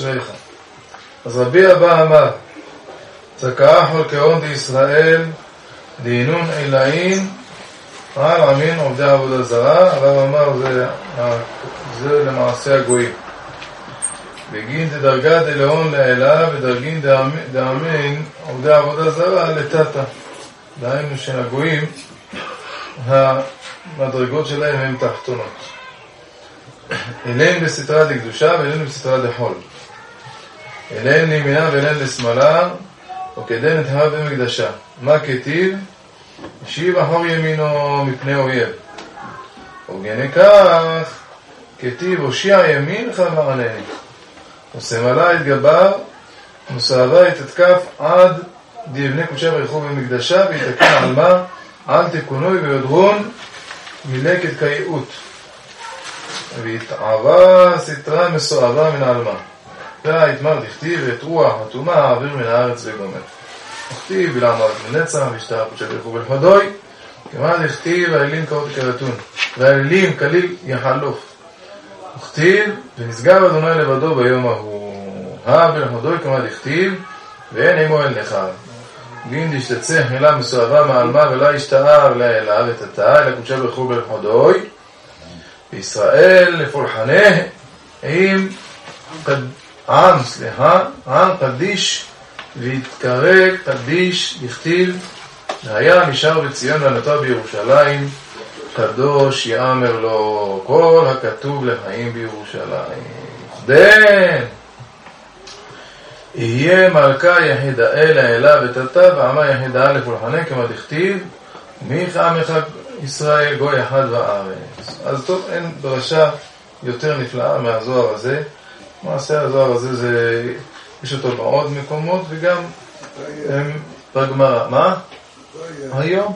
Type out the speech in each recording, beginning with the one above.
אז רבי אבא אמר, צקה חול כאון דישראל דינון עילאין על עמין עובדי עבודה זרה. הרב אמר זה למעשה הגויים. בגין דדרגה דלאון לעילה ודרגין דאמין עובדי עבודה זרה לטאטה. דהיינו שהגויים המדרגות שלהם הן תחתונות. אליהם בסתרה דקדושה ואליהם בסתרה דחול. אליהם לימינה ואליהם לשמאלה וכדין את הר במקדשה. מה כתיב? שיב אחור ימינו מפני אויב. וגני כך כתיב הושיע ימין חמרנני ושמאלה יתגבר וסעבה יתתקף עד דיבני קודשה וילכו במקדשה ויתקן על מה? על תיקונוי ויודרון מלקת קייעות והתעבה סתרה מסועבה מן העלמה והתמר דכתיב את רוח התומה העביר מן הארץ וגומר דכתיב ולעמרת מנצח ושתרה קודשה וילכו בלחדוי כמה דכתיב האלים קרות כרתון והאלים כליל יחלוף דכתיב ונשגב אדוני לבדו ביום ההוא בלחדוי כמה דכתיב ואין עמו אל נחר גין דשתצא חילה מסועבה מעלמה ולא ישתער לאלה ותתה אלא קודשה וילכו בלחדוי בישראל לפולחנה עם עם קדיש והתקרא קדיש דכתיב והיה נשאר בציון ונטע בירושלים קדוש יאמר לו כל הכתוב לחיים בירושלים. דן יהיה מלכה יחידה אלה ותתה ועמה יחידה לפולחנה כמה דכתיב מיך עמך ישראל גוי אחד בארץ. אז טוב, אין דרשה יותר נפלאה מהזוהר הזה. מעשה הזוהר הזה יש אותו בעוד מקומות וגם בגמרא. מה? היום?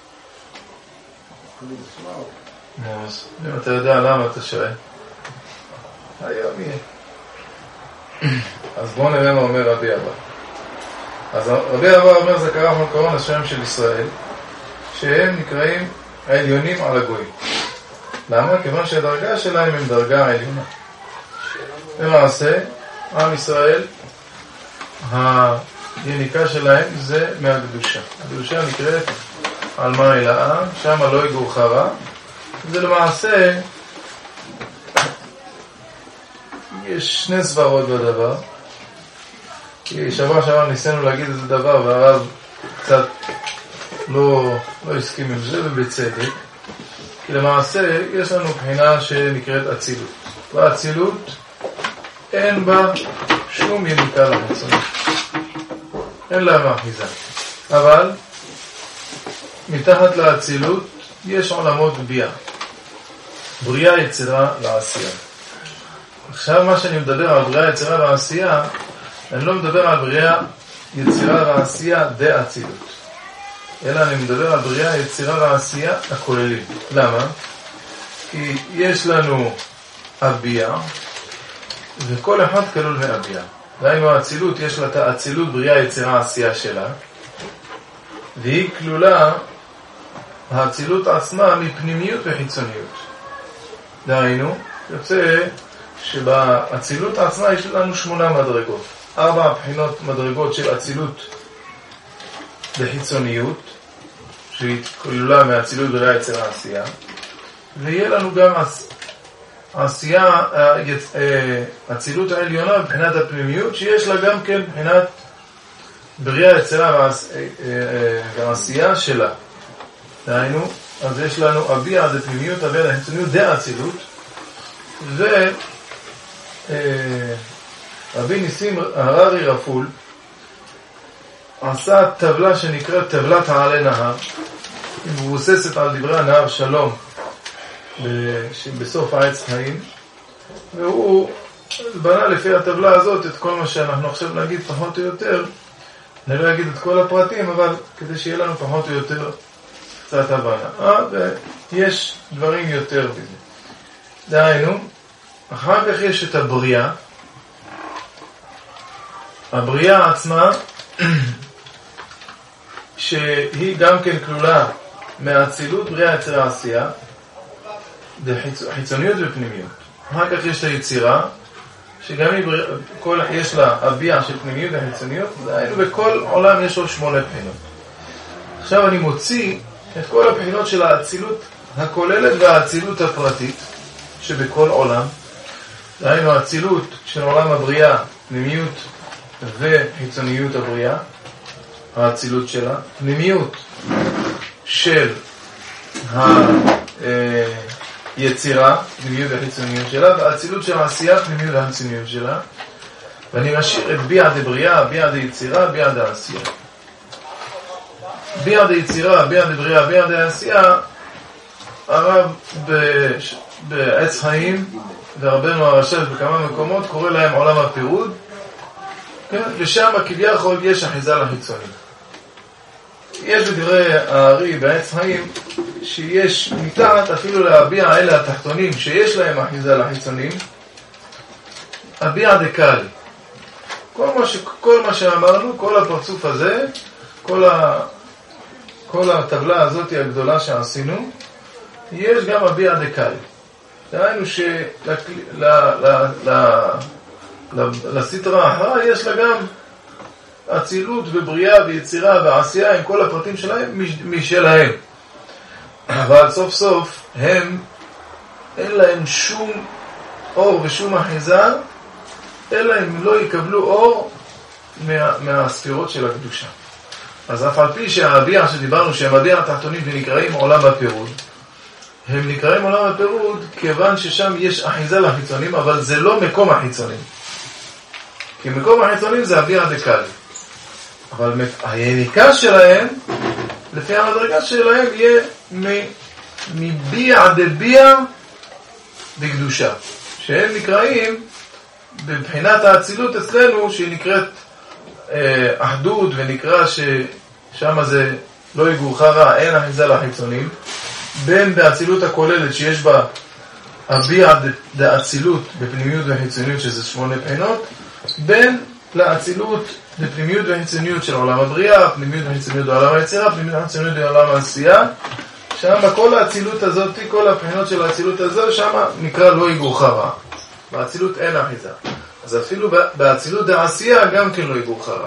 אז אם אתה יודע למה אתה שואל היום יהיה. אז בואו נראה מה אומר רבי אבא. אז רבי אבא אומר זה קרא חולקרון השם של ישראל שהם נקראים העליונים על הגויים. למה? כיוון שהדרגה שלהם הם דרגה העליונה. למעשה, עם ישראל, היניקה שלהם זה מהקדושה. הקדושה נקראת על מה אלאה, שם לא יגור חרה. זה למעשה, יש שני סברות בדבר. כי שבוע ניסינו להגיד איזה דבר והרב קצת לא הסכים עם זה ובצדק. כי למעשה יש לנו בחינה שנקראת אצילות. והאצילות אין בה שום יניקה לחיצונית. אין לה מאחיזה. אבל מתחת לאצילות יש עולמות בריאה. בריאה יצירה לעשייה. עכשיו מה שאני מדבר על בריאה יצירה לעשייה, אני לא מדבר על בריאה יצירה לעשייה דאצילות. אלא אני מדבר על בריאה יצירה לעשייה הכוללית. למה? כי יש לנו אבייה וכל אחד כלול מאבייה. דהיינו האצילות, יש לה את האצילות בריאה יצירה העשייה שלה והיא כלולה האצילות עצמה מפנימיות וחיצוניות. דהיינו יוצא שבאצילות עצמה יש לנו 8 מדרגות, 4 בחינות מדרגות של אצילות בחיצוניות שהיא כלולה מהאצילות בריאה יצירה העשייה, ויהיה לנו גם העשייה, אצילות העליונה מבחינת הפנימיות שיש לה גם כן מבחינת בריאה יצירה והעשייה שלה. דהיינו, אז יש לנו אבייה זה פנימיות, אבייה זה חיצוניות דאצילות. רבי ניסים הררי רפול עשה טבלה שנקראת טבלת העלי נהר, היא מבוססת על דברי הנהר שלום בסוף העץ חיים, והוא בנה לפי הטבלה הזאת את כל מה שאנחנו עכשיו נגיד פחות או יותר. אני לא אגיד את כל הפרטים, אבל כדי שיהיה לנו פחות או יותר קצת הבנה. ויש דברים יותר בזה. דהיינו, אחר כך יש את הבריאה. הבריאה עצמה שהיא גם כן כלולה מהאצילות בריאה יצירה עשייה, חיצוניות ופנימיות. אחר כך יש את היצירה, שגם יש לה הביע של פנימיות וחיצוניות, דהיינו בכל עולם יש לו 8 בחינות. עכשיו אני מוציא את כל הבחינות של האצילות הכוללת והאצילות הפרטית שבכל עולם, דהיינו האצילות של עולם הבריאה, פנימיות וחיצוניות הבריאה, האצילות שלה, פנימיות של היצירה, פנימיות וחיצוניות שלה, והאצילות של העשייה, פנימיות והחיצוניות שלה, ואני משאיר את ביע דבריאה, ביע דייצירה, ביע דעשייה. ביע דייצירה, ביע דבריאה, ביע דעשייה, הרב בעץ חיים ורבנו הרש"ש בכמה מקומות קורא להם עולם הפירוד, כן? ושם כביכול יש אחיזה לחיצונים. יש בדברי הארי בעץ חיים שיש מתחת אפילו להביע אלה התחתונים שיש להם אחיזה לחיצונים, הביע דקלי. כל מה שאמרנו, כל הפרצוף הזה, כל הטבלה הזאת הגדולה שעשינו, יש גם הביע דקלי. דהיינו לסדרה האחרה יש לה גם אצילות ובריאה ויצירה ועשייה עם כל הפרטים שלהם משלהם. אבל סוף סוף הם אין להם שום אור ושום אחיזה, אלא הם לא יקבלו אור מהספירות של הקדושה. אז אף על פי שהביע שדיברנו שהם הביע התחתונים ונקראים עולם הפירוד, הם נקראים עולם הפירוד כיוון ששם יש אחיזה לחיצונים, אבל זה לא מקום החיצונים. כי מקום החיצונים זה הביע דקלי. אבל היניקה שלהם, לפי המדרגה שלהם, יהיה מביע דביע בקדושה. שהם נקראים, בבחינת האצילות אצלנו, שהיא נקראת אחדות, ונקרא ששם זה לא יגורך רע, אין אחיזה לחיצונים, בין באצילות הכוללת שיש בה הביע דאצילות בפנימיות וחיצוניות, שזה 8 בחינות, בין לאצילות בפנימיות וחיצוניות של עולם הבריאה, פנימיות וחיצוניות בעולם היצירה, פנימיות וחיצוניות בעולם העשייה. שם כל האצילות הזאת, כל הבחינות של האצילות הזאת, שם נקרא לא יגורך רע. באצילות אין אחיזה. אז אפילו באצילות העשייה גם כן לא יגורך רע.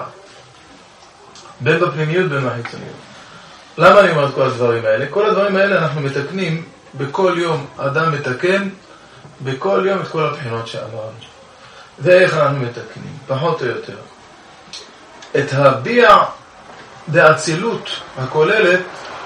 בין בפנימיות בין בחיצוניות. למה אני אומר את כל הדברים האלה? כל הדברים האלה אנחנו מתקנים בכל יום. אדם מתקן בכל יום את כל הבחינות שאמרנו. ואיך אנחנו מתקנים? פחות או יותר. את הביע דאצילות הכוללת,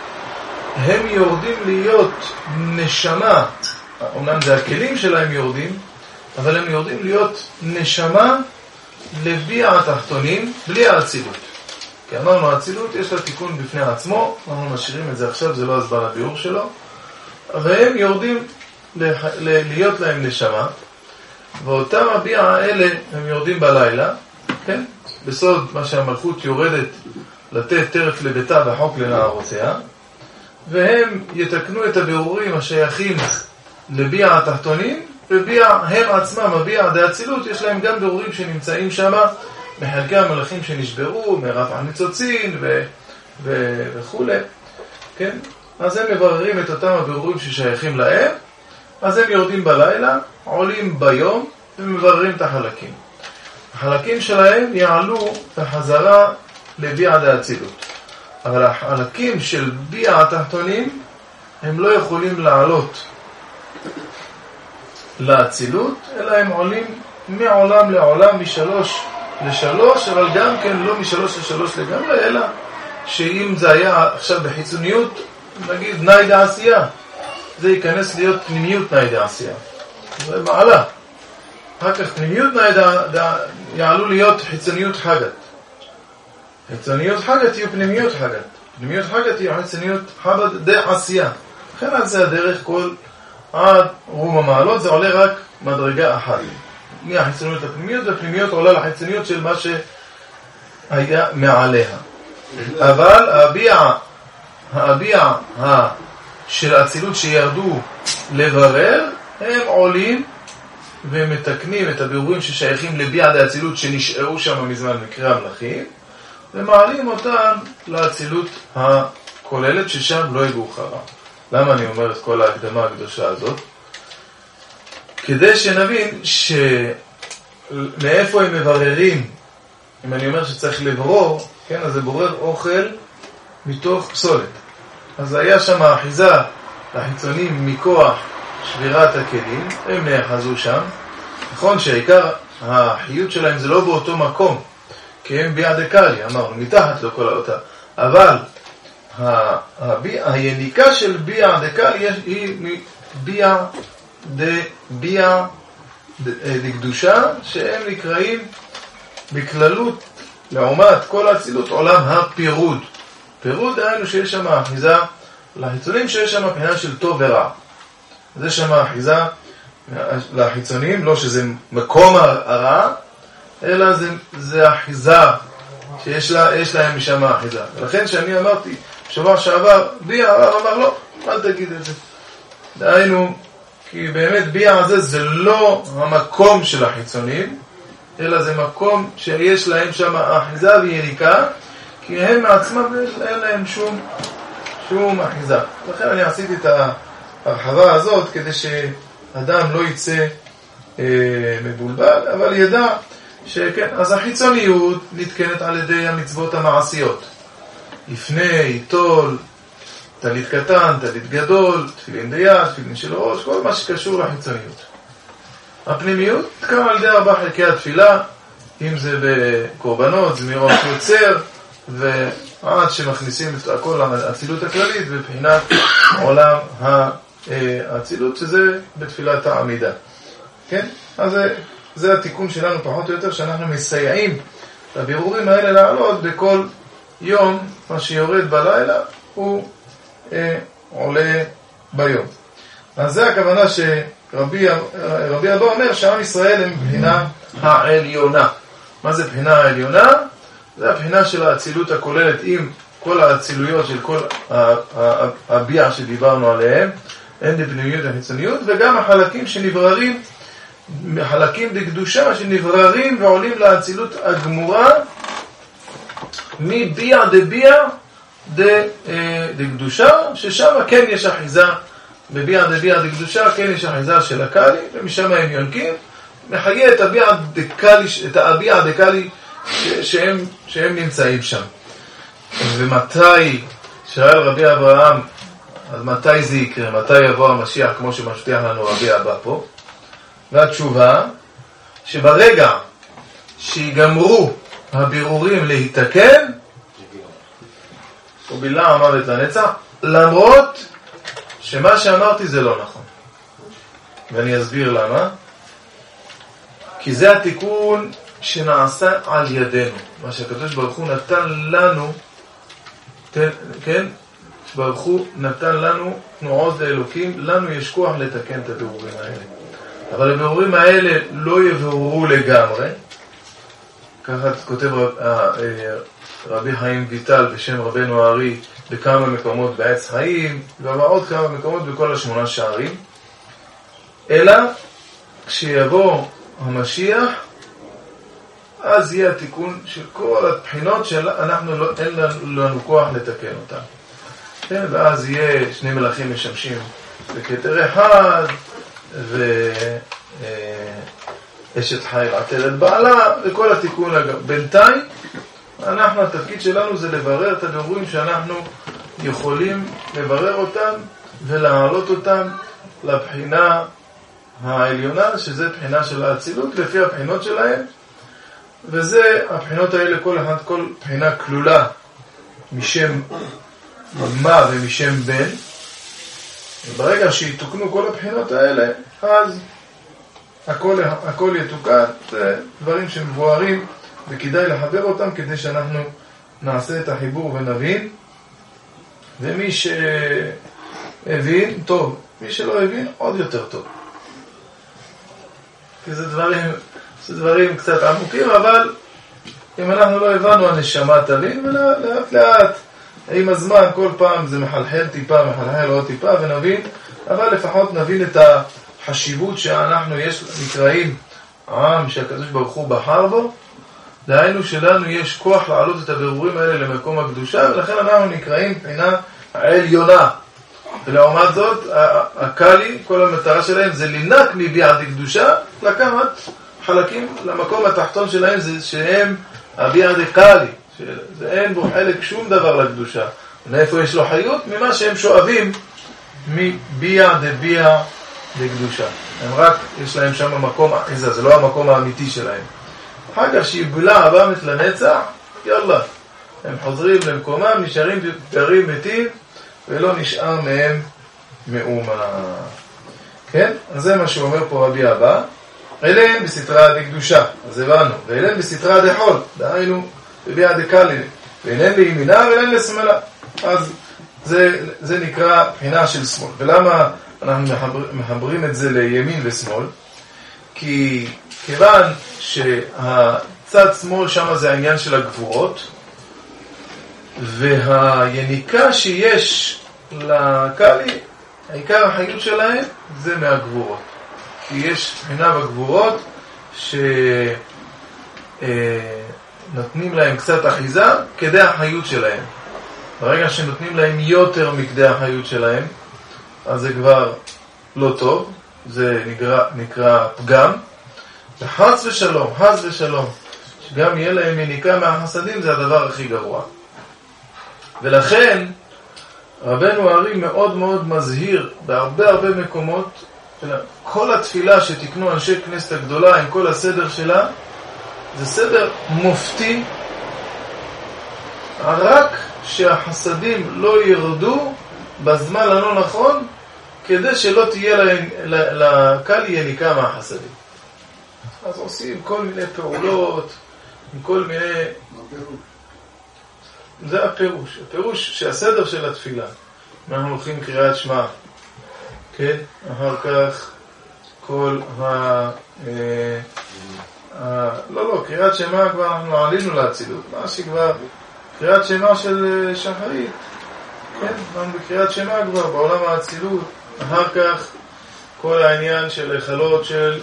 הם יורדים להיות נשמה. אומנם זה הכלים שלהם יורדים, אבל הם יורדים להיות נשמה לביע התחתונים בלי האצילות. כי אמרנו, האצילות יש לה תיקון בפני עצמו, אנחנו משאירים את זה עכשיו, זה לא הסבר הביאור שלו, והם יורדים להיות להם נשמה, ואותם הביע האלה הם יורדים בלילה, כן? בסוד מה שהמלכות יורדת לתת טרף לביתה וחוק לנערותיה, והם יתקנו את הבירורים השייכים לביע התחתונים, הם עצמם, הביע דאצילות, יש להם גם בירורים שנמצאים שם, מחלקי המלאכים שנשברו, מרפא ניצוצין וכו'. כן? אז הם מבררים את אותם הבירורים ששייכים להם, אז הם יורדים בלילה, עולים ביום, ומבררים את החלקים. החלקים שלהם יעלו בחזרה לביע דאצילות. אבל החלקים של ביע התחתונים, הם לא יכולים לעלות לאצילות, אלא הם עולים מעולם לעולם, משלוש לשלוש, אבל גם כן לא משלוש לשלוש לגמרי, אלא שאם זה היה עכשיו בחיצוניות, נגיד נאי דעשייה, זה ייכנס להיות פנימיות נאי דעשייה. זה מעלה. אחר כך פנימיות נאי יעלו להיות חיצוניות חגת. חיצוניות חגת יהיו פנימיות חגת. פנימיות חגת יהיו חיצוניות חגת דעשייה. לכן על זה הדרך כל עד רום המעלות, זה עולה רק מדרגה אחת. מהחיצוניות לפנימיות, והפנימיות עולה לחיצוניות של מה שהיה מעליה. אבל הביע של האצילות שירדו לברר, הם עולים ומתקנים את הבירורים ששייכים לביע דאצילות שנשארו שם מזמן מקרה המלאכים, ומעלים אותם לאצילות הכוללת ששם לא יגורך רע. למה אני אומר את כל ההקדמה הקדושה הזאת? כדי שנבין מאיפה הם מבררים? אם אני אומר שצריך לברור, כן, אז זה בורר אוכל מתוך פסולת. אז היה שם האחיזה לחיצונים מכוח שבירת הכלים, הם נאחזו שם. נכון שהעיקר החיות שלהם זה לא באותו מקום, כי הם ביע דקלי, אמרנו, מתחת לכל אותה. אבל היניקה של ביע דקלי היא ביע דקדושה, שהם נקראים בכללות, לעומת כל האצילות, עולם הפירוד. פירוד דהיינו שיש שם אחיזה לחיצונים, שיש שם בחינה של טוב ורע. זה שם אחיזה לחיצונים, לא שזה מקום הרע, אלא זה אחיזה שיש להם משם אחיזה. ולכן שאני אמרתי שבוע שעבר, ביע, הרב אמר לא, אל תגיד את זה. דהיינו, כי באמת ביע הזה זה לא המקום של החיצונים, אלא זה מקום שיש להם שם אחיזה ויניקה, כי הם מעצמם אין להם שום אחיזה. לכן אני עשיתי את ההרחבה הזאת כדי שאדם לא יצא מבולבל, אבל ידע שכן, אז החיצוניות נתקנת על ידי המצוות המעשיות. יפנה, יטול, תלית קטן, תלית גדול, תפילין דיד, תפילין של ראש, כל מה שקשור לחיצוניות. הפנימיות תקם על ידי 4 חלקי התפילה, אם זה בקורבנות, זמירות יוצר, ועד שמכניסים את הכל האצילות הכללית ובחינת עולם האצילות, שזה בתפילת העמידה. כן? אז זה התיקון שלנו פחות או יותר, שאנחנו מסייעים לבירורים האלה לעלות בכל יום, מה שיורד בלילה הוא עולה ביום. אז זה הכוונה שרבי אבא אומר שעם ישראל הם בחינה העליונה. מה זה בחינה העליונה? זה הבחינה של האצילות הכוללת עם כל האצילויות של כל הביע שדיברנו עליהם, הן בפנימיות וחיצוניות, וגם החלקים שנבררים, חלקים בקדושה שנבררים ועולים לאצילות הגמורה מביע דביע דקדושה, ששם כן יש אחיזה, בביע דביע דקדושה כן יש אחיזה של הקלי, ומשם הם יונקים, מחיה את הביע דקלי שהם נמצאים שם. ומתי, שאל רבי אברהם, אז מתי זה יקרה? מתי יבוא המשיח כמו שמשפיע לנו רבי אבא פה? והתשובה, שברגע שיגמרו הבירורים להתקן, ובילה המוות לנצח, למרות שמה שאמרתי זה לא נכון. ואני אסביר למה. כי זה התיקון שנעשה על ידינו. מה שהקדוש ברוך הוא נתן לנו, כן? שברוך הוא נתן לנו תנועות לאלוקים, לנו יש כוח לתקן את הבירורים האלה. אבל הבירורים האלה לא יבוררו לגמרי. ככה כותב רבי חיים ויטל בשם רבנו הארי בכמה מקומות בעץ חיים, ובעוד כמה מקומות בכל 8 שערים. אלא כשיבוא המשיח, אז יהיה התיקון של כל הבחינות שאנחנו אין לנו כוח לתקן אותן. כן? ואז יהיה 2 מלאכים משמשים בכתר אחד, ואשת חיל עטרת בעלה, וכל התיקון בינתיים. אנחנו, התפקיד שלנו זה לברר את הבירורים שאנחנו יכולים לברר אותם ולהעלות אותם לבחינה העליונה, שזה בחינה של האצילות לפי הבחינות שלהם. וזה, הבחינות האלה, כל בחינה כלולה משם מה ומשם בן. וברגע שיתוקנו כל הבחינות האלה, אז הכל יתוקן. זה דברים שמבוארים וכדאי לחבר אותם כדי שאנחנו נעשה את החיבור ונבין. ומי שהבין, טוב. מי שלא הבין, עוד יותר טוב. כי זה דברים קצת עמוקים, אבל אם אנחנו לא הבנו, הנשמה תבין, ולאט לאט, עם הזמן, כל פעם זה מחלחל טיפה, מחלחל עוד טיפה, ונבין, אבל לפחות נבין את החשיבות שאנחנו נקראים עם שהקדוש ברוך הוא בחר בו, דהיינו שלנו יש כוח לעלות את הבירורים האלה למקום הקדושה, ולכן אנחנו נקראים בחינה העליונה. ולעומת זאת, הקלי, כל המטרה שלהם זה לנק מביע דקדושה, לקחת חלקים למקום התחתון שלהם זה שהם הביאה דקאלי, שאין בו חלק שום דבר לקדושה. מאיפה יש לו חיות? ממה שהם שואבים מביאה דביאה לקדושה. הם רק, יש להם שם מקום אחיזה, זה לא המקום האמיתי שלהם. אחר כך שיבלה אבמת לנצח, יאללה. הם חוזרים למקומם, נשארים פרים מתים, ולא נשאר מהם מאומה. כן? אז זה מה שאומר פה רבי אבא. אליהם בסתרא דקדושה, אז הבנו. ואליהם בסתרא דחול, דהיינו, בביאה דקאלי. ואליהם לימינה ואליהם לשמאלה. אז זה נקרא בחינה של שמאל. ולמה אנחנו מחברים את זה לימין ושמאל? כי כיוון שהצד שמאל שם זה העניין של הגבורות, והיניקה שיש לקאלי, העיקר החיות שלהם זה מהגבורות. כי יש בחינה בגבורות שנותנים להם קצת אחיזה כדי החיות שלהם. ברגע שנותנים להם יותר מכדי החיות שלהם, אז זה כבר לא טוב, זה נקרא פגם. וחס ושלום, שגם יהיה להם יניקה מהחסדים, זה הדבר הכי גרוע. ולכן רבנו הארי מאוד מאוד מזהיר בהרבה מקומות, כל התפילה שתקנו אנשי כנסת הגדולה עם כל הסדר שלה, זה סדר מופתי, רק שהחסדים לא ירדו בזמן הלא נכון, כדי שלא תהיה לקאלי יניקה מהחסדים. אז עושים כל מיני פעולות, כל מיני... זה הפירוש. הפירוש שהסדר של התפילה, אנחנו הולכים קריאת שמע, כן? אחר כך כל לא, קריאת שמע כבר אנחנו עלינו להצילות. מה שכבר, קריאת שמע של שחרית, כן? אנחנו בקריאת שמע כבר בעולם האצילות. אחר כך כל העניין של היכלות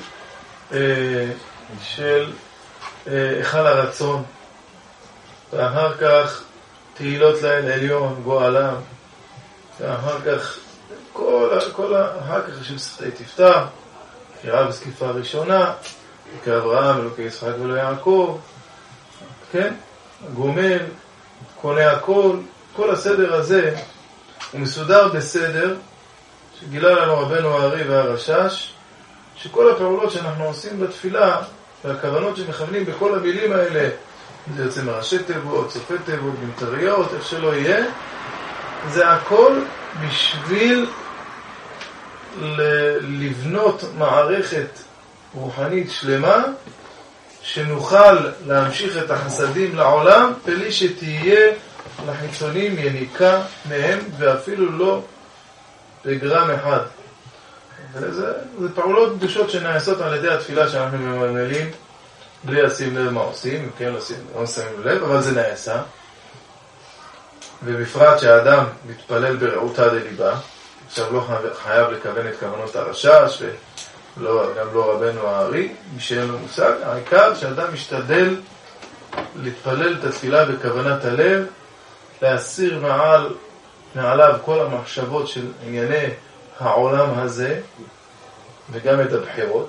של היכל הרצון. ואחר כך תהילות לאל עליון, גואלם. ואחר כך אחר כך של שפתי תפתח, קריאה וזקיפה ראשונה, כאברהם אלוקי יצחק ולא יעקב, כן? גומל, קונה הכל, כל הסדר הזה הוא מסודר בסדר שגילה לנו רבנו הארי והרשש, שכל הפעולות שאנחנו עושים בתפילה והכוונות שמכוונים בכל המילים האלה, זה יוצא מראשי תיבות, סופי תיבות, במטריות, איך שלא יהיה, זה הכל בשביל לבנות מערכת רוחנית שלמה, שנוכל להמשיך את החסדים לעולם, בלי שתהיה לחיצונים יניקה מהם, ואפילו לא בגרם אחד. וזה פעולות קדושות שנעשות על ידי התפילה שאנחנו ממלמלים, בלי לשים לב מה עושים, כן, לא שמים לב, אבל זה נעשה. ובפרט שהאדם מתפלל ברעותה דליבה, עכשיו לא חייב לכוון את כוונות הרשש, וגם לא רבנו הארי, מי שאין לו מושג, העיקר שהאדם משתדל להתפלל את התפילה בכוונת הלב, להסיר מעליו כל המחשבות של ענייני העולם הזה, וגם את הבחירות.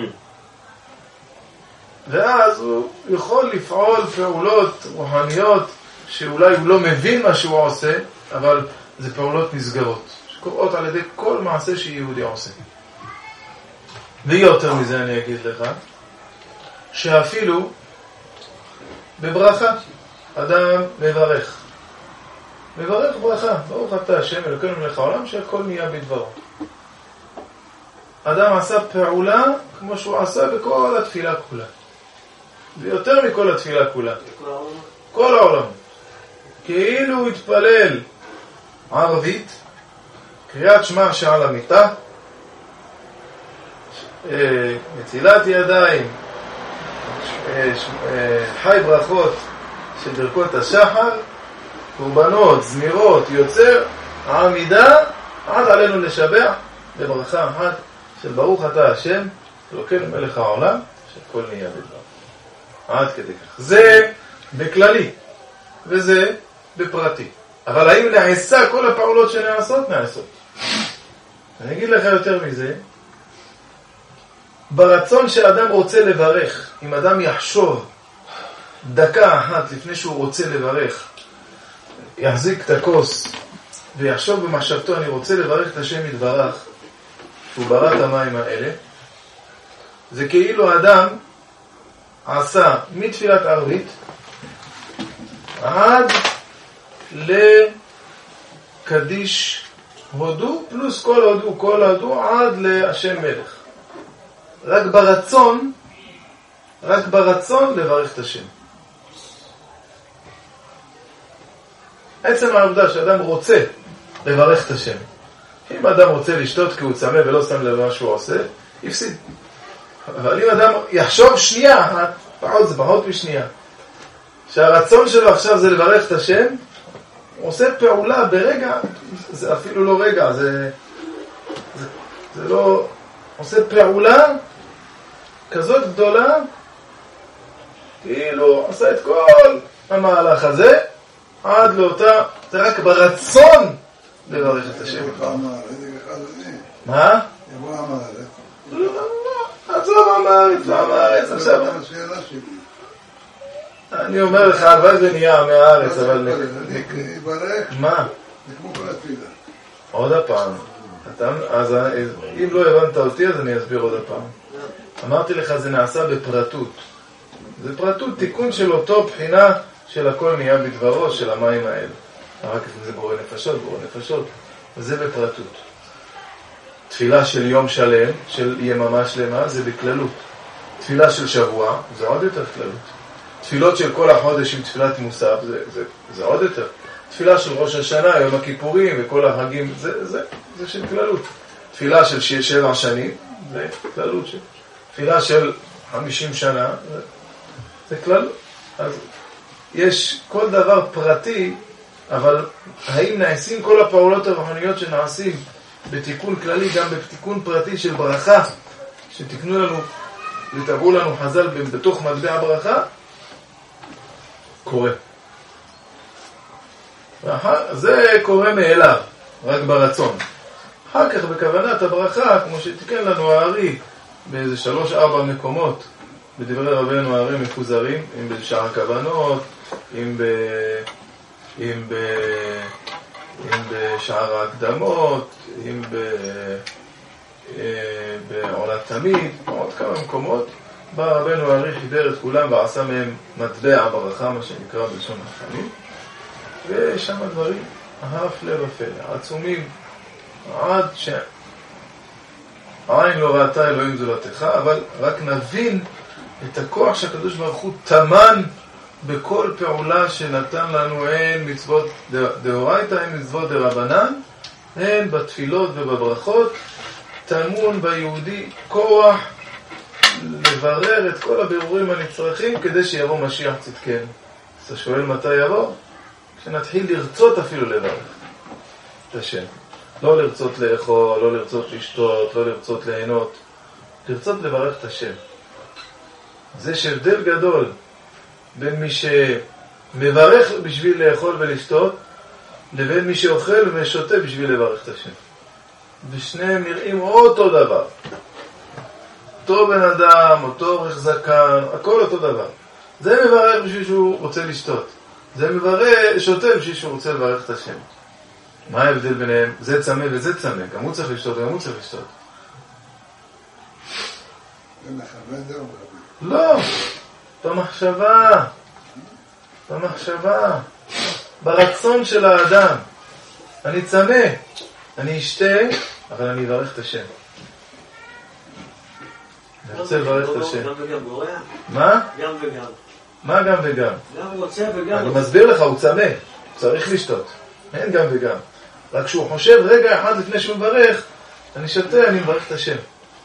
ואז הוא יכול לפעול פעולות רוחניות, שאולי הוא לא מבין מה שהוא עושה, אבל זה פעולות נסגרות, שקורות על ידי כל מעשה שיהודי עושה. ויותר מזה אני אגיד לך, שאפילו בברכה, אדם מברך ברכה, ברוך אתה השם אלוקינו מלך העולם, שהכל נהיה בדברו. אדם עשה פעולה כמו שהוא עשה בכל התפילה כולה, ויותר מכל התפילה כולה, כל העולם. כאילו הוא התפלל ערבית, קריאת שמע שעל המיטה, נטילת ידיים, חי ברכות של ברכות השחר, קורבנות, זמירות, יוצר, העמידה, עד עלינו לשבח בברכה אחת של ברוך אתה השם אלוקינו מלך העולם, שהכל נהיה בדבר. עד כדי כך. זה בכללי, וזה בפרטי. אבל האם נעשה כל הפעולות שנעשות? נעשות. אני אגיד לך יותר מזה, ברצון שאדם רוצה לברך, אם אדם יחשוב דקה אחת לפני שהוא רוצה לברך, יחזיק את הכוס ויחשוב במחשבתו, אני רוצה לברך את השם יתברך, שהוא ברא את המים האלה, זה כאילו האדם עשה מתפילת ערבית עד לקדיש הודו, פלוס כל הודו עד להשם מלך. רק ברצון לברך את השם. עצם העובדה שאדם רוצה לברך את השם. אם אדם רוצה לשתות כי הוא צמא ולא שם לב מה שהוא עושה, יפסיד. אבל אם אדם יחשוב שנייה אחת, זה פחות משנייה, שהרצון שלו עכשיו זה לברך את השם, הוא עושה פעולה ברגע, זה אפילו לא רגע, זה לא, עושה פעולה כזאת גדולה, כאילו עשה את כל המהלך הזה, עד לאותה, זה רק ברצון לברך את השם. מה? יבוא המארץ. לא, עזוב המארץ, עכשיו. אני אומר לך, הלוואי זה נהיה מהארץ, אבל יברך. מה? זה כמו כל התפילה. עוד הפעם. אז אם לא הבנת אותי, אז אני אסביר עוד הפעם. אמרתי לך, זה נעשה בפרטות. זה פרטות, תיקון של אותו בחינה של הכל נהיה בדברו של המים האלה. רק זה בורא נפשות. וזה בפרטות. תפילה של יום שלם, של יממה שלמה, זה בכללות. תפילה של שבוע, זה עוד יותר כללות. תפילות של כל החודש עם תפילת מוסף, זה עוד יותר. תפילה של ראש השנה, יום הכיפורים וכל החגים, זה של כללות. תפילה של 7 שנים, זה כללות. תפילה של 50 שנה, זה כללות. אז יש כל דבר פרטי, אבל האם נעשים כל הפעולות הרוחניות שנעשים בתיקון כללי, גם בתיקון פרטי של ברכה, שתקנו לנו, ותראו לנו חז"ל בתוך מטבע ברכה, קורה. זה קורה מאליו, רק ברצון. אחר כך בכוונת הברכה, כמו שתיקן לנו הארי, באיזה 3-4 מקומות, בדברי רבנו הארי מפוזרים, אם בשער הכוונות, אם בשער ההקדמות, אם בעולת תמיד, עוד כמה מקומות, בא רבנו הארי חיבר את כולם ועשה מהם מטבע ברכה, מה שנקרא בלשון החכמים, ושם דברים, הפלא ופלא, עצומים, עד שעין לא ראתה אלוהים זולתך, אבל רק נבין את הכוח שהקדוש ברוך הוא תמן בכל פעולה שנתן לנו, הן מצוות דאורייתא, הן מצוות דרבנן, הן בתפילות ובברכות, טמון ביהודי כוח לברר את כל הבירורים הנצרכים כדי שיבוא משיח צדקנו. אז אתה שואל מתי יבוא? כשנתחיל לרצות אפילו לברך את השם. לא לרצות לאכול, לא לרצות לשתות, לא לרצות ליהנות, לרצות לברך את השם. זה שהבדל גדול בין מי שמברך בשביל לאכול ולשתות, לבין מי שאוכל ושותה בשביל לברך את השם. ושניהם נראים אותו דבר. אותו בן אדם, אותו אורך זקן, הכל אותו דבר. זה מברך בשביל שהוא רוצה לשתות. זה שותה בשביל שהוא רוצה לברך את השם. מה ההבדל ביניהם? זה צמא וזה צמא. גם הוא צריך לשתות וגם הוא צריך לשתות. לא. במחשבה. ברצון של האדם. אני צמא. אני אשתה, אבל אני אברך את השם. אני רוצה לברך את השם. גם וגם גורע? מה? גם וגם. מה גם וגם? גם רוצה וגם... אני מסביר לך, הוא צמא. צריך לשתות. אין גם וגם. רק שהוא חושב רגע אחד לפני שהוא מברך, אני שותה, אני מברך את השם.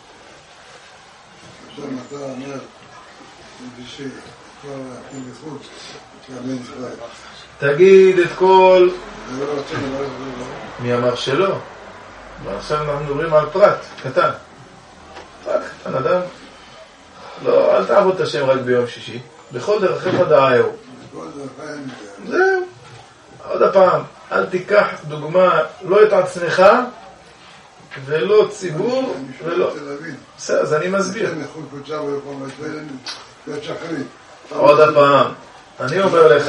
עכשיו אתה אומר, בשביל כבר להקים בחוץ, להאמין צבאי. תגיד את כל... זה לא רוצה לברך ולא. מי אמר שלא? ועכשיו אנחנו מדברים על פרט, קטן. פרט קטן, אדם. לא, אל תעבוד את השם רק ביום שישי. בכל דרכיך דעהו. בכל דרכיך. זהו. עוד הפעם, אל תיקח דוגמה, לא את עצמך, ולא ציבור, ולא... בסדר, אז אני מסביר. עוד הפעם, אני אומר לך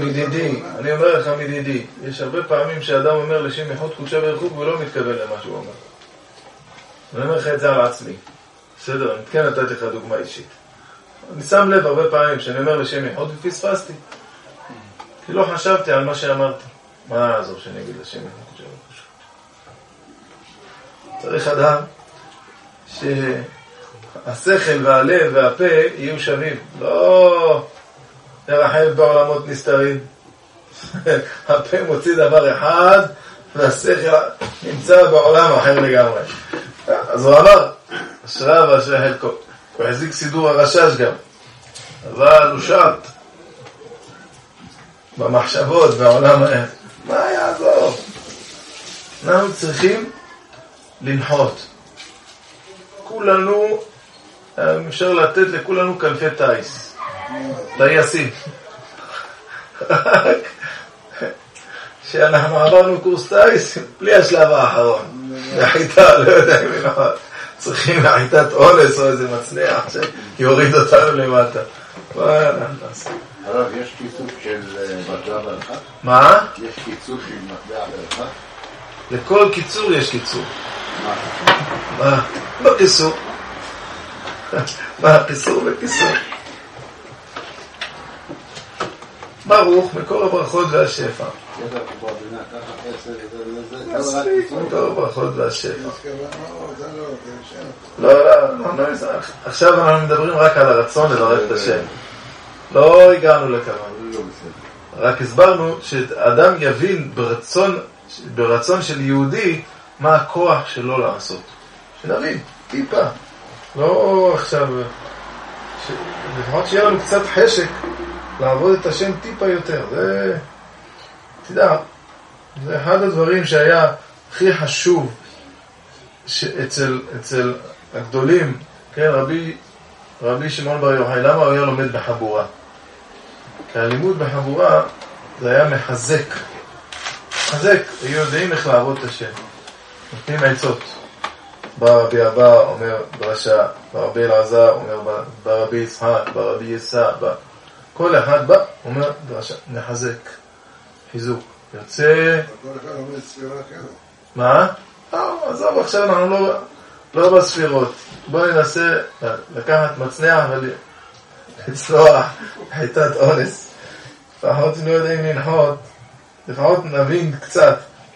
מדידי, יש הרבה פעמים שאדם אומר לשם ייחוד קודשה וריחוק ולא מתכוון למה שהוא אומר. אני אומר לך את זה על עצמי. בסדר, אני כן נתתי לך דוגמה אישית. אני שם לב הרבה פעמים שאני אומר לשם ייחוד ופספסתי. כי לא חשבתי על מה שאמרתי. מה לעזור שאני אגיד לשם ייחוד קודשה וריחוק? צריך אדם שהשכל והלב והפה יהיו שווים. לא לרחב בעולמות נסתרים. הפה מוציא דבר אחד והשכל נמצא בעולם אחר לגמרי. אז הוא אמר, אשרה ואשרי חלקו. הוא החזיק סידור הרשש גם. אבל הוא שט במחשבות בעולם אחר. מה יעזור? אנחנו צריכים לנחות. כולנו, אפשר לתת לכולנו כנפי טייס. טייסים. רק שאנחנו עברנו קורס טייס בלי השלב האחרון. בחיטה, לא יודע אם אנחנו צריכים בחיטת אונס או איזה מצליח שיוריד אותנו למטה. מה אנחנו נעשה? הרב, יש קיצור של מטבע ברכה? מה? יש קיצור של מטבע ברכה? לכל קיצור יש קיצור. מה? מה קיצור? מה קיצור וקיצור? ברוך מקור הברכות והשפע. מקור הברכות והשפע. לא, עכשיו אנחנו מדברים רק על הרצון לברך את השם. לא הגענו לכוון. רק הסברנו שאדם יבין ברצון של יהודי מה הכוח שלו לעשות. שנבין, טיפה. לא עכשיו, לפחות שיהיה לנו קצת חשק לעבוד את השם טיפה יותר. זה, תדע, זה אחד הדברים שהיה הכי חשוב אצל הגדולים, כן, רבי שמעון בר יוחאי, למה הוא היה לומד בחבורה? כי הלימוד בחבורה זה היה מחזק, היו יודעים איך לעבוד את השם, נותנים עצות. בא רבי אבא אומר דרשה, ברבי אלעזר אומר ברבי יצחק, ברבי יסע, כל אחד בא אומר דרשה, נחזק, חיזוק, יוצא... כל אחד אומר ספירה כזו. מה? עזוב, עכשיו אנחנו לא בספירות. בואו ננסה לקחת מצנח ולצלוח חיטת אונס. לפחות לא יודעים לנחות, לפחות נבין קצת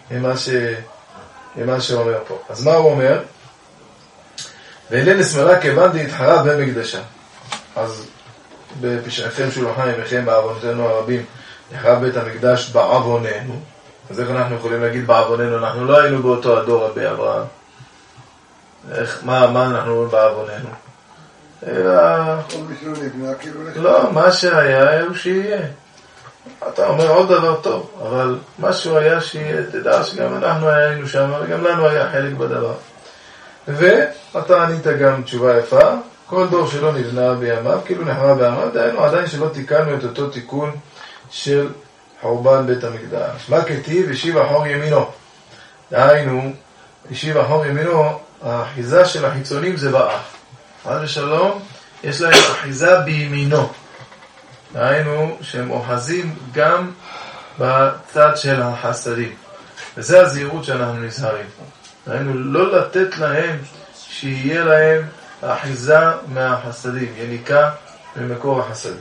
ממה שאומר פה. אז מה הוא אומר? ואלה נסמלה כיוון דהתחרה במקדשה. אז בפשעכם שולחן ימיכם בעוונותינו הרבים נחרב בית המקדש בעווננו. אז איך אנחנו יכולים להגיד בעווננו? אנחנו לא היינו באותו הדור רבי אברהם. מה אנחנו אומרים בעווננו? כל מי שלא נבנה כאילו לך. לא, מה שהיה הוא שיהיה. אתה אומר עוד דבר טוב, אבל משהו היה שיהיה, תדע שגם אנחנו היינו שם וגם לנו היה חלק בדבר. ואתה ענית גם תשובה יפה, כל דור שלא נבנה בימיו, כאילו נחרב בימיו, דהיינו עדיין שלא תיקנו את אותו תיקון של חורבן בית המקדש. מה כתיב? השיב אחור ימינו. דהיינו, השיב אחור ימינו, האחיזה של החיצונים זה באח. חס ושלום, יש להם אחיזה בימינו. דהיינו, שהם אוחזים גם בצד של החסדים. וזה הזהירות שאנחנו נזהרים. דהיינו, לא לתת להם שיהיה להם האחיזה מהחסדים, יניקה ממקור החסדים.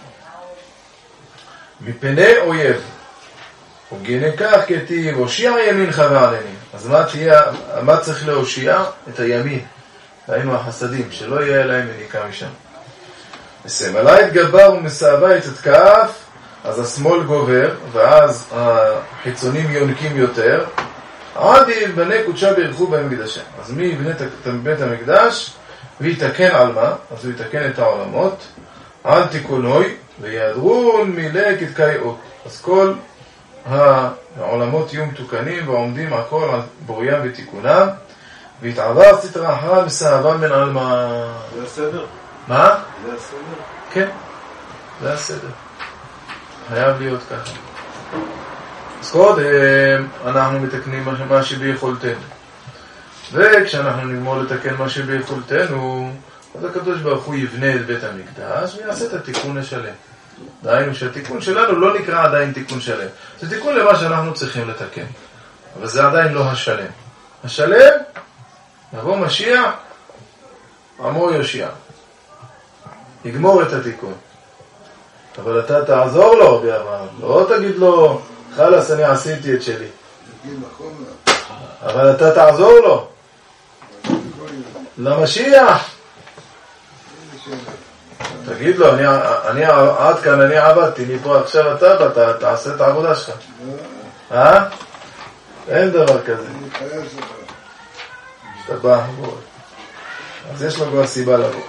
מפני אויב, וגנה כך כתיב, הושיע ימינך ועלני. אז מה צריך להושיע? את הימין, דהיינו החסדים, שלא יהיה להם יניקה משם. וסמלה התגבר ומסעבה יצדקף, אז השמאל גובר, ואז החיצונים יונקים יותר, עד יבנה קודשה בירכו במקדשה. אז מי יבנה את בית המקדש ויתקן על מה? אז הוא יתקן את העולמות על תיקונוי ויעדרון מילא כתקאי אות. אז כל העולמות יהיו מתוקנים ועומדים הכל על בוריים ותיקונם, והתעבר סתרה אחרא מסעבה מן עלמא. זה הסדר? מה? זה הסדר? כן, זה הסדר. חייב להיות ככה. אז קודם אנחנו מתקנים מה שביכולתנו. וכשאנחנו נגמור לתקן מה שביכולתנו, אז הקדוש ברוך הוא יבנה את בית המקדש ויעשה את התיקון השלם. דהיינו שהתיקון שלנו לא נקרא עדיין תיקון שלם. זה תיקון למה שאנחנו צריכים לתקן. אבל זה עדיין לא השלם. השלם, נבוא משיח, אמור יושיע. יגמור את התיקון. אבל אתה תעזור לו באברהם. לא תגיד לו, חלס אני עשיתי את שלי. אבל אתה תעזור לו. למשיח. תגיד לו, עד כאן אני עבדתי, אני פה עכשיו אתה תעשה את העבודה שלך. אין דבר כזה. שאתה בא, אז יש לו כבר סיבה לבוא.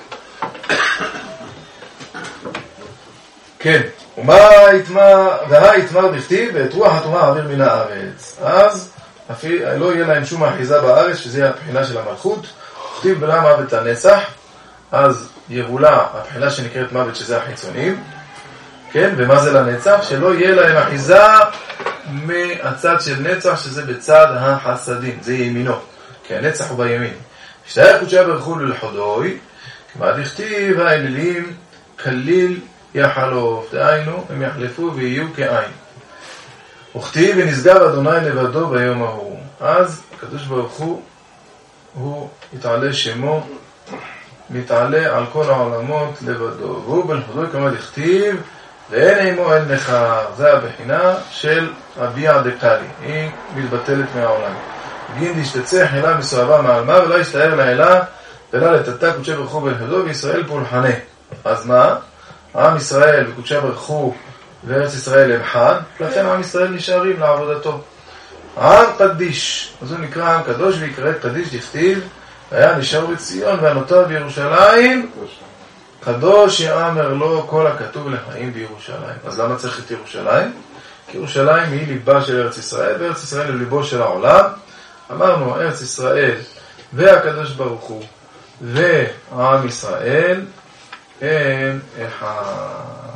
כן, והה יתמר בכתיב ואת רוח התורה אעביר מן הארץ. אז לא יהיה להם שום אחיזה בארץ, שזה הבחינה של המלכות. כתיב בלה מוות הנצח, אז יבולה, הבחינה שנקראת מוות, שזה החיצונים. כן, ומה זה לנצח? שלא יהיה להם אחיזה מהצד של נצח, שזה בצד החסדים, זה ימינו, כי הנצח הוא בימין. השתהר קודשי ברכו ללחודוי, כמה דכתיב האלילים כליל יחלוף, דהיינו, הם יחלפו ויהיו כעין. וכתיב ונשגב אדוני לבדו ביום ההוא. אז הקדוש ברוך הוא יתעלה שמו, מתעלה על כל העולמות לבדו. והוא בלחודוי כמה דכתיב ואין עמו אל נכר. זה הבחינה של הביע דקלי, היא מתבטלת מהעולם. גין דשתצא חילה מסועבה מעלמה ולא ישתער לאלה ולא לתתה קודשי ברוך הוא בלחודו וישראל פולחנה. אז מה? עם ישראל וקודשי ברוך הוא וארץ ישראל הם חד, לכן עם ישראל נשארים לעבודתו. עם קדיש, אז הוא נקרא עם קדוש ויקרא קדיש דכתיב והיה נשאר בציון והנותר בירושלים קדוש יאמר לו כל הכתוב לחיים בירושלים. אז למה צריך את ירושלים? כי ירושלים היא ליבה של ארץ ישראל, וארץ ישראל היא ליבו של העולם. אמרנו, ארץ ישראל והקדוש ברוך הוא ועם ישראל הם אחד.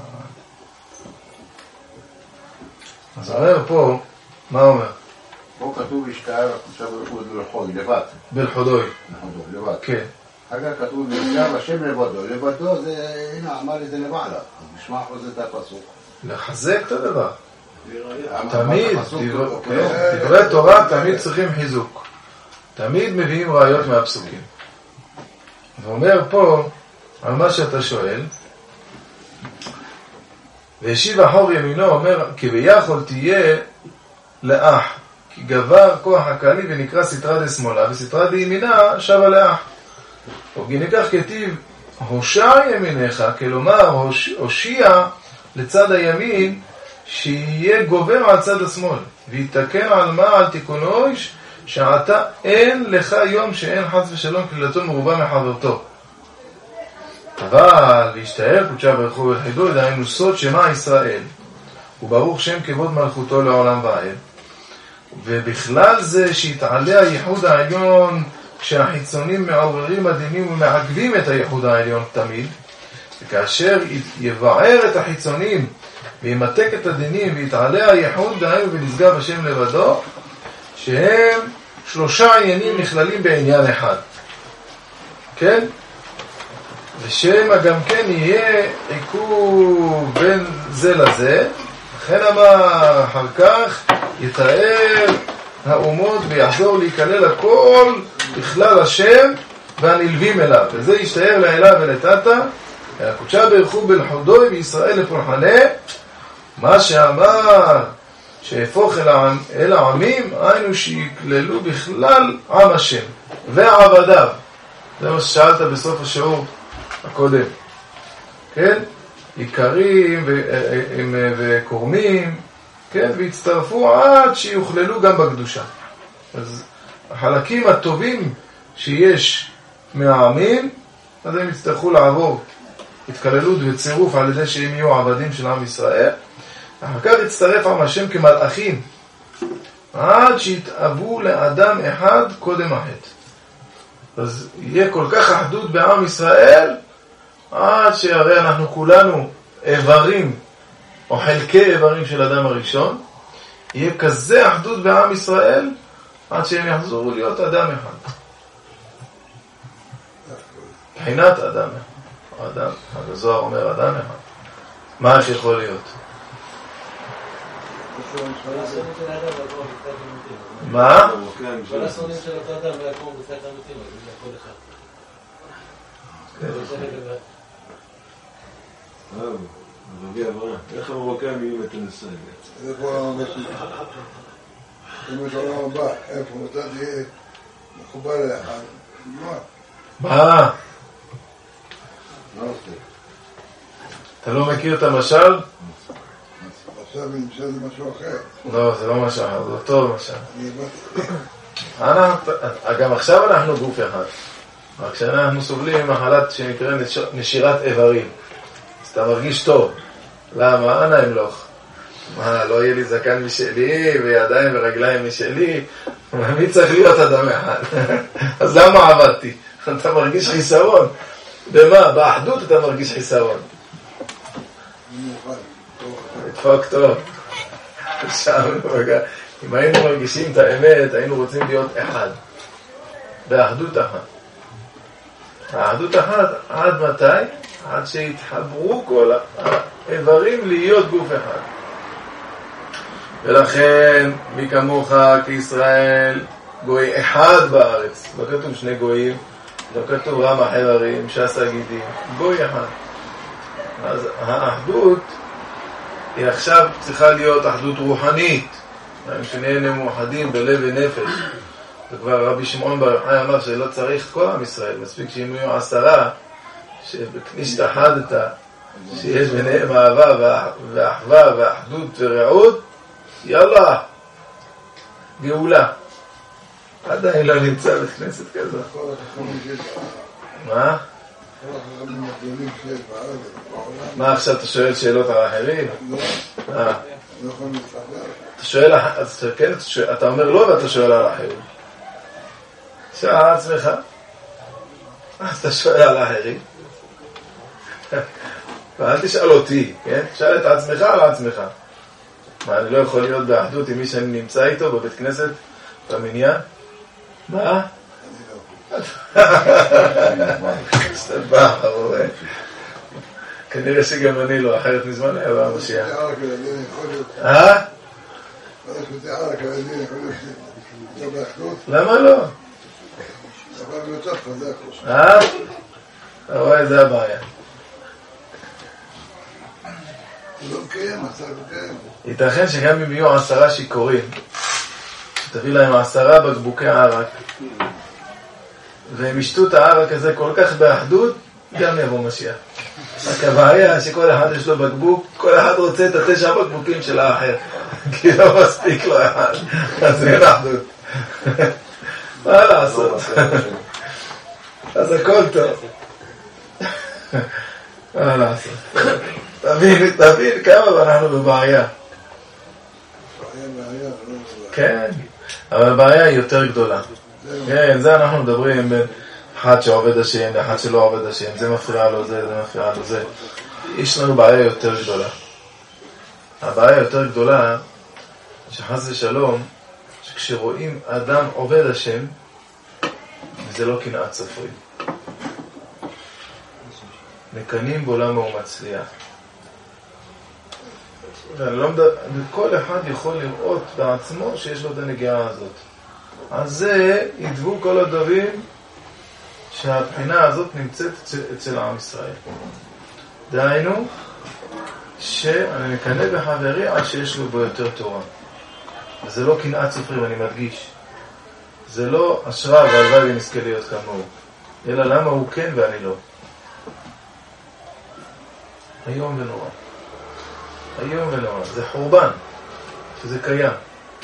אז אומר פה, מה אומר? פה כתוב השתער עכשיו בלחודוי, לבד. בלחודוי. לבד. כן. אחר כך כתוב נשגב השם לבדו. לבדו זה, הנה אמר לי זה למעלה. אז נשמע פה זה את הפסוק. לחזק את הדבר. תמיד, דברי תורה תמיד צריכים חיזוק. תמיד מביאים ראיות מהפסוקים. ואומר פה, על מה שאתה שואל, והשיב אחור ימינו, אומר, כי ביכול תהיה לאח, כי גבר כוח הקלי ונקרא סתרא דשמאלה, וסתרא דימינה שבה לאח. וכנכך כתיב, הושע ימיניך, כלומר, הושיע לצד הימין, שיהיה גובר על צד השמאל, ויתקן על מה? על תיקונו, שעתה אין לך יום שאין חס ושלום כלילתו מרובה מחברתו. אבל להשתער קודשה ברוך הוא ולחידו, דהיינו סוד שמה ישראל, וברוך שם כבוד מלכותו לעולם ועד. ובכלל זה שהתעלה הייחוד העליון כשהחיצונים מעוררים הדינים ומעכבים את הייחוד העליון תמיד, וכאשר יבער את החיצונים וימתק את הדינים ויתעלה הייחוד, דהיינו ונשגב השם לבדו, שהם שלושה עניינים נכללים בעניין אחד. כן? ושמה גם כן יהיה עיכוב בין זה לזה, לכן אמר אחר כך יתאר האומות ויחזור להיכלל הכל בכלל השם והנלווים אליו, וזה ישתאר לאלה ולתתה, הקודשה ברוך הוא בלחודוי בישראל לפולחנה, מה שאמר שהפוך אל העמים, היינו שיקללו בכלל עם השם ועבדיו. זה מה ששאלת בסוף השיעור הקודם, כן? עיקרים וקורמים, כן? והצטרפו עד שיוכללו גם בקדושה. אז החלקים הטובים שיש מהעמים, אז הם יצטרכו לעבור התקללות וצירוף על ידי שהם יהיו עבדים של עם ישראל. אחר כך יצטרף עם השם כמלאכים, עד שיתאבו לאדם אחד קודם החטא. אז יהיה כל כך אחדות בעם ישראל, עד שהרי אנחנו כולנו איברים, או חלקי איברים של אדם הראשון, יהיה כזה אחדות בעם ישראל, עד שהם יחזרו להיות אדם אחד. בחינת אדם אחד. אדם, הזוהר אומר אדם אחד. מה איך יכול להיות? מה? כל הסונים של אותו אדם לא יקום בתחילת המתים, אז זה הכל אחד. רבי אברהם, איך המרוקאים יהיו את הנסה? זה כל המבשלים. אם יש עולם הבא, איפה אתה תהיה מחובר לאחד. מה? לא עושה. אתה לא מכיר את המשל? עכשיו נמשל זה משהו אחר. לא, זה לא משל, זה אותו משל. אני הבאתי. גם עכשיו אנחנו גוף אחד. רק שאנחנו סובלים ממחלת שנקרא נשירת איברים. אז אתה מרגיש טוב. למה? אנא אמלוך. מה, לא יהיה לי זקן משלי וידיים ורגליים משלי? מי צריך להיות אדם אחד? אז למה עבדתי? אתה מרגיש חיסרון. במה? באחדות אתה מרגיש חיסרון. דפוק טוב. אם היינו מרגישים את האמת, היינו רוצים להיות אחד. באחדות אחת. האחדות אחת עד מתי? עד שהתחברו כל האיברים להיות גוף אחד. ולכן מי כמוך כישראל גוי אחד בארץ. לא כתוב שני גויים, לא כתוב רמ"ח איברים, שס"ה גידים, גוי אחד. אז האחדות היא עכשיו צריכה להיות אחדות רוחנית. שנהיינו מאוחדים בלב ונפש. וכבר רבי שמעון בר יוחאי אמר שלא צריך כל עם ישראל, מספיק שאם יהיו 10 שבכנישת שיש ביניהם אהבה ואחווה ואחדות ורעות, יאללה, גאולה. עדיין לא נמצא בכנסת כזו. מה? מה עכשיו אתה שואל שאלות על האחרים? אתה שואל, אתה אומר לא ואתה שואל על האחרים. שאל על עצמך. אז אתה שואל על האחרים. ואל תשאל אותי, כן? תשאל את עצמך על עצמך. מה, אני לא יכול להיות באחדות עם מי שאני נמצא איתו בבית כנסת, במניין? מה? סתבח, הרואה. כנראה שגם אני לא, אחרת מזמן היה במשיח. למה לא? אתה רואה, זה הבעיה. ייתכן שגם אם יהיו 10 שיכורים, תביא להם 10 בקבוקי ערק, והם ישתו את הערק הזה כל כך באחדות, גם יבוא משיח. רק הבעיה שכל אחד יש לו בקבוק, כל אחד רוצה את 9 בקבוקים של האחר, כי לא מספיק לו אחד, אז אין אחדות. מה לעשות? אז הכל טוב. מה לעשות? תבין כמה אנחנו בבעיה. כן, אבל הבעיה היא יותר גדולה. כן, זה אנחנו מדברים בין אחד שעובד השם לאחד שלא עובד השם. זה מפריע לו זה, זה מפריע לו זה. יש לנו בעיה יותר גדולה. הבעיה יותר גדולה שחס ושלום, שכשרואים אדם עובד השם, וזה לא קנאת סופרים. מקנים בו למה הוא מצליח. כל אחד יכול לראות בעצמו שיש לו את הנגיעה הזאת. אז זה ידבו כל הדברים שהבחינה הזאת נמצאת אצל עם ישראל. דהיינו שאני מקנה בחברי עד שיש לו בו יותר תורה. וזה לא קנאת סופרים, אני מדגיש. זה לא אשרה והלוואי ונזכה להיות כמוהו, אלא למה הוא כן ואני לא. היום ונורא. היום ונורא. זה חורבן, שזה קיים.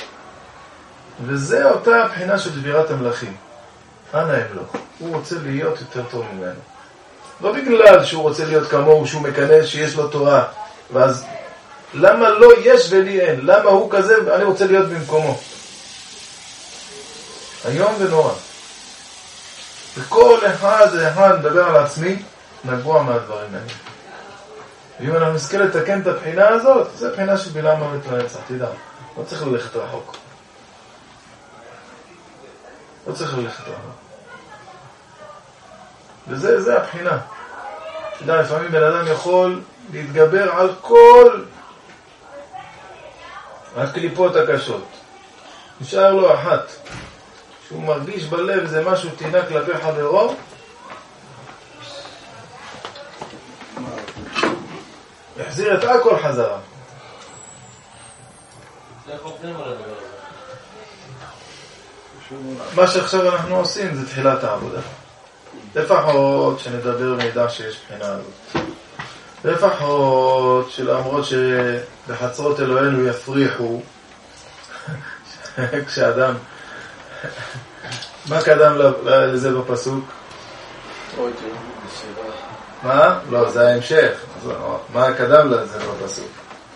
וזה אותה הבחינה של שבירת המלאכים. אנא אמלוך. הוא רוצה להיות יותר טוב ממנו. לא בגלל שהוא רוצה להיות כמוהו, שהוא מקנה שיש לו תורה. ואז למה לא יש ולי אין? למה הוא כזה ואני רוצה להיות במקומו? היום ונורא. וכל אחד מדבר על עצמי, נגוע מהדברים האלה. ואם אנחנו נזכה לתקן את הבחינה הזאת, זה בחינה של בילה מוות לנצח, תדע. לא צריך ללכת רחוק. לא צריך ללכת רחוק. וזה הבחינה. אתה יודע, לפעמים בן אדם יכול להתגבר על כל הקליפות הקשות. נשאר לו אחת. שהוא מרגיש בלב זה משהו תינה כלפי חברו, יחזיר את הכל חזרה. מה שעכשיו אנחנו עושים זה תחילת העבודה. לפחות שנדבר מידע שיש בחינה הזאת. לפחות שלמרות שבחצרות אלוהינו יפריחו, כשאדם, מה קדם לזה בפסוק? מה? לא, זה ההמשך. מה קדם לזה בפסוק?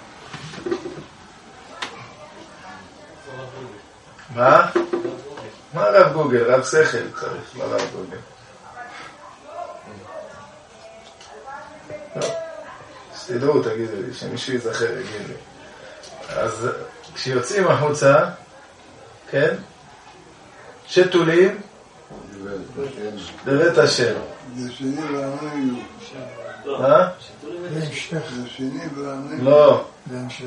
מה? מה רב גוגל? רב שכל צריך, לא רב גוגל. לא. שתדעו, תגידו לי, שמישהו יזכר יגיד לי. אז כשיוצאים החוצה, כן? שתולים בבית השם. זה שני ועניים. מה? זה המשך. זה שני ועניים. לא. זה המשך.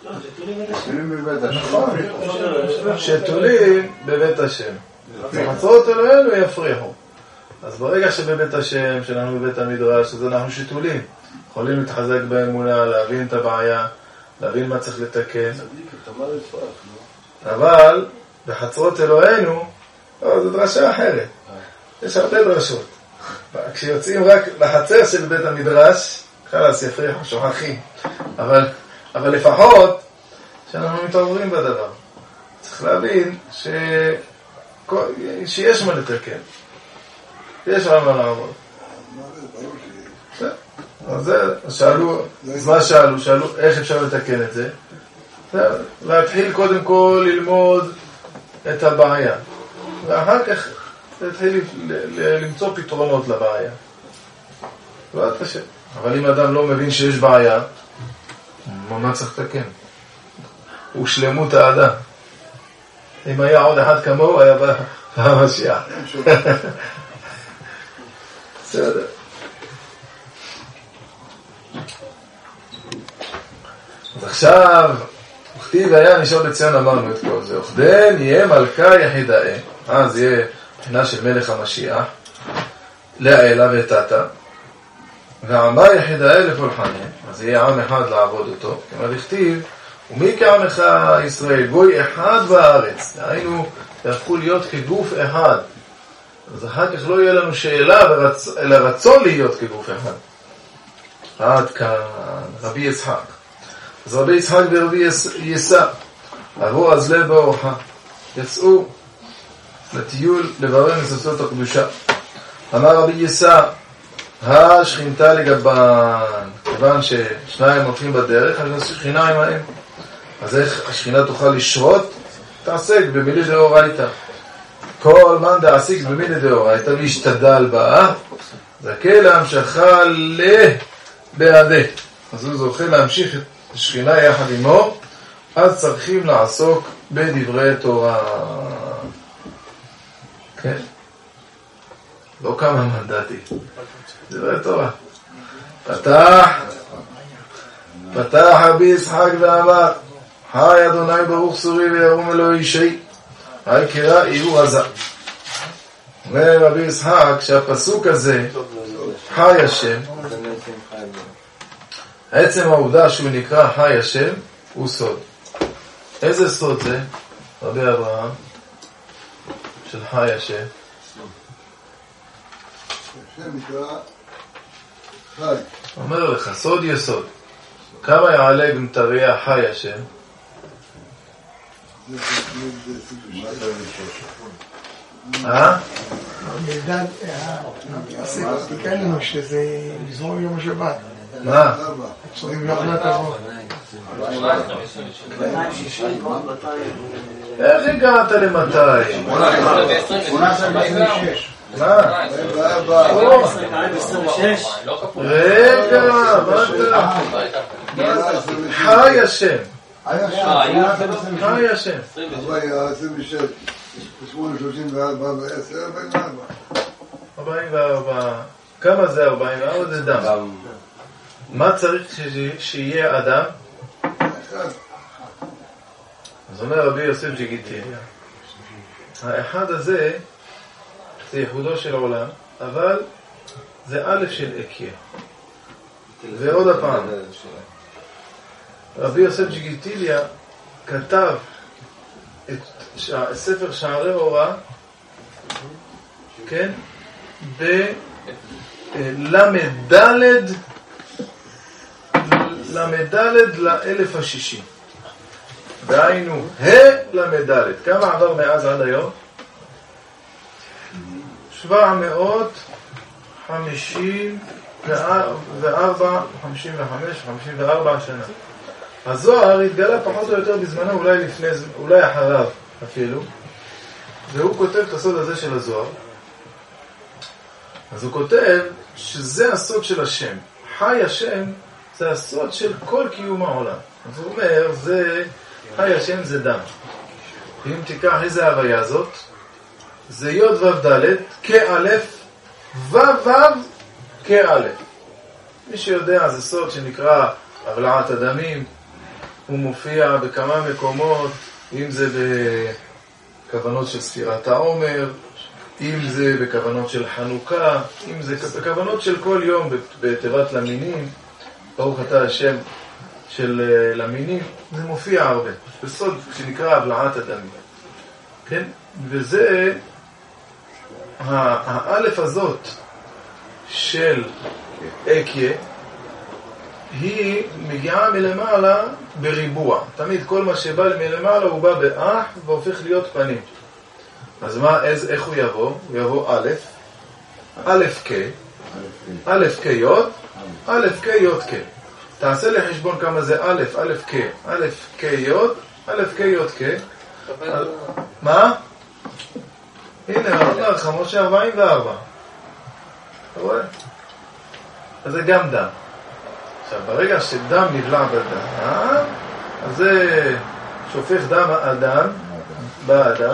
שתולים בבית השם. חצרות אלוהינו יפריחו. אז ברגע שבבית השם, שלנו בבית המדרש, אז אנחנו שתולים. יכולים להתחזק באמונה, להבין את הבעיה, להבין מה צריך לתקן. אבל בחצרות אלוהינו, זו דרשה אחרת. יש הרבה דרשות. כשיוצאים רק לחצר של בית המדרש, חלס יפריחו, שוכחים. אבל לפחות שאנחנו מתעוררים בדבר. צריך להבין שיש מה לתקן. יש מה לעבוד. אז שאלו, שאלו איך אפשר לתקן את זה. להתחיל קודם כל ללמוד את הבעיה. ואחר כך להתחיל למצוא פתרונות לבעיה. לא קשה. אבל אם אדם לא מבין שיש בעיה, מה צריך לתקן? הוא שלמות האדם. אם היה עוד אחד כמוהו, היה במשיח. בסדר. אז עכשיו, וכתיב היה נשאר בציון, אמרנו את כל זה. וכדן יהיה מלכה יחידאי. אז יהיה בחינה של מלך המשיח. לעילה ותתה. ועמה יחידאי לפולחניה. אז יהיה עם אחד לעבוד אותו. כלומר לכתיב, ומי כעמך ישראל? גוי אחד בארץ. דהיינו, יהפכו להיות כגוף אחד. אז אחר כך לא יהיה לנו שאלה, אלא רצון להיות כגוף אחד. עד כאן, רבי יצחק. אז רבי יצחק ורבי יסע עברו אז לב באורחה. יצאו לטיול לברר ניסוסות הקדושה. אמר רבי יסע, השכינתה לגבן. כיוון ששניים הולכים בדרך, אז השכינה עמהם. אז איך השכינה תוכל לשרות? תעסק במילי דאורייתא. כל מן דעסיק במילי דאורייתא וישתדל בה, זכה להמשכה לבעדה. אז הוא זוכה להמשיך את השכינה יחד עמו, אז צריכים לעסוק בדברי תורה. כן? לא כמה מנדטים. דברי תורה. פתח רבי יצחק ואמר, היי אדוני ברוך סורי וירום אלוהי אישי, היי קרא איור עזה. אומר רבי יצחק שהפסוק הזה, חי השם, עצם העובדה שהוא נקרא חי השם, הוא סוד. איזה סוד זה, רבי אברהם, של חי השם? השם נקרא חי. אומר לך, סוד יסוד. כמה יעלה גמטריה חי השם? אלדד, תיקן לנו שזה לזרום יום השבת. מה? צורים יחלת תבוא. איך הגעת ל-200? 1846. מה? רגע, מה אתה? חי השם. חי השם. 26, 8:34 ו-10, 44. כמה זה 44? זה דם. מה צריך שיהיה אדם? אז אומר רבי יוסף ג'יגיטיליה, האחד הזה זה ייחודו של העולם, אבל זה א' של אקיה. ועוד הפעם, רבי יוסף ג'יגיטיליה כתב את ספר שערי אורה, כן? בלמדלת לאלף השישי. דהיינו, למדלת. כמה עבר מאז עד היום? 754 שנה. הזוהר התגלה פחות או יותר בזמנו, אולי אחריו אפילו, והוא כותב את הסוד הזה של הזוהר. אז הוא כותב שזה הסוד של השם. חי השם זה הסוד של כל קיום העולם. אז הוא אומר, חי השם זה דם. אם תיקח איזה הוויה זאת, זה יוד וו ד' כאלף, וו כאלף. מי שיודע, זה סוד שנקרא הבלעת הדמים. הוא מופיע בכמה מקומות, אם זה בכוונות של ספירת העומר, אם זה בכוונות של חנוכה, אם זה בכוונות של כל יום בתיבת למינים, ברוך אתה השם של למינים, זה מופיע הרבה. בסוד שנקרא הבלעת הדמים. כן? וזה, האלף הזאת של אקיה, היא מגיעה מלמעלה בריבוע. תמיד כל מה שבא מלמעלה הוא בא באח והופך להיות פנים. אז איך הוא יבוא? הוא יבוא א', א' כ', א' כ' יוד, א' כ' יוד כ'. תעשה לי חשבון כמה זה א', א' כ', א' כ' יוד, א' כ' יוד כ'. מה? הנה, אומר לך, משה 44. אתה רואה? אז זה גם דם. עכשיו, ברגע שדם נבלע בדם, אז זה שופך דם האדם, באדם.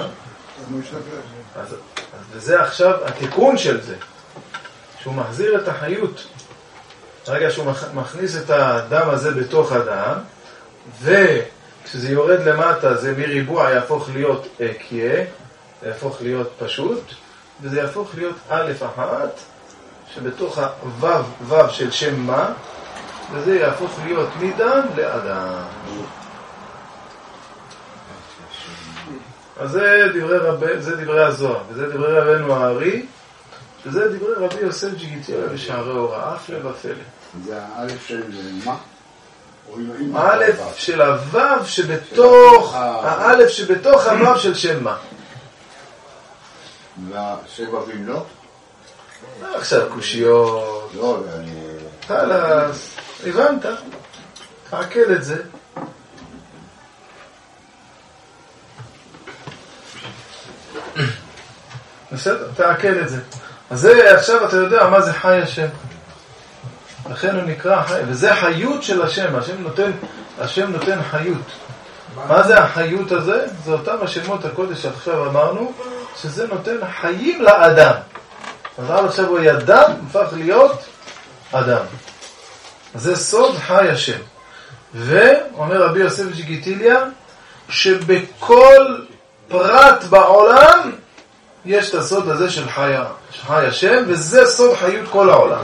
וזה עכשיו התיקון של זה, שהוא מחזיר את החיות. ברגע שהוא מכניס את הדם הזה בתוך הדם, וכשזה יורד למטה, זה מריבוע יהפוך להיות אקיה, יהפוך להיות פשוט, וזה יהפוך להיות א' אחת, שבתוך הוו של שם מה, וזה יהפוך להיות מדם לאדם. אז זה דברי הזוהר, וזה דברי רבנו הארי, וזה דברי רבי יוסף ג'יגיטיליה בשערי אורה, אף לבפלא. זה האלף של מה? האלף של הוו שבתוך, האלף שבתוך הוו של שם מה. והשבבים לא? עכשיו קושיות. לא, אני... חלאס, הבנת? תעכל את זה. בסדר, תעכל את זה. אז זה, עכשיו אתה יודע מה זה חי השם. לכן הוא נקרא חי, וזה חיות של השם. השם נותן חיות. מה זה החיות הזה? זה אותם השמות הקודש שעכשיו אמרנו, שזה נותן חיים לאדם. אז עכשיו הוא ידם, הפך להיות אדם. זה סוד חי השם. ואומר רבי יוסף ג'יגיטיליה, שבכל פרט בעולם יש את הסוד הזה של חי השם, וזה סוד חיות כל העולם.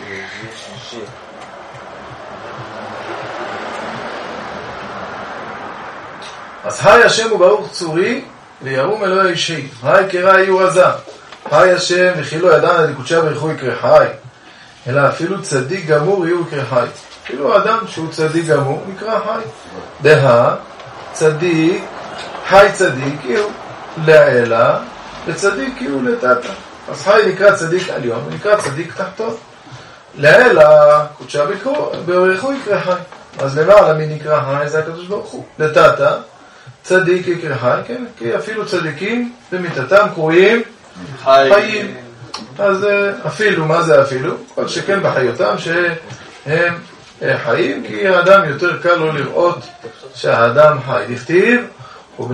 אז חי השם הוא ברוך צורי, וירום אלוהי אישי. חי קרא יהיו רזה. חי השם וכילו ידענה דקודשה ברכו יקרא חי. אלא אפילו צדיק גמור יהיו יקרא חי. אפילו אדם שהוא צדיק גמור נקרא חי. דה צדיק, חי צדיק יהיו לעילה, וצדיק יהיו לטאטה. אז חי נקרא צדיק עליון, ונקרא צדיק תחתון. לעילה קודשה ברכו יקרא חי. אז למעלה מי נקרא חי? זה הקדוש ברוך הוא. לטאטה צדיק יקרא חי, כן? כי אפילו צדיקים במיתתם קרויים חיים. אז אפילו, מה זה אפילו? כל שכן בחיותם שהם חיים, כי האדם יותר קל לו לראות שהאדם חי. דכתיב,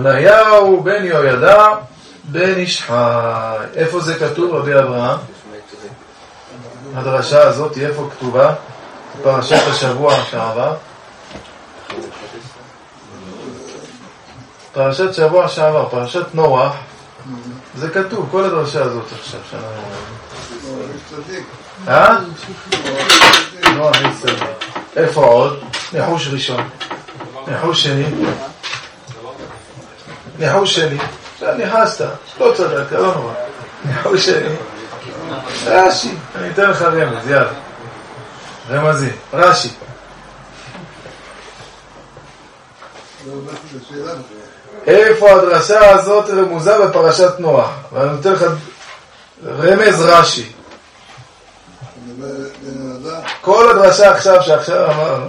ובניהו בן יהוידע בן איש חי. איפה זה כתוב, רבי אברהם? הדרשה הזאת, איפה כתובה? פרשת השבוע שעבר. פרשת שבוע שעבר, פרשת נוח, זה כתוב, כל הדרשה הזאת עכשיו נוח איש צדיק. איפה עוד? ניחוש ראשון, ניחוש שני, ניחוש שני, ניחסת, לא צדק, לא נורא. ניחוש שני, רש"י, אני אתן לך רמז, יאללה, רמזי, רש"י. איפה הדרשה הזאת רמוזה בפרשת נוח? ואני נותן לך רמז רש"י. כל הדרשה עכשיו שעכשיו אמרנו.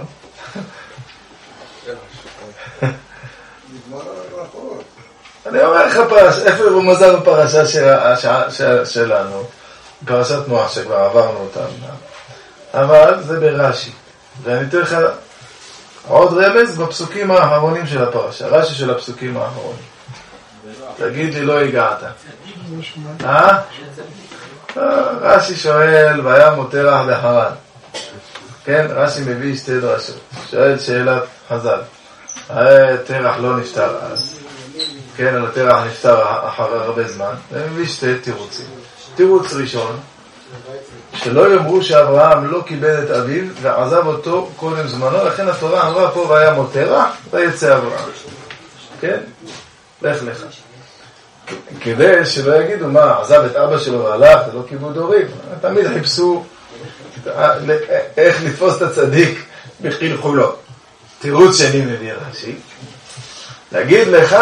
אני אומר לך איפה רמוזה בפרשה שלנו, פרשת נוח שכבר עברנו אותה, אבל זה ברש"י. ואני אתן לך עוד רמז בפסוקים האחרונים של הפרשה, רש"י של הפסוקים האחרונים. תגיד לי, לא הגעת. רש"י שואל, והיה מותרח בחרן. כן, רש"י מביא שתי דרשות. שואל שאלת חז"ל. תרח לא נפטר אז. כן, על התרח נפטר אחרי הרבה זמן. ומביא שתי תירוצים. תירוץ ראשון, שלא יאמרו שאברהם לא קיבל את אביו ועזב אותו קודם זמנו, לכן התורה אמרה פה והיה מותרח ויצא אברהם. כן? לך לך. כדי שלא יגידו מה, עזב את אבא שלו והלך, זה לא כיבוד הורים. תמיד חיפשו איך לתפוס את הצדיק בחלחולו. תירוץ שני מביא רש"י, להגיד לך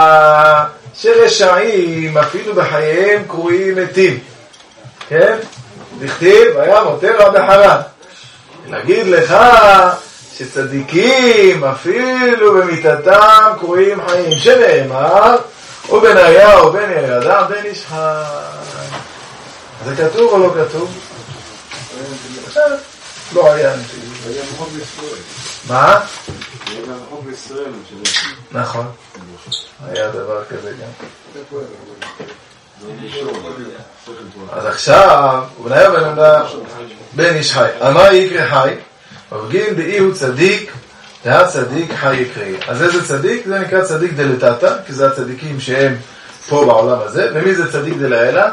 שרשעים אפילו בחייהם קרויים מתים. כן? לכתיב, היה מותרח בחרן. להגיד לך שצדיקים אפילו במיתתם קרויים חיים, שנאמר ובניה ובן אדם בן איש חי. זה כתוב או לא כתוב? עכשיו לא היה רחוק בישראל. מה? היה רחוק בישראל. נכון, היה דבר כזה גם. אז עכשיו ובניה ובן אדם בן איש חי. אמר יקרא חי ובגין דאי הוא צדיק והצדיק חי יקראי. אז איזה צדיק? זה נקרא צדיק דלתתא, כי זה הצדיקים שהם פה בעולם הזה. ומי זה צדיק דלעילא?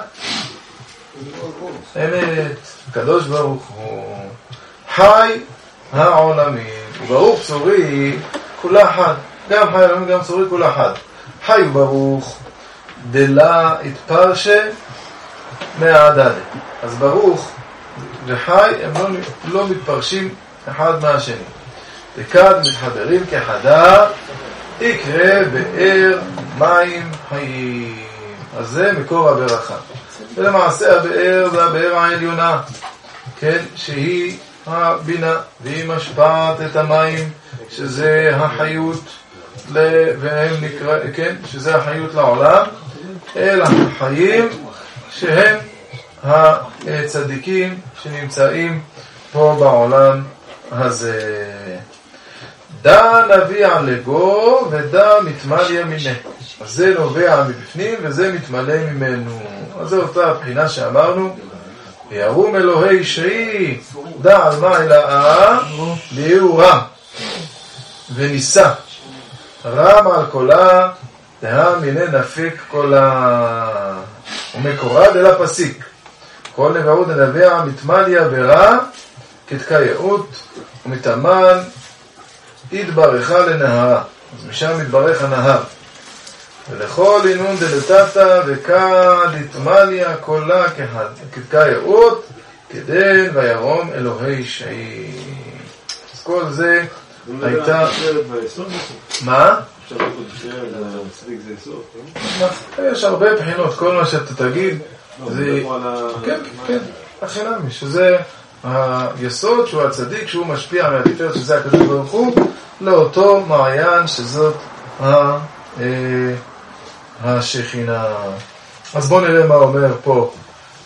אמת, הקדוש ברוך הוא חי העולמים, וברוך צורי כולה חד. גם חי העולמים גם צורי כולה חד. חי וברוך דלה התפרשה מהעדדה. אז ברוך וחי הם לא מתפרשים אחד מהשני, וכד מתחברים כחדה, יקרא באר מים חיים. אז זה מקור הברכה. ולמעשה הבאר זה הבאר העליונה, כן, שהיא הבינה, והיא משפעת את המים, שזה החיות והם נקרא, כן, שזה החיות לעולם, אל החיים שהם הצדיקים שנמצאים פה בעולם הזה. דא נביע לגו ודא מתמלא מיניה. אז זה נובע מבפנים וזה מתמלא ממנו. אז זו אותה הבחינה שאמרנו, ירום אלוהי שהיא דא על מה אלאה ליהו רם וניסה רם על קולה דהה מיני נפיק קולה ומקורה דלה פסיק כל נבעות הנביע מתמליה ברע כתקייעות ומתאמן התברכה לנהרה. אז משם מתברך הנהר. ולכל אינון דלתתא וכד התמליה קולה כתקייעות כדן וירום אלוהי שהיא. אז כל זה הייתה... מה? יש הרבה בחינות, כל מה שאתה תגיד זה... כן, כן, החינמי, שזה היסוד, שהוא הצדיק, שהוא משפיע מהתפארת, שזה הקדוש ברוך הוא, לאותו מעיין שזאת השכינה. אז בואו נראה מה אומר פה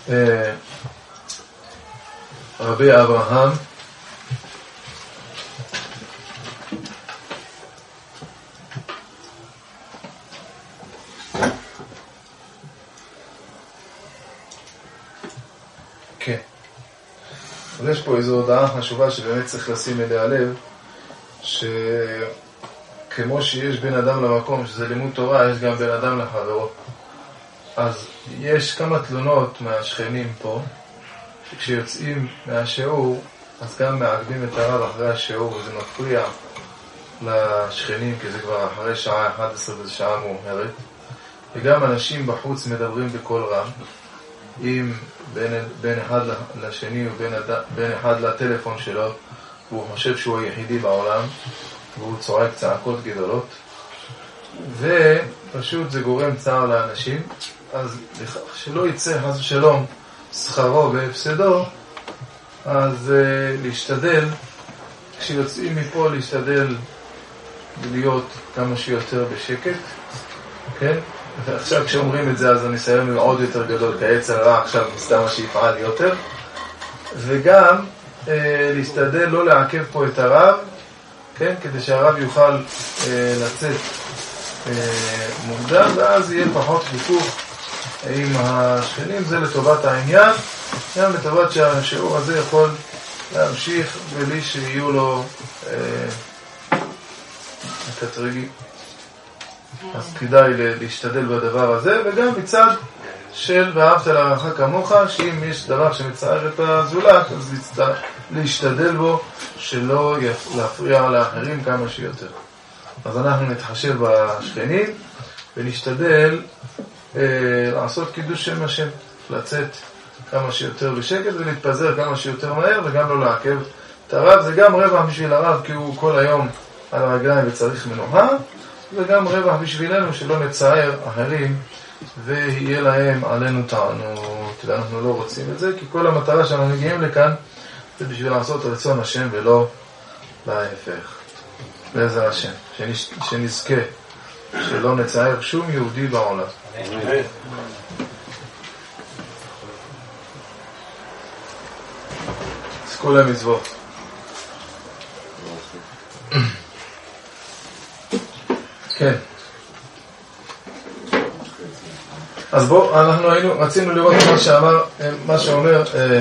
רבי אברהם. כן. אז יש פה איזו הודעה חשובה שבאמת צריך לשים אליה לב, שכמו שיש בין אדם למקום, שזה לימוד תורה, יש גם בין אדם לחברו. אז יש כמה תלונות מהשכנים פה, שכשיוצאים מהשיעור, אז גם מעכבים את הרב אחרי השיעור, וזה מפריע לשכנים, כי זה כבר אחרי שעה 11 וזו שעה מאוחרת. וגם אנשים בחוץ מדברים בקול רם, אם בין אחד לשני ובין אחד לטלפון שלו, והוא חושב שהוא היחידי בעולם, והוא צועק צעקות גדולות, ופשוט זה גורם צער לאנשים. אז שלא יצא חס ושלום שכרו והפסדו, אז להשתדל, כשיוצאים מפה להשתדל להיות כמה שיותר בשקט, כן? ועכשיו כשאומרים את זה אז הניסיון הוא עוד יותר גדול, כי היצר הרע עכשיו מסתם שיפעל יותר, וגם להשתדל לא לעכב פה את הרב, כן? כדי שהרב יוכל לצאת מוקדם, ואז יהיה פחות חיכוך עם השכנים. זה לטובת העניין, גם לטובת שהשיעור הזה יכול להמשיך בלי שיהיו לו קטרגי. אז כדאי להשתדל בדבר הזה, וגם מצד של ואהבת לרעך כמוך, שאם יש דבר שמצער את הזולת, אז להשתדל בו שלא להפריע לאחרים כמה שיותר. אז אנחנו נתחשב בשכנים ונשתדל לעשות קידוש שם השם, לצאת כמה שיותר בשקט ולהתפזר כמה שיותר מהר, וגם לא לעכב את הרב. זה גם רווח בשביל הרב, כי הוא כל היום על הרגליים וצריך מנוחה, וגם רווח בשבילנו שלא נצער אחרים ויהיה להם עלינו טענות, ואנחנו לא רוצים את זה, כי כל המטרה שאנחנו מגיעים לכאן זה בשביל לעשות רצון השם ולא להפך. בעזר השם, שנזכה שלא נצער שום יהודי בעולם. אז כל המצוות. כן. אז בואו, אנחנו רצינו לראות מה שאומר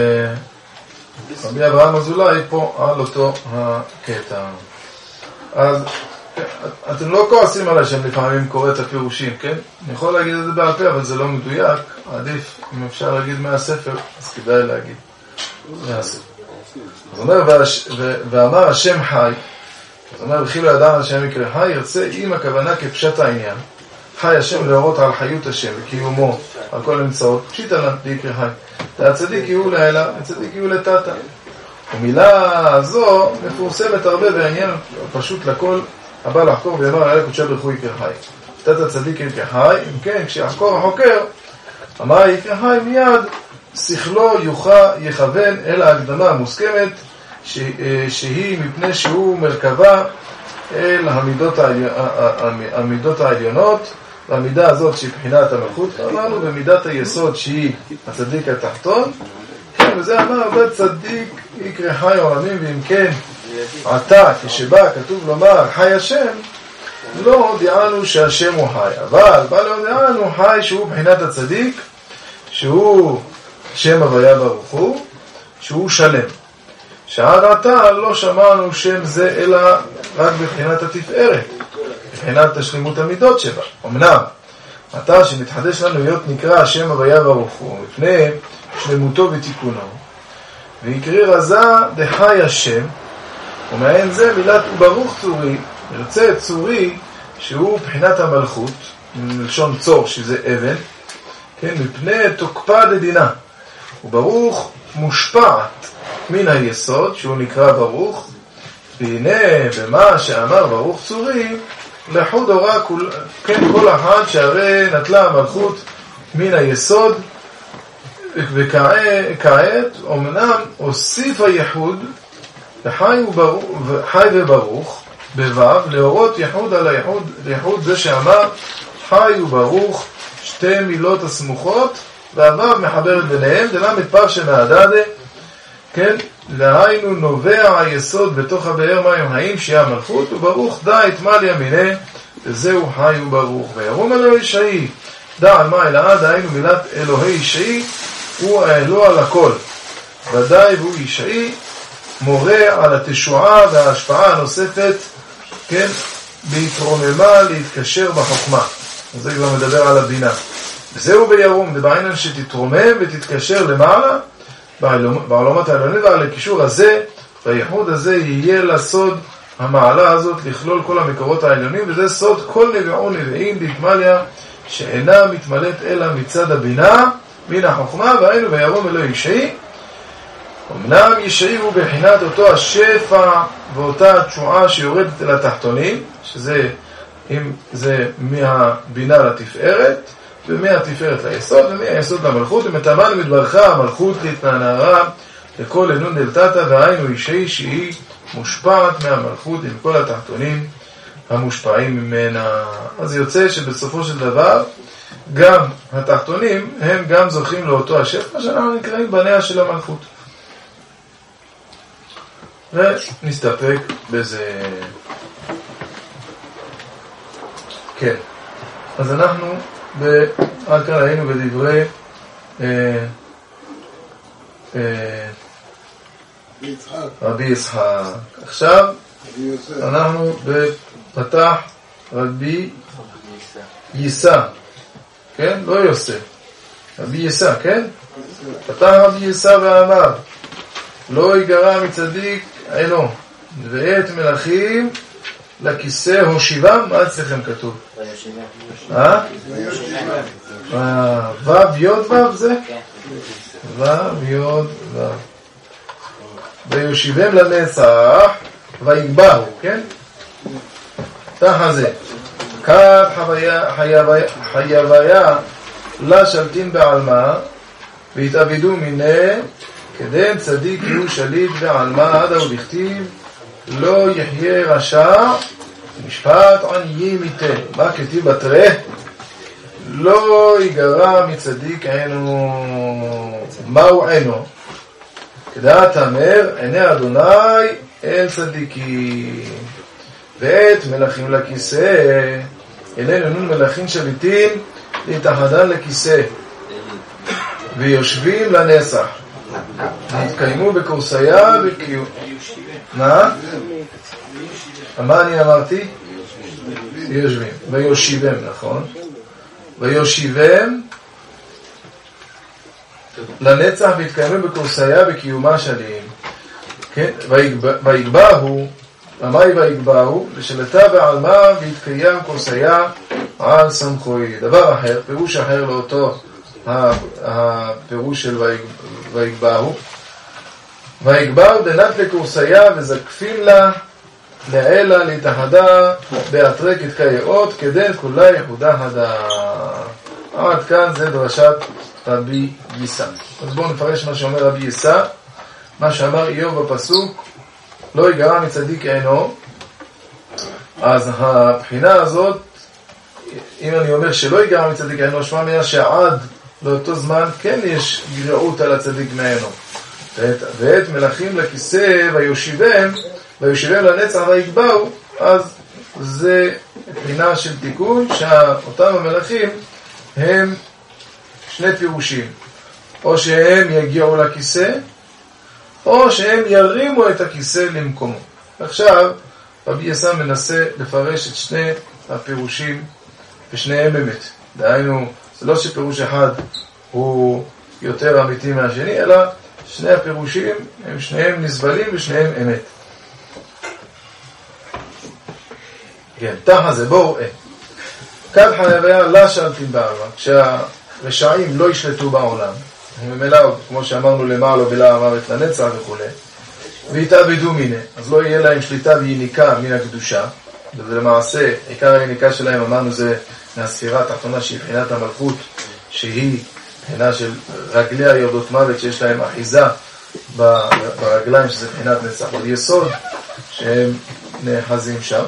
רבי אברהם אזולאי פה על אותו הקטע. אז אתם לא כועסים עליי שאני לפעמים קורא את הפירושים, כן? אני יכול להגיד את זה בעל פה, אבל זה לא מדויק. עדיף, אם אפשר להגיד מהספר, אז כדאי להגיד מהספר. אז אומר, ואמר השם חי, אז אומר, וכאילו ידע השם יקרא חי, ירצה עם הכוונה כפשט העניין. חי השם להורות על חיות השם וקיומו, על כל המצאות, פשיט עליו להיקרא חי. והצדיק יהיו לאלה, הצדיק יהיו לטאטה. ומילה הזו מפורסמת הרבה בעניין פשוט לכל הבא לחקור ויאמר עליה קודשה ברכו יקרא חי. תת הצדיק יקרא חי, אם כן, כשיחקור החוקר, אמר יקרא חי מיד, שכלו יכוון אל ההקדמה המוסכמת, שהיא מפני שהוא מרכבה אל המידות העליונות, והמידה הזאת שהיא בחינת המלכות, אמרנו במידת היסוד שהיא הצדיק התחתון, כן, וזה אמר הרבה צדיק יקרא חי עולמים, ואם כן עתה כשבא כתוב לומר חי השם, לא הודיענו שהשם הוא חי, אבל בא להודיענו חי שהוא בחינת הצדיק, שהוא שם הוויה ברוך הוא, שהוא שלם. שעד עתה לא שמענו שם זה אלא רק בבחינת התפארת, בבחינת השלמות המידות שבה. אמנם עתה שמתחדש לנו להיות נקרא שם הוויה ברוך הוא לפני שלמותו ותיקונו, ויקריא רזה דחי השם, ומעין זה מילת וברוך צורי, ירצה צורי שהוא בחינת המלכות, מלשון צור שזה אבן, כן, מפני תוקפה דדינה, וברוך מושפעת מן היסוד שהוא נקרא ברוך, והנה במה שאמר ברוך צורי לחוד הורה כן כל אחד שהרי נטלה המלכות מן היסוד, וכעת אמנם הוסיף הייחוד חי וברוך בו' להורות ייחוד על הייחוד זה שאמר חי וברוך, שתי מילות הסמוכות, והו' מחברת ביניהם דלמד פרשה מהדדה, כן, להיינו נובע היסוד בתוך הבאר מים חיים שיהיה המלכות, וברוך דע את מעל ימינה, וזהו חי וברוך. וירום אלוהי שאי דע על מה אלוהה, דהיינו מילת אלוהי שאי הוא האלוה על הכל, ודאי והוא ישעי, מורה על התשועה וההשפעה הנוספת, כן, בהתרוממה להתקשר בחוכמה. אז זה כבר מדבר על הבינה. וזהו בירום, דבעינן שתתרומם ותתקשר למעלה, בעולמות העליונים, ועל הקישור הזה, והייחוד הזה יהיה לסוד המעלה הזאת לכלול כל המקורות העליונים, וזה סוד כל נביאו נביאים בהתמליה, שאינה מתמלאת אלא מצד הבינה, מן החוכמה, והיינו וירום אלוהי ישעי. אמנם ישעי הוא בחינת אותו השפע ואותה התשועה שיורדת אל התחתונים, שזה אם זה מהבינה לתפארת, ומהתפארת ליסוד, ומהיסוד למלכות, ומתאמן מדברכה המלכות להתנערה לכל ענון דלתתא, והיינו ישעי שהיא מושפעת מהמלכות עם כל התחתונים המושפעים ממנה. אז יוצא שבסופו של דבר גם התחתונים הם גם זוכים לאותו השפע שאנחנו נקראים בניה של המלכות. ונסתפק בזה. כן, אז אנחנו עד כאן היינו בדברי רבי יצחק. עכשיו אנחנו בפתח רבי ייסא, כן? לא יוסף, רבי ייסא, כן? פתח רבי ייסא ואמר לא ייגרע מצדיק אינו, ואת מלכים לכיסא הושיבם. מה אצלכם כתוב? וו יוד וו זה? וו יוד וו. ויושיבם לנצח ויגבהו, כן? תחת זה כך חייביה לה שלטין בעלמה והתאבדו מיני כדן צדיק יהיו שליט בעלמה עדה ובכתיב לא יחיה רשע משפט עניים ייתן. מה כתיב בתרא? לא ייגרע מצדיק עינו. מהו עינו? כדעת אמר עיני אדוני אל צדיקים, ואת מלכים לכיסא אלינו נון מלכים שליטים להתאחדן לכיסא ויושבים לנצח והתקיימו בקורסיה וקיום. מה אני אמרתי? יושבים. ויושיבם, נכון? ויושיבם לנצח והתקיימו בקורסיה בקיומה שלים. כן? ויגבהו, המאי ויגבהו, לשלטה בעלמה והתקיים קורסיה על סמכוי. דבר אחר, פירוש אחר לאותו הפירוש של ויגבהו. ויגבהו דנת לקורסיה וזקפים לה לעילה להתאחדה באתרי כתקי אות כדן כולה יחודה הדה. עד כאן זה דרשת רבי ייסא. אז בואו נפרש מה שאומר רבי ייסא, מה שאמר איוב בפסוק לא ייגרע מצדיק עינו. אז הבחינה הזאת, אם אני אומר שלא ייגרע מצדיק עינו, שמה מנה שעד לאותו זמן כן יש גרעות על הצדיק מעינו. ואת מלכים לכיסא ויושיבם לנצח ויגבהו, אז זה בחינה של תיקון שאותם המלכים הם שני פירושים, או שהם יגיעו לכיסא או שהם ירימו את הכיסא למקומו. עכשיו רבי ייסא מנסה לפרש את שני הפירושים ושניהם אמת. דהיינו, זה לא שפירוש אחד הוא יותר אמיתי מהשני, אלא שני הפירושים הם שניהם נסבלים ושניהם אמת. כן, תחת זה בואו כאן חייביה לה שלטים בעלמה, כשהרשעים לא ישלטו בעולם, ממילא, כמו שאמרנו למעלה בלה אמרת לנצח וכו', והתאבדו מיני, אז לא יהיה להם שליטה ויניקה מן הקדושה. וזה למעשה, עיקר היניקה שלהם אמרנו זה מהספירה התחתונה שהיא בחינת המלכות, שהיא בחינה של רגליה יורדות מוות שיש להם אחיזה ברגליים, שזה בחינת נצח וליסוד שהם נאחזים שם.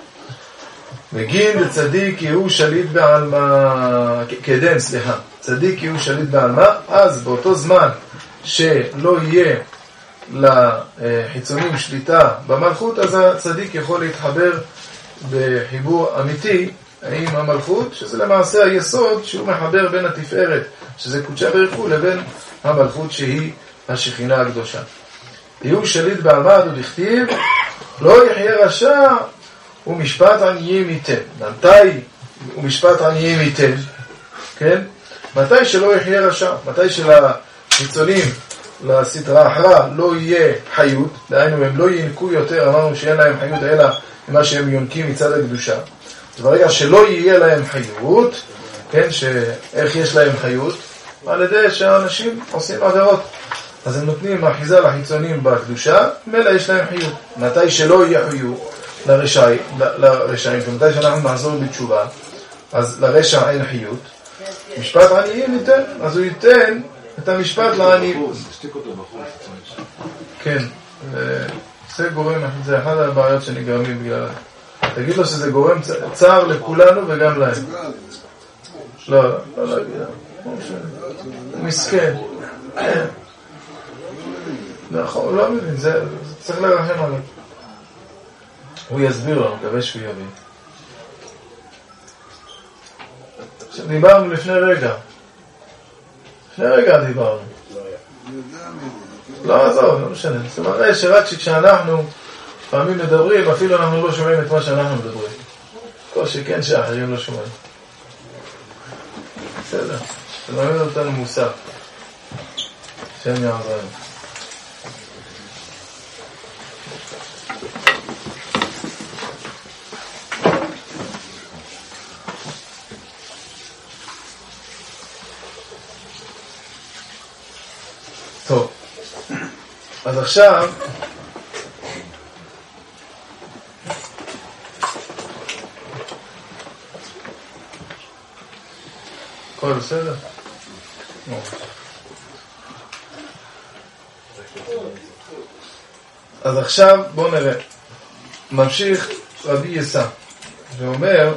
וגין לצדיק יהיו שליט בעלמה, כדן, סליחה, צדיק יהיו שליט בעלמה, אז באותו זמן שלא יהיה לחיצונים שליטה במלכות, אז הצדיק יכול להתחבר בחיבור אמיתי עם המלכות, שזה למעשה היסוד שהוא מחבר בין התפארת, שזה קודשה בריחו, לבין המלכות שהיא השכינה הקדושה. יהיו שליט בעמד ולכתיב, לא יחיה רשע ומשפט עניים ייתן. מתי ומשפט עניים ייתן? כן? מתי שלא יחיה רשע, מתי שלחיצונים, לסטרה אחרה, לא יהיה חיות, דהיינו הם לא ינקו יותר, אמרנו שאין להם חיות אלא ממה שהם יונקים מצד הקדושה. ברגע שלא יהיה להם חיות, כן, איך יש להם חיות? על ידי שהאנשים עושים עבירות. אז הם נותנים אחיזה לחיצונים בקדושה, מלא יש להם חיות. מתי שלא יהיה חיות לרשעים, ומתי שאנחנו נחזור בתשובה, אז לרשע אין חיות. משפט עניים ייתן, אז הוא ייתן את המשפט לעניים. תשתיק אותו בחוץ. כן, זה גורם, זה אחד הבעיות שנגרמים בגלל... תגיד לו שזה גורם צער לכולנו וגם להם. לא, לא להגיד. הוא מסכן. נכון, הוא לא מבין, זה צריך לרחם עליו. הוא יסביר לו, מקווה שהוא יבין. דיברנו לפני רגע. לפני רגע דיברנו. לא, עזוב, לא משנה. זאת אומרת שרק כשאנחנו פעמים מדברים, אפילו אנחנו לא שומעים את מה שאנחנו מדברים. כל שכן שאחרים לא שומעים. בסדר. זה מלמד אותנו מוסר. שם יעזרנו. טוב. אז עכשיו הכל בסדר? אז עכשיו בואו נראה. ממשיך רבי יסע ואומר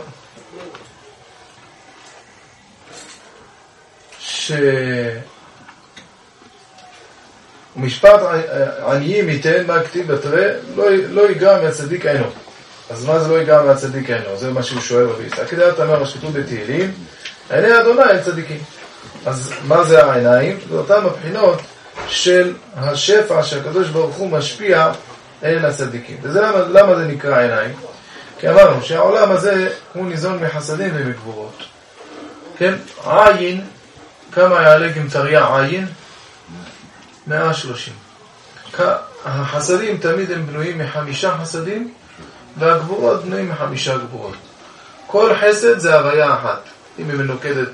משפט עניים ייתן מה כתיב בתרי לא יגרע מהצדיק עינו. אז מה זה לא יגרע מהצדיק עינו? זה מה שהוא שואל רבי יסע. כדאי אתה אומר השכתוב בתהילים עיני אדוני הם צדיקים. אז מה זה העיניים? זה אותם הבחינות של השפע שהקדוש ברוך הוא משפיע אל הצדיקים. וזה למה זה נקרא עיניים? כי אמרנו שהעולם הזה הוא ניזון מחסדים ומגבורות. כן? עין, כמה יעלה גמטריה עין? 130. החסדים תמיד הם בנויים מ5 חסדים, והגבורות בנויים מ5 גבורות. כל חסד זה הוויה אחת. אם היא מנוקדת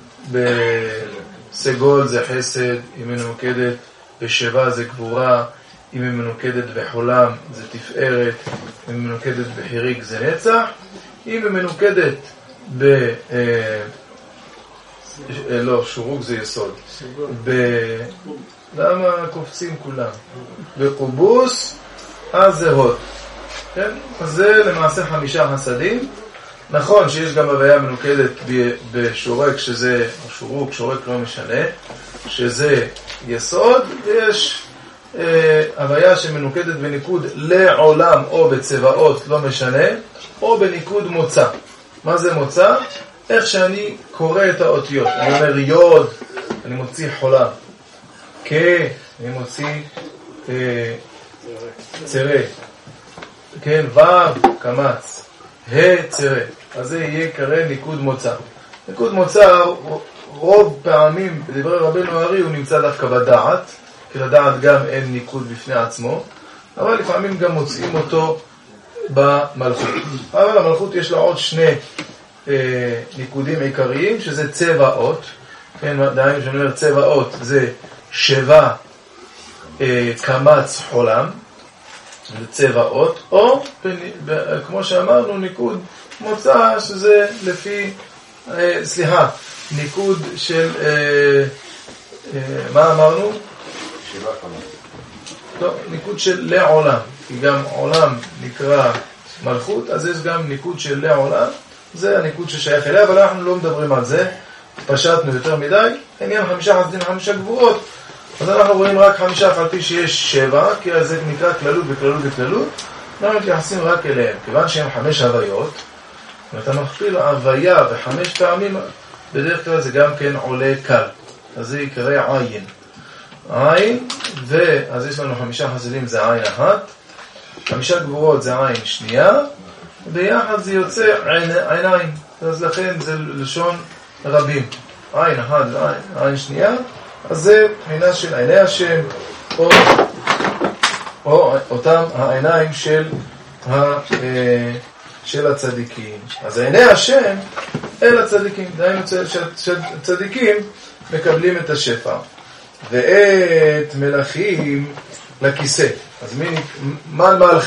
בסגול זה חסד, אם היא מנוקדת בשבע זה גבורה, אם היא מנוקדת בחולם זה תפארת, אם היא מנוקדת בחיריק זה נצח, אם היא מנוקדת לא, שורוק זה יסוד. למה קופצים כולם? בקובוס אז זה הוד. כן? אז זה למעשה 5 חסדים. נכון שיש גם הוויה מנוקדת בשורק שזה, שורוק, שורק לא משנה, שזה יסוד, ויש הוויה שמנוקדת בניקוד לעולם או בצבאות לא משנה, או בניקוד מוצא. מה זה מוצא? איך שאני קורא את האותיות. אני אומר יוד, אני מוציא חולה. כ, אני מוציא צרה. כן, ו', קמץ. צרה. אז זה יהיה קרא ניקוד מוצא. ניקוד מוצא, רוב פעמים בדברי רבנו הארי הוא נמצא דווקא בדעת, כי לדעת גם אין ניקוד בפני עצמו, אבל לפעמים גם מוצאים אותו במלכות. אבל המלכות יש לה עוד 2 ניקודים עיקריים, שזה צבאות. כן, דהיינו שאני אומר צבאות זה 7 קמץ חולם, זה צבאות, או כמו שאמרנו ניקוד מוצא שזה לפי, ניקוד של, מה אמרנו? 7 קמץ. לא, ניקוד של לעולם, כי גם עולם נקרא מלכות, אז יש גם ניקוד של לעולם, זה הניקוד ששייך אליה, אבל אנחנו לא מדברים על זה, פשטנו יותר מדי, עניין 5 חסדים ו5 גבורות, אז אנחנו רואים רק 5 אף על פי שיש 7, כי זה נקרא כללות וכללות וכללות, אנחנו מתייחסים רק אליהם, כיוון שהם 5 הוויות, ואתה מכפיל הוויה ו5 פעמים, בדרך כלל זה גם כן עולה קל, אז זה יקרא עין. עין, ואז יש לנו 5 חסדים, זה עין אחת, 5 גבורות זה עין שנייה, ביחד זה יוצא עיניים, אז לכן זה לשון רבים, עין אחת ועין שנייה, אז זה בחינה של עיני השם, או אותם העיניים של הצדיקים. אז עיני השם אל הצדיקים, דהיינו שהצדיקים מקבלים את השפע, ואת מלכים לכיסא. אז מה מלכי?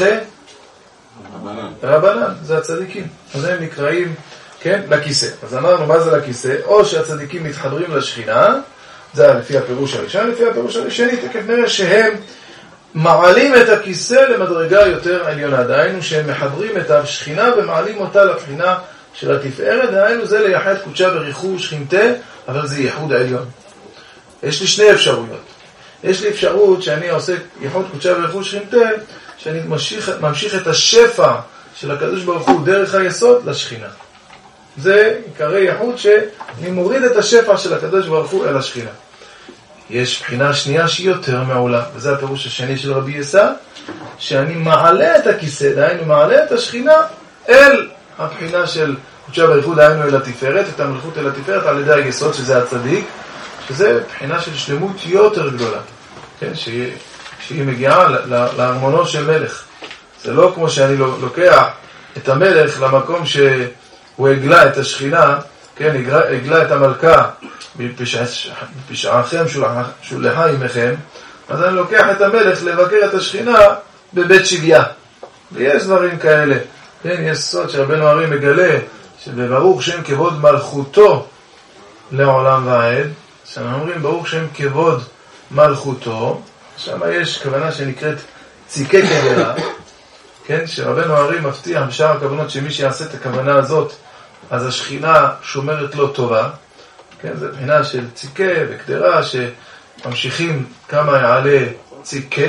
רבנן, זה הצדיקים, אז הם נקראים, כן, לכיסא. אז אמרנו מה זה לכיסא? או שהצדיקים מתחברים לשכינה, זה לפי הפירוש הראשון, לפי הפירוש השני תכף נראה שהם מעלים את הכיסא למדרגה יותר עליונה, דהיינו שהם מחברים את השכינה ומעלים אותה לבחינה של התפארת, דהיינו זה לייחד קודשה בריחו שכינתה, אבל זה ייחוד העליון. יש לי שני אפשרויות. יש לי אפשרות שאני עושה ייחוד קודשה בריחו שכינתה, שאני ממשיך את השפע של הקדוש ברוך הוא דרך היסוד לשכינה. זה עיקרי ייחוד שאני מוריד את השפע של הקדוש ברוך הוא אל השכינה. יש בחינה שנייה שהיא יותר מעולה, וזה הפירוש השני של רבי יסע, שאני מעלה את הכיסא, דהיינו מעלה את השכינה אל הבחינה של קודשה בריחו, דהיינו אל התפארת, את המלכות אל התפארת על ידי היסוד שזה הצדיק, שזה בחינה של שלמות יותר גדולה, כן? שהיא מגיעה לארמונו של מלך. זה לא כמו שאני לוקח את המלך למקום שהוא הגלה את השכינה, כן, הגלה את המלכה בפשעכם שולחה עמכם, אז אני לוקח את המלך לבקר את השכינה בבית שביה. ויש דברים כאלה, כן, יש סוד שרבנו הרי מגלה שבברוך שם כבוד מלכותו לעולם ועד, שאנחנו אומרים ברוך שם כבוד מלכותו, שם יש כוונה שנקראת ציקי קדרה, כן, שרבנו הרי מבטיח בשאר הכוונות שמי שיעשה את הכוונה הזאת אז השכינה שומרת לו טובה, כן, זה בחינה של ציקה וקדרה שממשיכים כמה יעלה ציקה,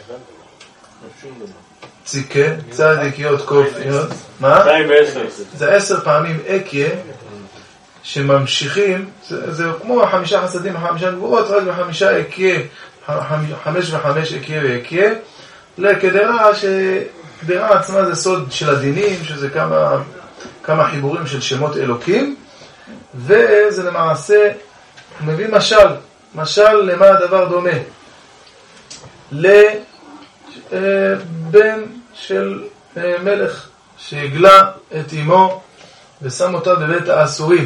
צדיקיות קופיות, מה? זה 10 פעמים אקיה שממשיכים, זה כמו 5 חסדים, 5 גבורות, רק ב5 אקיה, 5 ו5 אקיה ואקיה, לקדרה שקדרה עצמה זה סוד של הדינים, שזה כמה חיבורים של שמות אלוקים, וזה למעשה מביא משל למה הדבר דומה? לבן של מלך שהגלה את אמו ושם אותה בבית האסורים,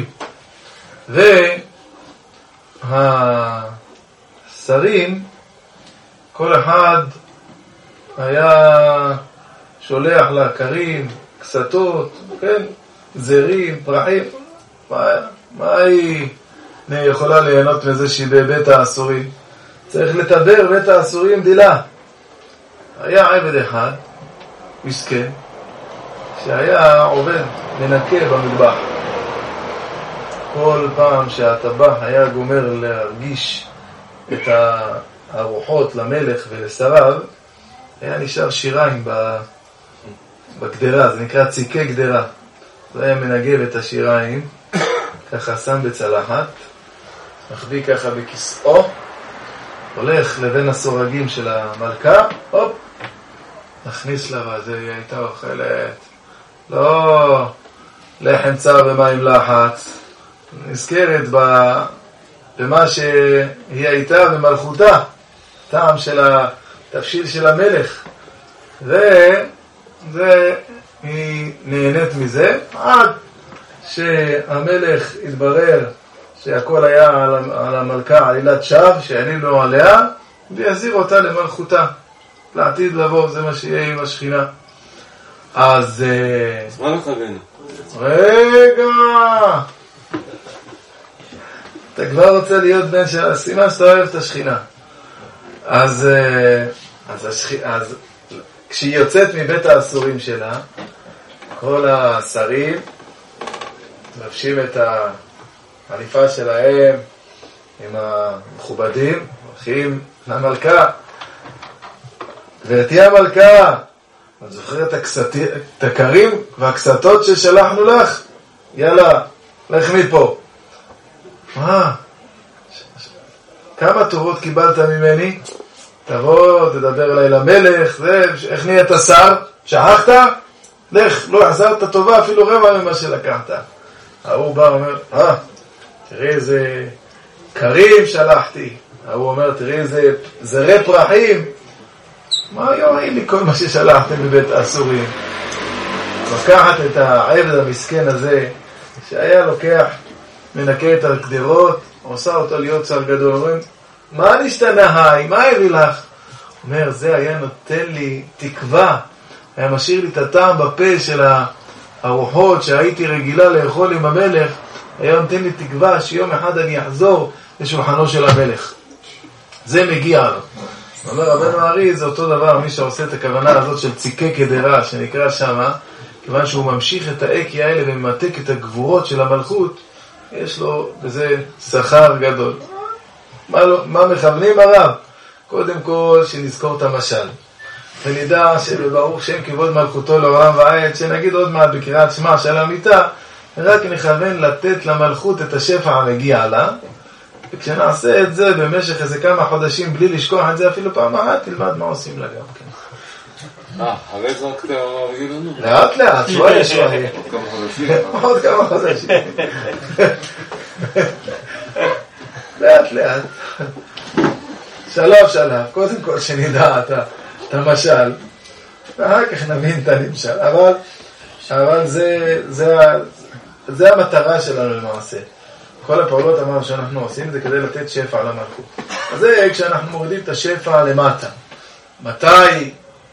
והשרים כל אחד היה שולח לה קרים, קסתות, כן, זרים, פרחים. מה היא יכולה ליהנות מזה שהיא בבית האסורים? צריך לטבר בית האסורים דילה. היה עבד אחד, מסכן, שהיה עובד מנקה במטבח. כל פעם שהטבח היה גומר להרגיש את הארוחות למלך ולשריו, היה נשאר שיריים בגדרה, זה נקרא ציקי גדרה. זה היה מנגב את השיריים, ככה שם בצלחת, מחביא ככה בכיסאו, הולך לבין הסורגים של המלכה, הופ, נכניס לה, וזה היא הייתה אוכלת, לא לחם צר במים לחץ, נזכרת במה שהיא הייתה במלכותה, טעם של התבשיל של המלך, היא נהנית מזה, עד שהמלך התברר שהכל היה על המלכה עלילת שווא, שהעליל לו עליה, ויחזיר אותה למלכותה. לעתיד לבוא, זה מה שיהיה עם השכינה. אז מה לחגנו? רגע! אתה כבר רוצה להיות בן של הסימן שאתה אוהב את השכינה. אז כשהיא יוצאת מבית האסורים שלה, כל השרים מבשים את העניפה שלהם עם המכובדים, הולכים למלכה. גברתי המלכה, את זוכרת את הקרים והקסתות ששלחנו לך? יאללה, לך מפה. מה? כמה טובות קיבלת ממני? תבוא, תדבר אליי למלך, איך נהיית שר? שכחת? לך, לא החזרת טובה, אפילו רבע ממה שלקחת. ההוא בא ואומר, תראי איזה קרים שלחתי. ההוא אומר, תראי איזה זרי פרחים. מה יועיל לי כל מה ששלחתם בבית האסורים? לקחת את העבד המסכן הזה, שהיה לוקח, מנקה את הקדרות, עושה אותו להיות שר גדול. אומרים, מה נשתנה היי? מה הביא לך? אומר, זה היה נותן לי תקווה, היה משאיר לי את הטעם בפה של הארוחות שהייתי רגילה לאכול עם המלך, היה נותן לי תקווה שיום אחד אני אחזור לשולחנו של המלך. זה מגיע לו. אומר רבנו הארי, זה אותו דבר, מי שעושה את הכוונה הזאת של ציקי קדרה, שנקרא שמה, כיוון שהוא ממשיך את האקי האלה וממתק את הגבורות של המלכות, יש לו בזה שכר גדול. מה מכוונים הרב? קודם כל שנזכור את המשל, ונדע שבברוך שם כבוד מלכותו לעולם ועד, שנגיד עוד מעט בקריאת שמע של המיטה, רק נכוון לתת למלכות את השפע המגיע לה, וכשנעשה את זה במשך איזה כמה חודשים בלי לשכוח את זה אפילו פעם אחת, תלמד מה עושים לה גם כן. אחרי זה רק תרגיל לנו. לאט לאט, שוואי שוואי. עוד כמה חודשים. לאט לאט. שלב שלב, קודם כל שנדע את המשל, ואחר כך נבין את הנמשל. אבל זה המטרה שלנו למעשה. כל הפעולות אמרנו שאנחנו עושים זה כדי לתת שפע למלכות. אז זה כשאנחנו מורידים את השפע למטה. מתי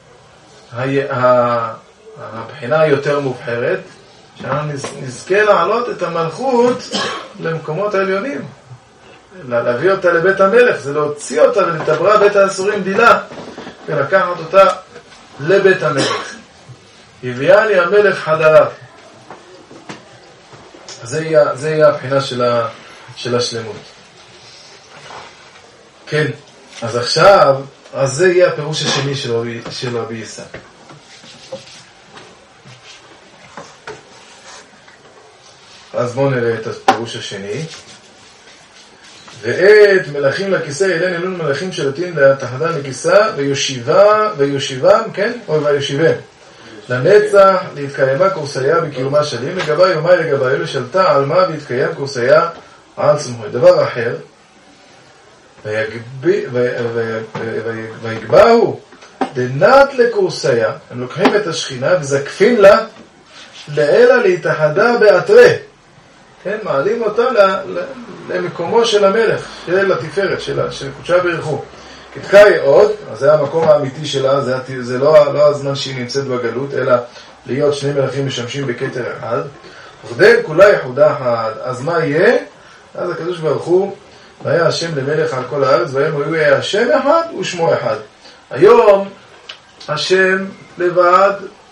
הבחינה היותר מובחרת? שאנחנו נזכה לעלות את המלכות למקומות העליונים. להביא אותה לבית המלך, זה להוציא אותה ולתברא בית האסורים דילה, ולקחת אותה לבית המלך. הביאני המלך חדריו. זה יהיה הבחינה של השלמות. כן, אז עכשיו, אז זה יהיה הפירוש השני של רבי יסא. אז בואו נראה את הפירוש השני. ואת מלאכים לכיסא, אליהם אלון מלאכים שלטים לתחתן לכיסא, ויושיבם, כן? או ויושיבם. לנצח להתקיימה קורסיה בקיומה שלים, לגבי יומי לגבי אלו שלטה על מה והתקיים קורסיה על צמחוי. דבר אחר, ויגבהו דנת לקורסיה, הם לוקחים את השכינה וזקפים לה לאלה להתחדה באתרי, כן, מעלים אותה למקומו של המלך, של התפארת שלה, של קודשה ברכו. כתקאי עוד, אז זה המקום האמיתי שלה, זה לא הזמן שהיא נמצאת בגלות, אלא להיות שני מלכים משמשים בכתר אחד. וכדי כולה יחודה אחד, אז מה יהיה? אז הקדוש ברוך הוא, והיה השם למלך על כל הארץ, והם היו יהיה השם אחד ושמו אחד. היום השם לבד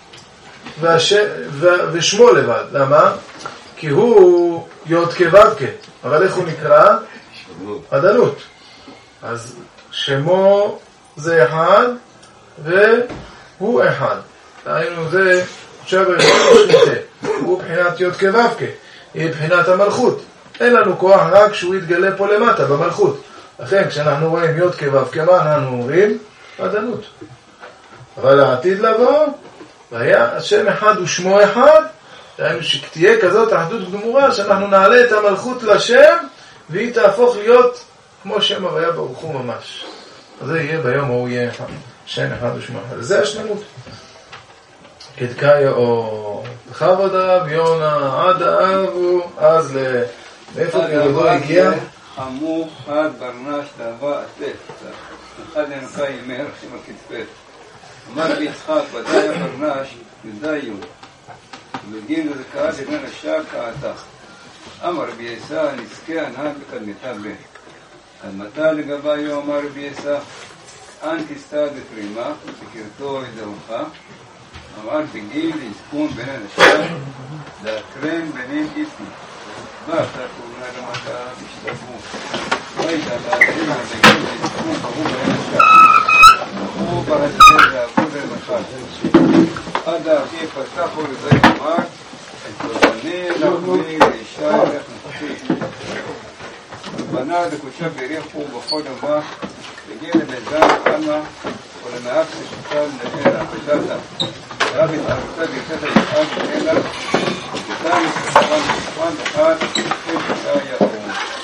ושמו לבד. למה? כי הוא יוד כבבקה, אבל איך הוא נקרא? עדנות. אז שמו זה אחד והוא אחד. היינו זה שבר הוא בחינת יוד כבבקה, היא בחינת המלכות. אין לנו כוח רק שהוא יתגלה פה למטה במלכות. לכן כשאנחנו רואים יוד כבבקה, מה אנחנו אומרים? עדנות. אבל העתיד לבוא, והיה השם אחד ושמו אחד, דהיינו שתהיה כזאת אחדות גמורה שאנחנו נעלה את המלכות לשם והיא תהפוך להיות כמו שם הוויה ברוך הוא ממש. אז זה יהיה ביום ההוא יהיה שם אחד ושמו אחד. זה השלמות. כדקאי או בכבוד הרב יונה עד האבו, אז מאיפה כדבו הגיע? חמו חד ברנש תאווה עטף אחד ינקה ימי הרחים הכתפת. אמר ביצחק ודאי ברנש ידעיו בגין לזה קהל לבן השעה כעתך. אמר רבי יסא נזכה הנהג לקדמתה בין. עד מתי לגביו אמר רבי יסא אנ תסתא דפרימה וקרתו ידעוך. אמר בגין להזכון בין אנשיה להקרם בינים איפי. ואתה כהונה למטה השתבו. ואיתה להזינה בגין להזכון ברור בין אנשיה. הוא בהסבר ועבור למחד. עד האחי פתחו לזה אמר את רבני לחמי לאישה לחנכי. בנה דקודשה בריחו ובכל יומה, הגיע לבזן חמה ולמעט ששותל לאלה ושלתה. רבי תערוצה ביצת הישען לאלה, ושתיים מספרן מספרן אחד, ושתיים יאור.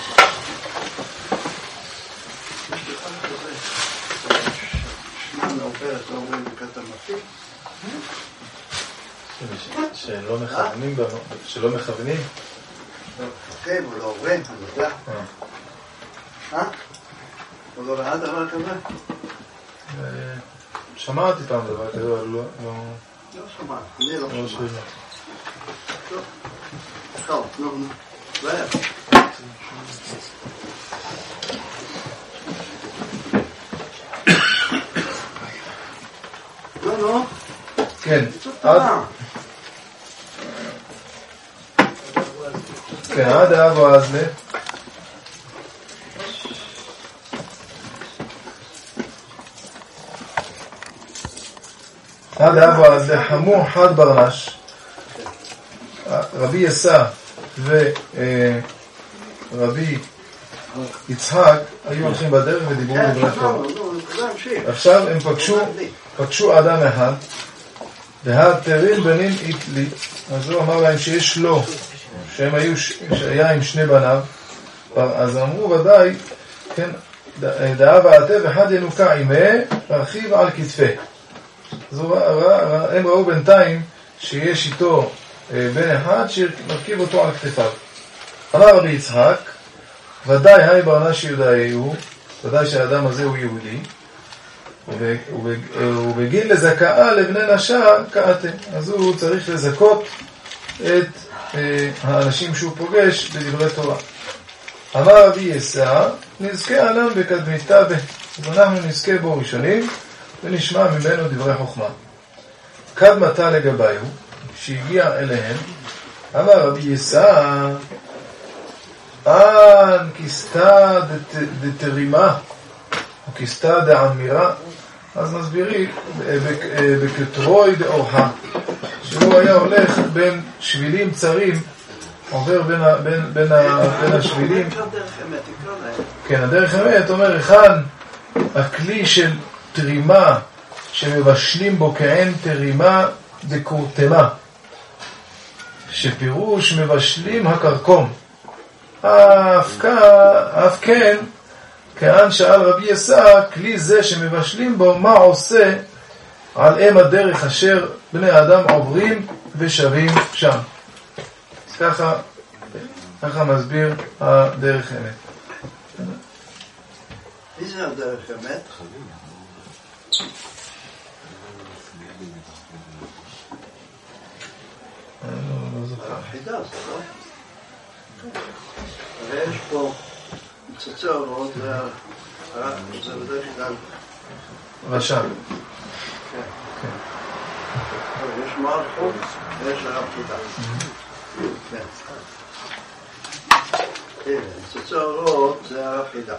שלא מכוונים? כן, הוא לא עובד, אני יודע. הוא לא ראה דבר כזה? שמעתי פעם דבר כזה, אבל לא... לא שמע, אני לא שמע. טוב, נו, לא היה. לא. כן, עד אבו אזלה. עד אבו אזלה חמו חד ברנש. רבי יסע ורבי יצחק היו הולכים בדרך ודיברו דברי תורה. עכשיו הם פגשו אדם אחד, והתרין בנים איתלי, אז הוא אמר להם שיש לו, שהיה עם שני בניו, אז אמרו ודאי, כן, דאב העטב אחד ינוקע עימה, רכיב על כתפה. אז הם ראו בינתיים שיש איתו בן אחד שמרכיב אותו על כתפיו. אמר רבי יצחק, ודאי היי ברנש יהודאי הוא, ודאי שהאדם הזה הוא יהודי, ובגיל לזכאה לבני נשה קעתם. אז הוא צריך לזכות את האנשים שהוא פוגש בדברי תורה. אמר רבי יסע, נזכה עליהם בקדמיתה אז אנחנו נזכה בו ראשונים ונשמע ממנו דברי חוכמה. קדמתה לגביו, שהגיע אליהם, אמר רבי יסע, אן כיסתא דתרימה או כיסתא דעמירה. אז מסבירי בקטרוי דאורחה, שהוא היה הולך בין שבילים צרים, עובר בין השבילים. כן, הדרך אמת אומר, היכן הכלי של תרימה שמבשלים בו כעין תרימה דקורטמה, שפירוש מבשלים הקרקום. אף כן, כען שאל רבי יסע, כלי זה שמבשלים בו, מה עושה על אם הדרך אשר בני האדם עוברים ושבים שם. אז ככה מסביר הדרך אמת. מי זה הדרך אמת? לא זוכר. חידה, זה לא? ויש פה מצצה עוד, זה בדרך כלל רשם. כן. יש מערכות ויש הרב חידה. כן. מצצה עוד זה הרב חידה.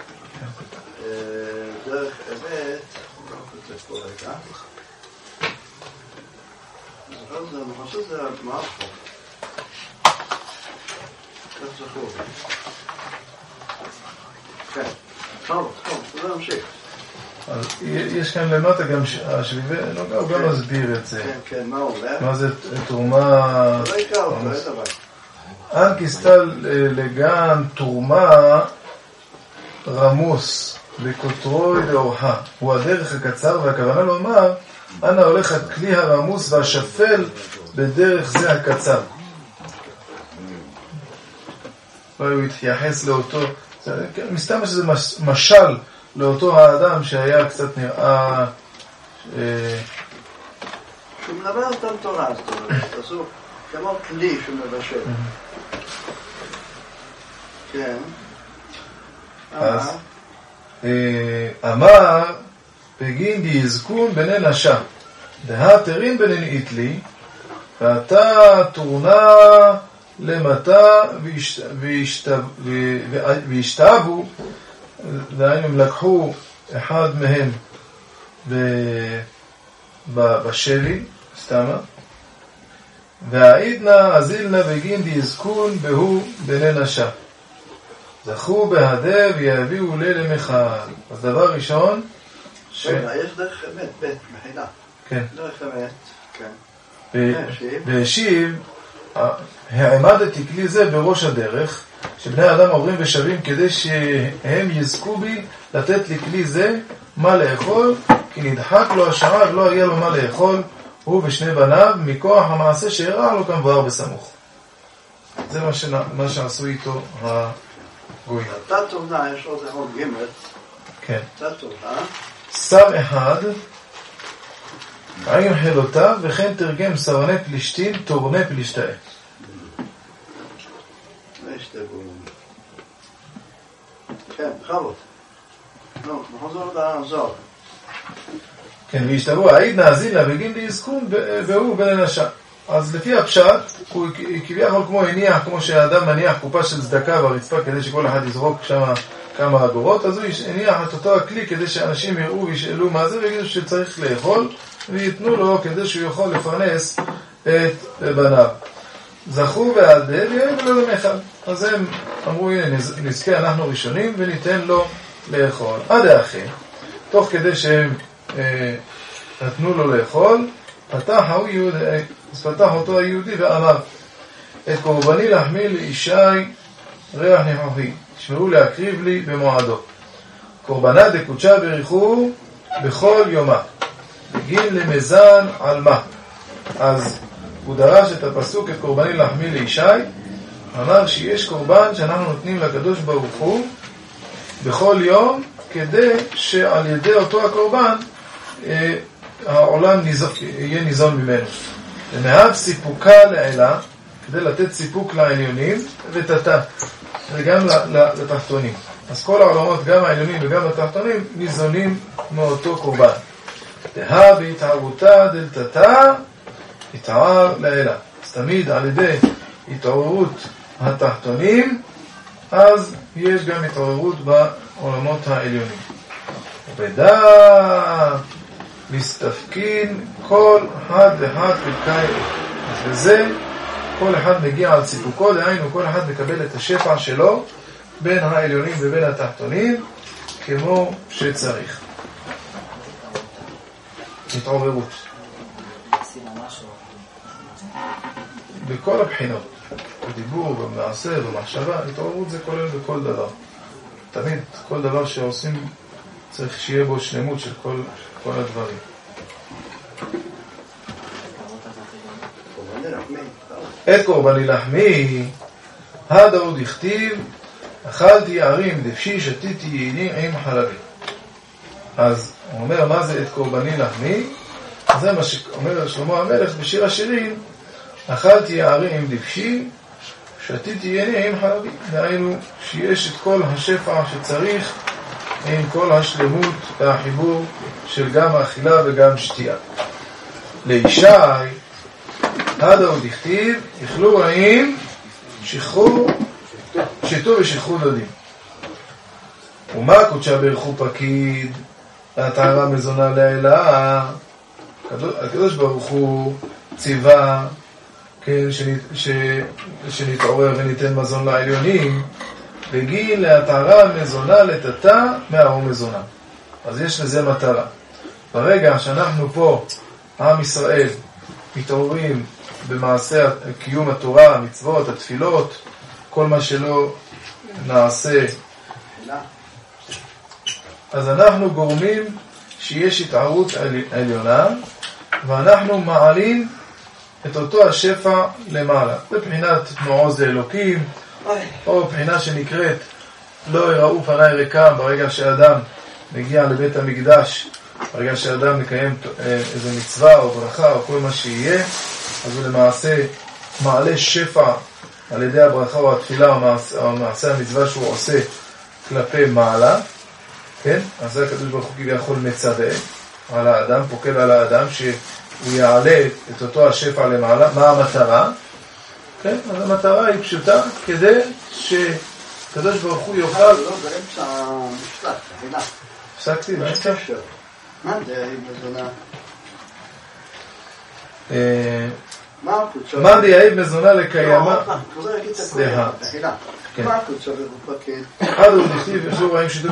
דרך אמת, לא כותב פה רגע. אני חושב שזה מערכות. כך זכור. כן. טוב, זה נמשיך. יש כאן למטה גם השביבי, הוא גם מסביר את זה. כן, מה הוא אומר? מה זה תרומה... לא יקר אותו, לא ידבר. אן כיסתא לגן תרומה רמוס בקוטרוי דאורחה. הוא הדרך הקצר, והכוונה לומר, אנה הולך הכלי הרמוס והשפל בדרך זה הקצר. הוא התייחס לאותו, מסתם שזה משל לאותו האדם שהיה קצת נראה שהוא מדבר על אותם תורה, זאת אומרת, תעשו כמו כלי שמבשל. כן. אז אמר בגין דיזקון בני נשה דהתרין בני איתלי ואתה תורנה למטה וישתבו, דהיינו הם לקחו אחד מהם בשבי, סתמה, והעידנה הזילנה בגין דיזקון בהו בני נשה. זכו בהדה ויביאו למחל. אז דבר ראשון, רגע, יש דרך אמת, מחילה. כן. דרך אמת, כן. והשיב, העמדתי כלי זה בראש הדרך, שבני האדם עוברים ושבים כדי שהם יזכו בי לתת לי כלי זה מה לאכול, כי נדחק לו השעה ולא יהיה לו מה לאכול, הוא ושני בניו, מכוח המעשה שהראה לו כמבואר בסמוך. זה מה שעשו איתו הגויים. תת תובנה, יש עוד ג' כן. תת תובנה. שר אחד, עם חילותיו, וכן תרגם סרני פלישתים, תורמי פלישתאי. כן, בכבוד. נו, נחזור לעזור. כן, וישתברו, העיד נאזין לה בגין להזכון והוא בלנשה. אז לפי הפשט, הוא כביכול כמו הניח, כמו שהאדם מניח קופה של צדקה ברצפה כדי שכל אחד יזרוק שם כמה אגורות, אז הוא הניח את אותו הכלי כדי שאנשים יראו וישאלו מה זה ויגידו שצריך לאכול, ויתנו לו כדי שהוא יכול לפרנס את בניו. זכו בהדה ויביאו לו למחל. אז הם אמרו, הנה, נזכה אנחנו ראשונים וניתן לו לאכול. עד האחר, תוך כדי שהם נתנו לו לאכול, פתח אותו היהודי ואמר, את קורבני לחמי לאישי ריח ניחוחי, תשמעו להקריב לי במועדו. קורבנה דקודשה בריחו בכל יומה, בגין למזן על מה. אז הוא דרש את הפסוק, את קורבני לחמי לאישי, אמר שיש קורבן שאנחנו נותנים לקדוש ברוך הוא בכל יום, כדי שעל ידי אותו הקורבן העולם יהיה ניזון ממנו. ומהב סיפוקה לעילה, כדי לתת סיפוק לעליונים ותתה, וגם לתחתונים. אז כל העולמות, גם העליונים וגם התחתונים, ניזונים מאותו קורבן. תהה בהתערבותה דלתתה, התער לעילה. אז תמיד על ידי התעוררות התחתונים, אז יש גם התעוררות בעולמות העליונים. ובדע מסתפקין כל אחד ואחד פרקי. אז בזה כל אחד מגיע על סיפוקו, דהיינו כל אחד מקבל את השפע שלו בין העליונים ובין התחתונים כמו שצריך. התעוררות בכל הבחינות, בדיבור, במעשה, במחשבה. התעוררות זה כולל בכל דבר. תמיד כל דבר שעושים צריך שיהיה בו שלמות של כל הדברים. את קורבני לחמי, הדאוד הכתיב, אכלתי ערים דפשי, שתיתי ייני עם חלבי. אז הוא אומר, מה זה את קורבני לחמי? זה מה שאומר שלמה המלך בשיר השירים, אכלתי ערים עם דפשי, שתיתי ייני עם חלבי. דהיינו שיש את כל השפע שצריך, עם כל השלמות והחיבור של גם האכילה וגם שתייה. לישי, הדאוד הכתיב, יאכלו רעים, שתו ושכחו דודים. ומה קודשה ברכו פקיד, והטהרה מזונה לעילה. הקדוש ברוך הוא ציווה, כן, שנתעורר וניתן מזון לעליונים, בגין להטהרה מזונה לתתה מהאור מזונה. אז יש לזה מטרה. ברגע שאנחנו פה, עם ישראל, מתעוררים במעשה קיום התורה, המצוות, התפילות, כל מה שלא נעשה, אז אנחנו גורמים שיש התערות עליונה, ואנחנו מעלים את אותו השפע למעלה. בבחינת מעוז לאלוקים, או בחינה שנקראת לא יראו פני ריקם. ברגע שאדם מגיע לבית המקדש, ברגע שאדם מקיים איזו מצווה או ברכה או כל מה שיהיה, אז הוא למעשה מעלה שפע על ידי הברכה או התפילה או מעשה המצווה שהוא עושה כלפי מעלה, כן? אז זה הקדוש ברוך הוא כביכול מצווה על האדם, פוקד על האדם שהוא יעלה את אותו השפע למעלה. מה המטרה? כן? אז המטרה היא פשוטה, כדי שקדוש ברוך הוא יוכל... לא, באמצע המשפט, תחילה. הפסקתי, באמצע? מה זה מזונה? מה דיהי מזונה לקיימה? חוזר להגיד את הכל, תחילה. מה קוצר ופקיד? אחד הוא נכתיב, אכלו רעים שיתו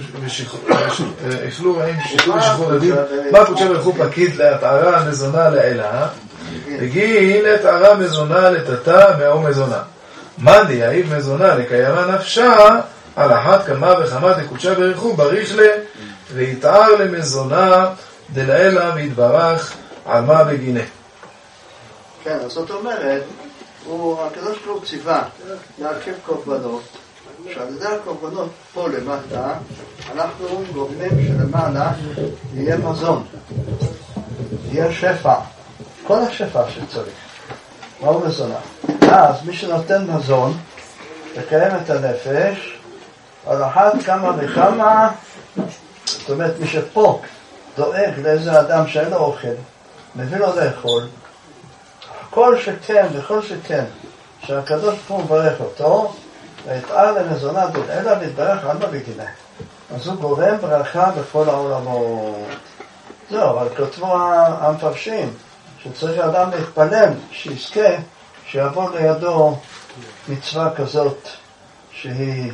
ושחרור דדים, מה קוצר וחו פקיד להתערה מזונה לעילה, וגין להתערה מזונה לטאטה מאו מזונה. מדי האיב מזונה לקיימה נפשה, על אחת כמה וכמה דקודשה ברכו בריך לה, ויתער למזונה דלעילה ויתברך על מה בגינה. כן, אז זאת אומרת, הקדוש ברוך הוא ציווה להרכיב קורבנות, שעל ידי הקורבנות פה למטה, אנחנו גורמים שלמעלה יהיה מזון, יהיה שפע, כל השפע שצריך. מהו מזונה? אז מי שנותן מזון, לקיים את הנפש, על אחת כמה וכמה, זאת אומרת, מי שפה דואג לאיזה אדם שאין לו אוכל, מביא לו לאכול, כל שכן וכל שכן, שהקדוש ברוך הוא מברך אותו, ויתער למזונה דלעילה ויתברך על מה בגינה. אז הוא גורם ברכה בכל העולמות. זהו, אבל כתבו המפרשים, שצריך אדם להתפלל, שיזכה, שיעבור לידו מצווה כזאת שהיא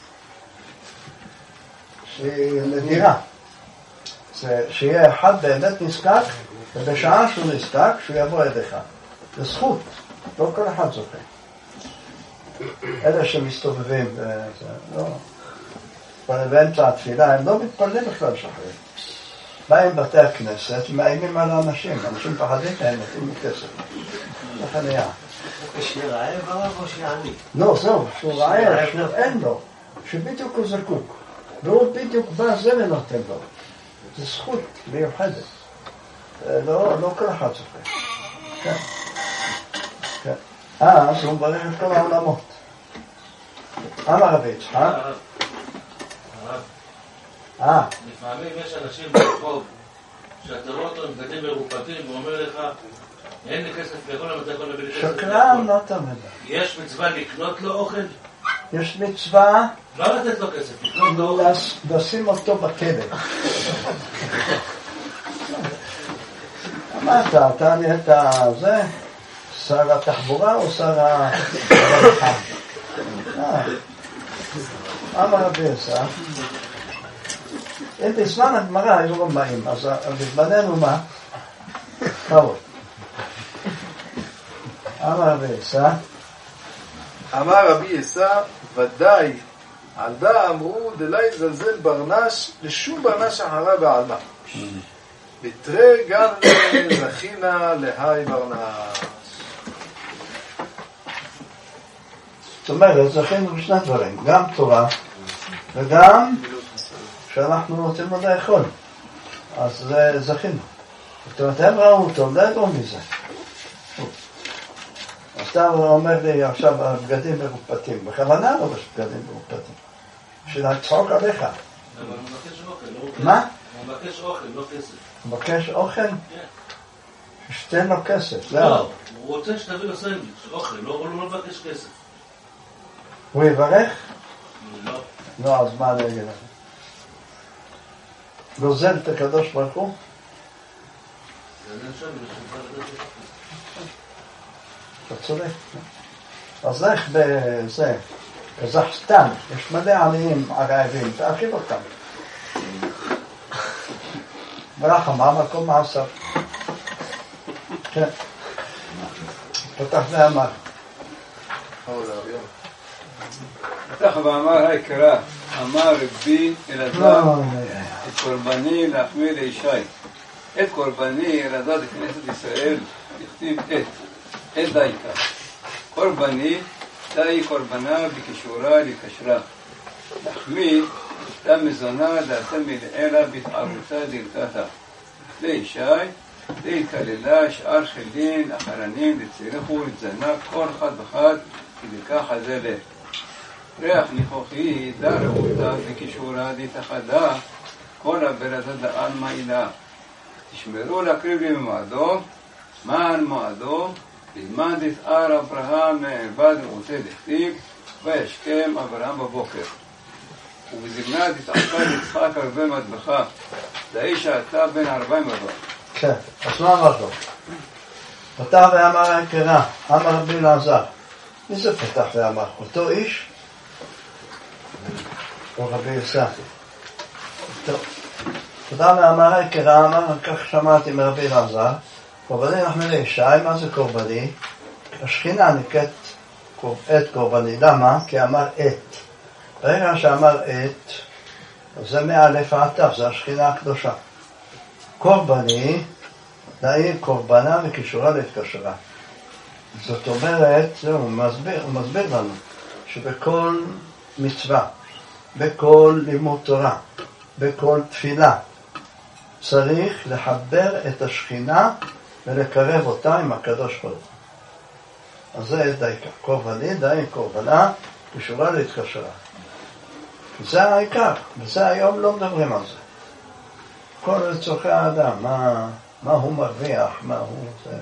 נדירה. שיהיה אחד באמת נזקק, ובשעה שהוא נזקק, שהוא יבוא ידיך. זה זכות, לא כל אחד זוכה. אלה שמסתובבים, באמצע התפילה, הם לא מתפללים בכלל שחררים. באים בתי הכנסת, מאיימים על האנשים, אנשים פחדים מהם, נותנים כסף. לכן היה. שיהיה רעב הרב או שיהיה עני? לא, זהו, שהוא רעב, שאין לו, שבדיוק הוא זקוק. והוא בדיוק בא זה ונותן לו. זו זכות מיוחדת. לא כל אחד זוכה. כן. כן. אז הוא מברך את כל העולמות. אמר רבי יצחק. לפעמים יש אנשים ברחוב שאתה רואה אותו עם בגדים מרופטים ואומר לך אין לי כסף לאכול, אבל אתה יכול להביא לי כסף לאכול. שקרן, לא תמיד. יש מצווה לקנות לו אוכל? יש מצווה לא לתת לו כסף, לקנות לו אוכל. לשים אותו בכלא. אמרת, אתה נהיית זה? שר התחבורה או שר הרווחה? אמר רבי יצחק, אם בזמן הגמרא היו רמאים, אז בזמננו מה? כבוד. אמר רבי יצחק, אמר רבי יצחק, ודאי על דה אמרו דלי זלזל ברנש לשום ברנש אחרה בעלמה. בתרי גם זכינה להי ברנש. זאת אומרת, זכינו בשני דברים, גם תורה וגם שאנחנו רוצים לו לאכול. אז זה זכינו. זאת אומרת, הם ראו אותו, לא ידעו מזה. אז אתה אומר לי עכשיו, הבגדים מרופטים. בכוונה לא בגדים מרופטים. בשביל לצחוק עליך. אבל הוא מבקש אוכל. מה? הוא מבקש אוכל, לא כסף. הוא מבקש אוכל? כן. שתן לו כסף. לא, הוא רוצה שתביא לו סנדוויץ', אוכל, הוא לא מבקש כסף. הוא יברך? לא. לא, אז מה אני אגיד לך? גוזל את הקדוש ברוך הוא? אתה צודק. אז איך בזה, קזחסטן, יש מלא עניים הרעבים, תאכיל אותם. ברחמה, מקום מעשר. כן. פתח ואמר. פתח ואמר היקרה, אמר רבי אלעזר, את קורבני להחמיא לישי. את קורבני אלעזר לכנסת ישראל, יכתיב את דייקה. קורבני, די קורבנה בקישורה לקשרה. להחמיא, דה מזונה דעתה מלעילה בהתערותה דלתתה. לישי, די כללה שאר חילין, אחרנים, לצריכו, לצנק, כל אחד ואחד, כדיקח הזה לב. ריח ניחוחי, דה רעותה בקישורה דתחדה, כל הברדה דעל מעילה. תשמרו להקריב לי ממועדו, מען מועדו, בזמן תתאר אברהם מעבד רעותה דכתיב, וישכם אברהם בבוקר. ובזמנה תתעקד יצחק הרבה מטבחה, דאי שעתה בין 40 אבות. כן, אז מה אמר לו? פתח ואמר היקרה, אמר רבי אלעזר. מי זה פתח ואמר? אותו איש או רבי יוסף. טוב. תודה מאמר העיקרה, כך שמעתי מרבי אלעזר. קורבני נחמן לישי, מה זה קורבני? השכינה נקראת את קורבני. למה? כי אמר את. ברגע שאמר את, זה מאלף עד תף, זה השכינה הקדושה. קורבני, דהי קורבנה וקישורה להתקשרה. זאת אומרת, הוא מסביר לנו, שבכל מצווה, בכל לימוד תורה, בכל תפילה, צריך לחבר את השכינה ולקרב אותה עם הקדוש ברוך הוא. אז זה דייקה. קורבני, די קורבנה, קשורה להתקשרה. זה העיקר, וזה היום לא מדברים על זה. כל צורכי האדם, מה הוא מרוויח, מה הוא זה,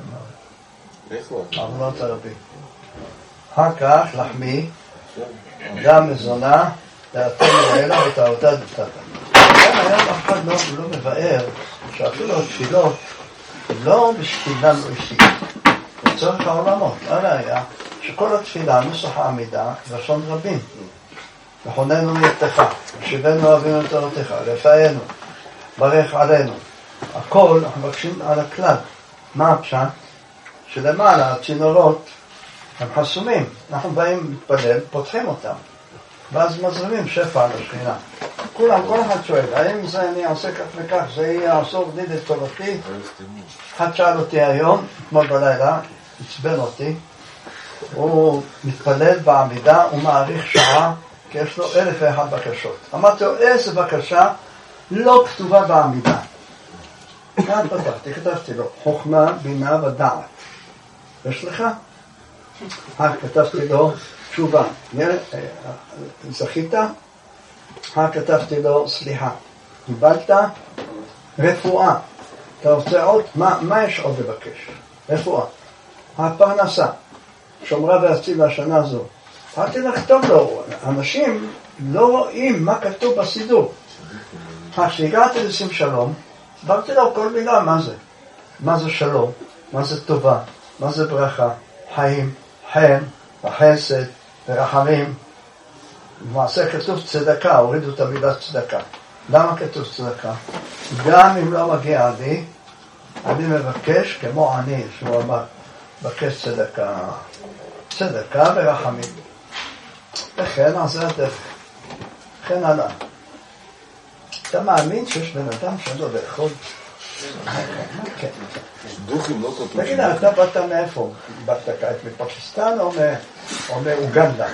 מה עוונות הרבים. אחר כך לחמי, דם מזונה, לאתן לאלה ואת העודה דתתה. היום אף אחד לא מבאר שאפילו התפילות לא בשבילנו אישית, לצורך העולמות. הראיה שכל התפילה נוסח העמידה לשון רבים. לכוננו מיתך, שיבנו אבינו את תורתך, רפאנו, ברך עלינו. הכל אנחנו מבקשים על הכלל. מה הפשט? שלמעלה הצינורות הם חסומים. אנחנו באים להתפלל, פותחים אותם. ואז מזרימים שפע על השכינה. כולם, כל אחד שואל, האם זה אני עושה כך וכך, זה יעשור דיד את תורתי? אחד שאל אותי היום, אתמול בלילה, הצבן אותי, הוא מתפלל בעמידה, הוא מעריך שעה, כי יש לו 1,001 בקשות. אמרתי לו, איזה בקשה לא כתובה בעמידה. כאן פתחתי, כתבתי לו, חוכמה, בינה ודעת. יש לך? כתבתי לו, תשובה, זכית? כתבתי לו, סליחה, קיבלת? רפואה. אתה רוצה עוד? מה יש עוד לבקש? רפואה. הפרנסה, שומרה והצילה השנה הזו. אמרתי לכתוב לו, אנשים לא רואים מה כתוב בסידור. כשהגעתי לשים שלום, הסברתי לו כל מילה מה זה. מה זה שלום, מה זה טובה, מה זה ברכה, חיים, חן, וחסד, ורחמים. למעשה כתוב צדקה, הורידו את המילה צדקה. למה כתוב צדקה? גם אם לא מגיע לי, אני מבקש כמו אני, שהוא אמר, מבקש צדקה. צדקה ורחמים. וכן, אז זה הדרך. וכן הלאה. אתה מאמין שיש בן אדם שאין לו לאכול? כן. שידוכים לא כתוב. תגיד, אתה באת מאיפה? באת כעת מפקיסטן או מאוגנדה?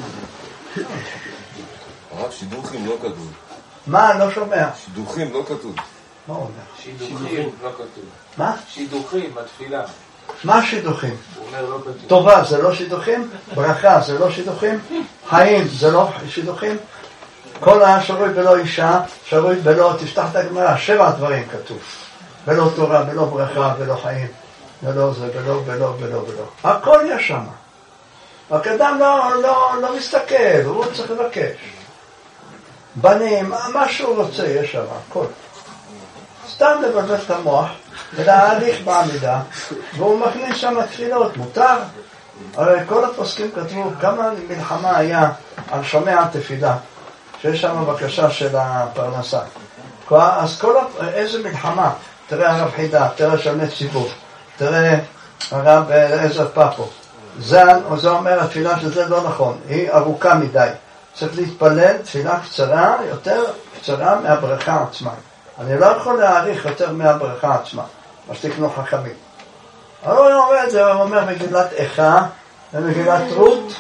הרב, שידוכים לא כתוב. מה? לא שומע. שידוכים לא כתוב. מה הוא אומר? שידוכים לא כתוב. מה? שידוכים, התפילה. מה שידוכים? הוא אומר לא כתוב. טובה זה לא שידוכים? ברכה זה לא שידוכים? חיים זה לא שידוכים? כל השרוי בלא אישה, שרוי בלא, תפתח את הגמרא, 7 דברים כתוב. בלא תורה, בלא ברכה, בלא חיים, בלא זה, בלא. הכל יש שם. רק אדם לא מסתכל, הוא צריך לבקש. בנים, מה שהוא רוצה, יש שם, הכל. סתם לבלבל את המוח, ולהליך בעמידה, והוא מכניס שם תפילות, מותר. הרי כל הפוסקים כתבו כמה מלחמה היה על שומע תפילה. שיש שם בקשה של הפרנסה. אז איזה מלחמה, תראה הרב חידה, תראה שלמי ציבור, תראה הרב עזר פאפו. זה אומר התפילה שזה לא נכון, היא ארוכה מדי. צריך להתפלל תפילה קצרה, יותר קצרה מהברכה עצמה. אני לא יכול להעריך יותר מהברכה עצמה, מה שתקנו חכמים. אבל הוא אומר את זה, הוא אומר מגילת איכה, ומגילת רות,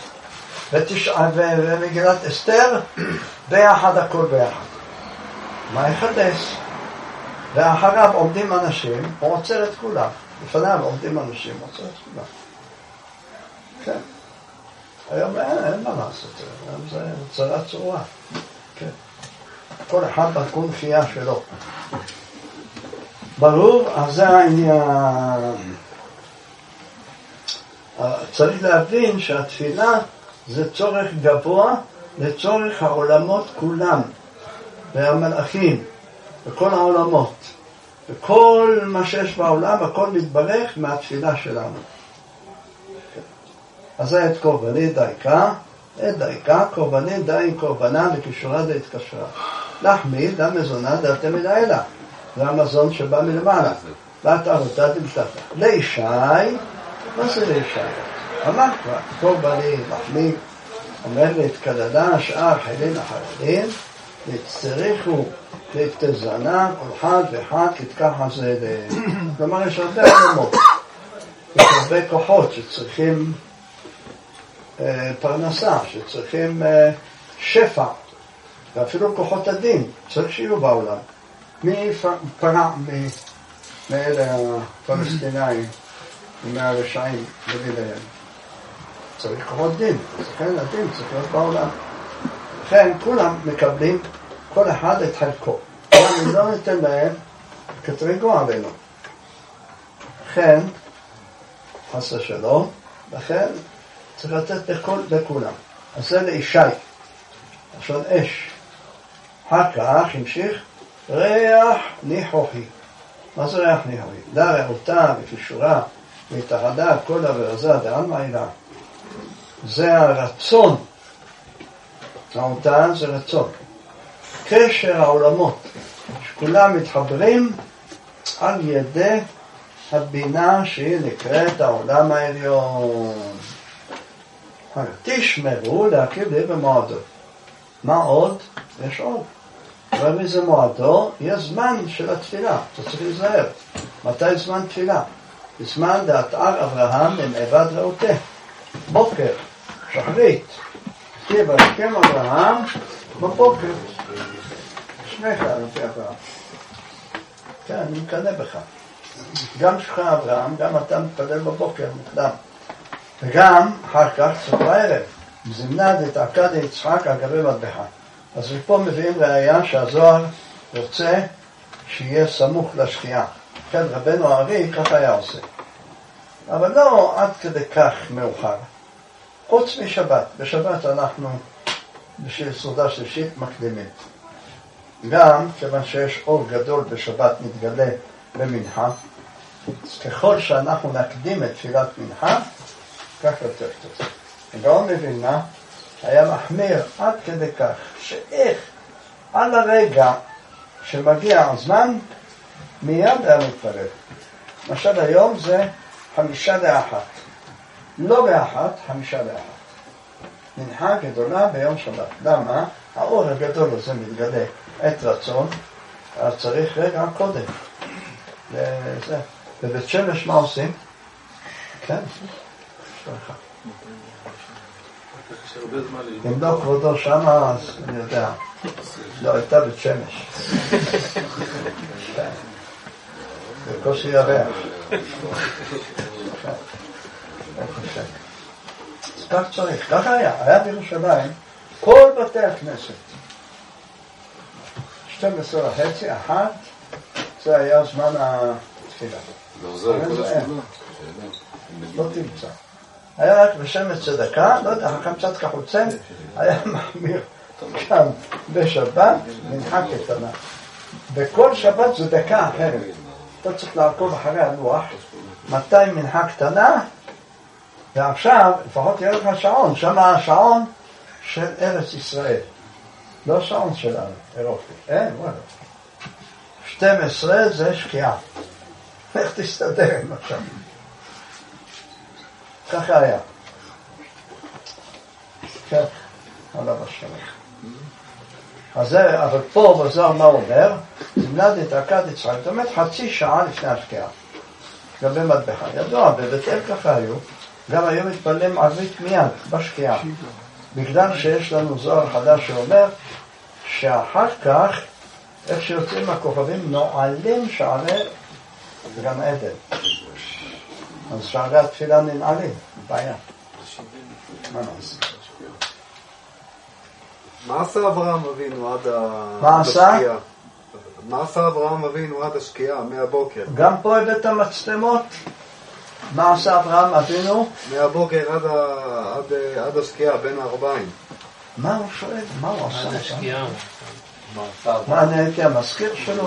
ומגילת אסתר, ביחד הכל ביחד. מה יחדש? ואחריו עומדים אנשים, הוא עוצר את כולם. לפניו עומדים אנשים, הוא עוצר את כולם. כן. היום אין מה לעשות, היום זה צרה צורה. כן. כל אחד בקונפייה שלו. ברור, אז זה העניין. צריך להבין שהתפילה זה צורך גבוה לצורך העולמות כולם, והמלאכים, וכל העולמות, וכל מה שיש בעולם, הכל מתברך מהתפילה שלנו. אז זה את קורבני דייקה, דריקה קורבנית די קורבנה וכישורה די התקשרה. להחמיד דה מזונה דה תמיד האלה. זה המזון שבא מלמעלה. והתערותה תמתתה. לישי, מה זה לישי? אמר כבר, קורבנית, להחמיד, אומר להתקדדה שאר חילין החרדים, יצטריכו להתזנה כל אחד ואחד כתקח הזה. כלומר, יש הרבה עולמות. יש הרבה כוחות שצריכים פרנסה, שצריכים שפע, ואפילו כוחות הדין, צריך שיהיו בעולם. מי פרע מאלה הפלסטינאים, מהרשעים בגילהם? צריך כוחות דין, לכן הדין צריך להיות בעולם. לכן כולם מקבלים כל אחד את חלקו. אבל אם לא ניתן להם, כתרגו עלינו. לכן, חס ושלום, לכן צריך לתת לכולם. אז זה לישי, לשון אש. אחר כך המשיך ריח ניחוחי. מה זה ריח ניחוחי? דה רעותה וכישורה והתאחדה כל הברזה דען מעילה. זה הרצון. רעותה זה רצון. קשר העולמות, שכולם מתחברים על ידי הבינה שהיא נקראת העולם העליון. תשמרו להקיב לי במועדו. מה עוד? יש עוד. ומי זה מועדו? יש זמן של התפילה. אתה צריך להיזהר. מתי זמן תפילה? זמן דעתר אברהם עם עבד רעותה. בוקר, שחרית. כי בהסכם אברהם בבוקר. שמך לפי אברהם. כן, אני מקנה בך. גם שלך אברהם, גם אתה מתפלל בבוקר מוקדם. וגם אחר כך סוף הערב. זמנה דתעקד יצחק על גבי מטבחה. אז פה מביאים ראיה שהזוהר רוצה שיהיה סמוך לשקיעה. כן, רבנו הארי ככה היה עושה. אבל לא עד כדי כך מאוחר. חוץ משבת. בשבת אנחנו בשביל סעודה שלישית מקדימים. גם כיוון שיש אור גדול בשבת מתגלה במנחה, ככל שאנחנו נקדים את תפילת מנחה, כך יותר טוב. הגאון מווילנה היה מחמיר עד כדי כך שאיך על הרגע שמגיע הזמן מיד היה מתפלל. למשל היום זה 5:50. לא ב-1, 5:50. מנחה גדולה ביום שבת. למה? האור הגדול הזה מתגלה את רצון, אז צריך רגע קודם. וזה. בבית שמש מה עושים? כן? שלך. אם לא כבודו שמה, אז אני יודע. לא, הייתה בית שמש. בקושי ירח. אז כך צריך. ככה היה בירושלים כל בתי הכנסת. 12:30, 1, זה היה זמן התפילה. לא תמצא. היה רק בשמש צדקה, לא יודע, קצת כחוצן, היה מחמיר שם בשבת, מנחה קטנה. בכל שבת זה דקה אחרת. אתה צריך לעקוב אחרי הלוח, מתי מנחה קטנה, ועכשיו לפחות יהיה לך שעון, שם השעון של ארץ ישראל. לא שעון שלנו, אירופי. אין, וואלה. 12 זה שקיעה. איך תסתדר עם עכשיו? ככה היה. כן, עליו השלום. אז זה, אבל פה בזוהר מה אומר? זמנה דתעקד יצחק, זאת אומרת חצי שעה לפני השקיעה. לגבי מטבחה. ידוע, בבית אל ככה היו, גם היו מתפללים ערבית מיד, בשקיעה. בגלל שיש לנו זוהר חדש שאומר, שאחר כך, איך שיוצאים הכוכבים, נועלים שערי גן עדן. אז שערי התפילה ננעלים, בעיה. מה נעשה? מה עשה אברהם אבינו עד מה עשה? מה עשה אברהם אבינו עד השקיעה, מהבוקר? גם פה הבאת המצלמות. מה עשה אברהם אבינו? מהבוקר עד השקיעה, בין הערביים. מה הוא שואל? מה הוא עשה? מה אני הייתי המזכיר שלו?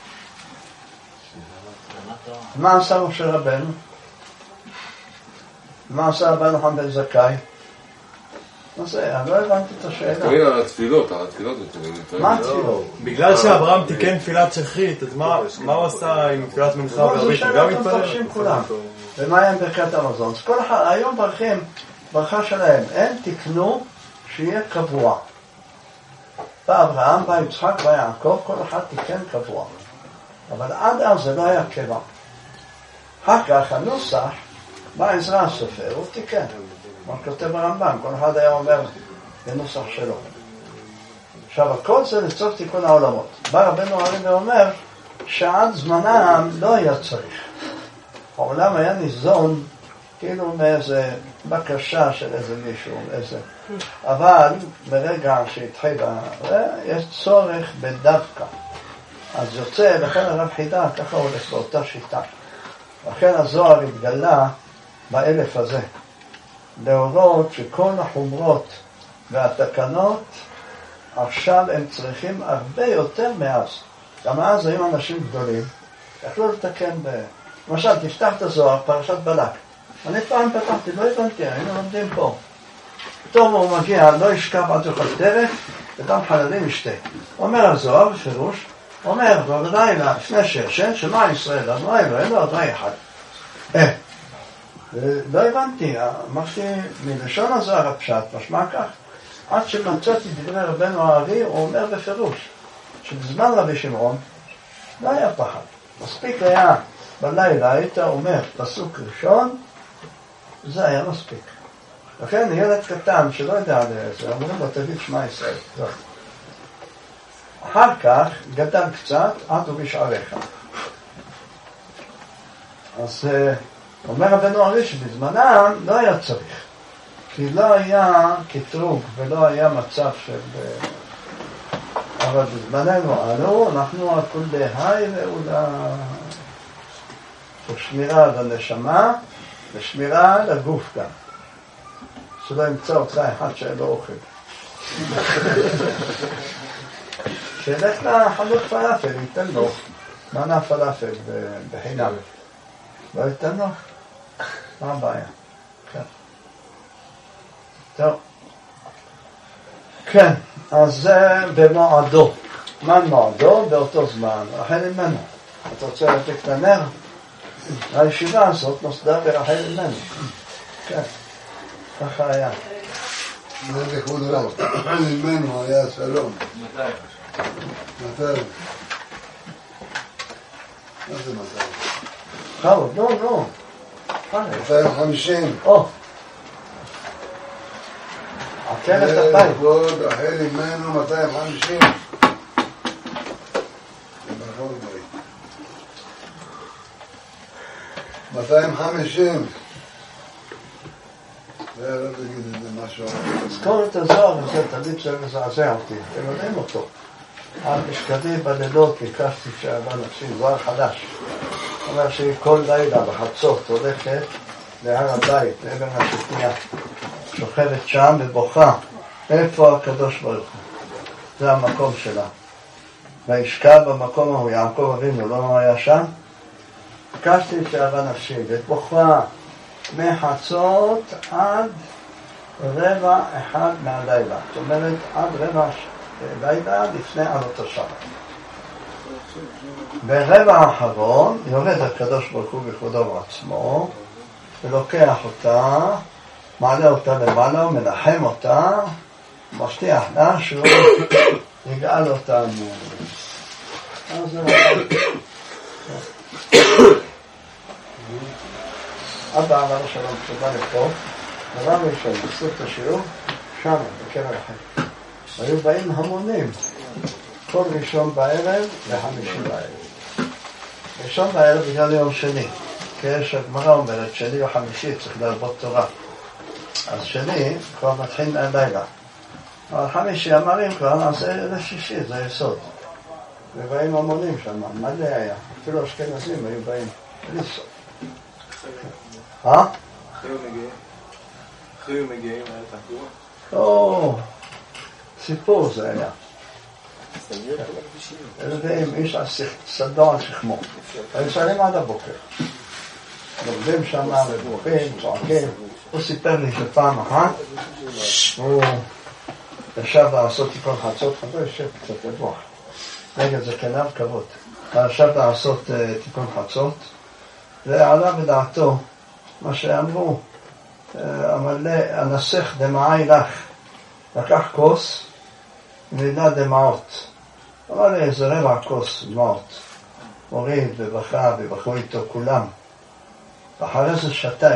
מה עשה משה רבנו? מה עשה רבן יוחנן בן זכאי? מה זה? אני לא הבנתי את השאלה. תראי על התפילות. מה התפילות? בגלל שאברהם תיקן תפילת שחרית, אז מה הוא עשה עם תפילת מנחה וערבית? הוא גם מתפלל? כולם. ומה היה עם ברכת המזון? אז כל אחד, היום ברכה שלהם, הם תקנו שיהיה קבוע. בא אברהם, בא יצחק, בא יעקב, כל אחד תיקן קבוע. אבל עד אז זה לא היה קבע. אחר כך הנוסח, בא עזרא הסופר, הוא תיקן. מה כותב הרמב"ם, כל אחד היה אומר בנוסח שלו. עכשיו, הכל זה לצורך תיקון העולמות. בא רבנו הרי ואומר שעד זמנם לא היה צריך. העולם היה ניזון כאילו מאיזה בקשה של איזה מישהו, אבל ברגע שהתחיל, יש צורך בדווקא. אז יוצא, לכן הרב חידה, ככה הולך באותה שיטה. לכן הזוהר התגלה באלף הזה. להורות שכל החומרות והתקנות עכשיו הם צריכים הרבה יותר מאז. גם אז היו אנשים גדולים, יכלו לתקן למשל, תפתח את הזוהר, פרשת בלק. אני פעם פתחתי, לא הבנתי, היינו לומדים פה. פתאום הוא מגיע, לא ישכב עד יאכל טרף, וגם חללים ישתה. אומר הזוהר בפירוש, אומר, בלילה, לפני שרשן, שמע ישראל, אז מה אלוהים, לא אדוני אחד. לא הבנתי, אמרתי, מלשון הזוהר הפשט, משמע כך, עד שמצאתי דברי רבנו הארי, הוא אומר בפירוש, שבזמן רבי שמעון, לא היה פחד. מספיק היה, בלילה היית אומר, פסוק ראשון, זה היה מספיק. לכן ילד קטן שלא יודע זה, אומרים לו תגיד שמע ישראל. אחר כך גדל קצת, עד ובשעריך. אז אומר רבנו הרי שבזמנם לא היה צריך. כי לא היה קטרוג ולא היה מצב של... אבל בזמננו אנחנו הכל בהי ואולה... שמירה על הנשמה ושמירה על הגוף גם. שלא ימצא אותך אחד שאין לו אוכל. שילך לחנות פלאפל, ייתן לו מנה פלאפל בחינם. לא ייתן לו? מה הבעיה? כן. טוב. כן, אז זה במועדו. מה מועדו? באותו זמן. רחל אימנו. אתה רוצה להדליק את הנר? הישיבה הזאת נוסדה ברחל אימנו. כן. ככה היה. זה כבוד רב. רחל אימנו היה שלום. מתי? מה זה מתי? חלוד, לא. 250. עקרת הבית. כבוד רחל אימנו 250. 250. לא תגיד את זה משהו. זכור את הזוהר הזה, תמיד זה מזעזע אותי, אתם יודעים אותו. על משקדי בלילות ביקשתי כשאבא נפשי, זוהר חדש. אומר שהיא כל לילה בחצות הולכת להר הבית, לעבר השתייה. שוכבת שם ובוכה, איפה הקדוש ברוך הוא? זה המקום שלה. וישכב במקום ההוא, יעקב אבינו לא היה שם? ביקשתי כשאבא נפשי, ובוכה מחצות עד 1:15 מהלילה. זאת אומרת, עד 1:15 לילה לפני עלות השבת. ברבע האחרון יורד הקדוש ברוך הוא בכבודו ובעצמו ולוקח אותה, מעלה אותה למעלה ומנחם אותה, מבטיח לה שהוא יגאל אותנו. אז זה נכון. אבא אמר שלום כשבא לפה, דבר ראשון, עשו את השיעור שם, בקבר החיים. היו באים המונים, כל ראשון בערב וחמישי בערב. ראשון בערב בגלל יום שני, כי יש הגמרא אומרת, שני וחמישי צריך להרבות תורה. אז שני כבר מתחיל מהלילה. אבל חמישי אמרים כבר, נעשה לשישי, זה יסוד. ובאים המונים שם, מלא היה. אפילו אשכנזים היו באים, בלי סוף. אחרי מגיעים היה תקוע? סיפור זה היה. יודעים, איש סדו על שכמו. היו שרים עד הבוקר. לומדים שם, מבוכים, צועקים. הוא סיפר לי שפעם אחת הוא ישב לעשות תיקון חצות, חבר יושב קצת לבוח נגד זה כנב כבוד, ישב לעשות תיקון חצות ועלה בדעתו מה שאמרו, אבל הנסך דמעי לך, לקח כוס ולידה דמעות, אמר לי איזה רבע כוס דמעות, הוריד ובכה ובכו איתו כולם, ואחרי זה שתה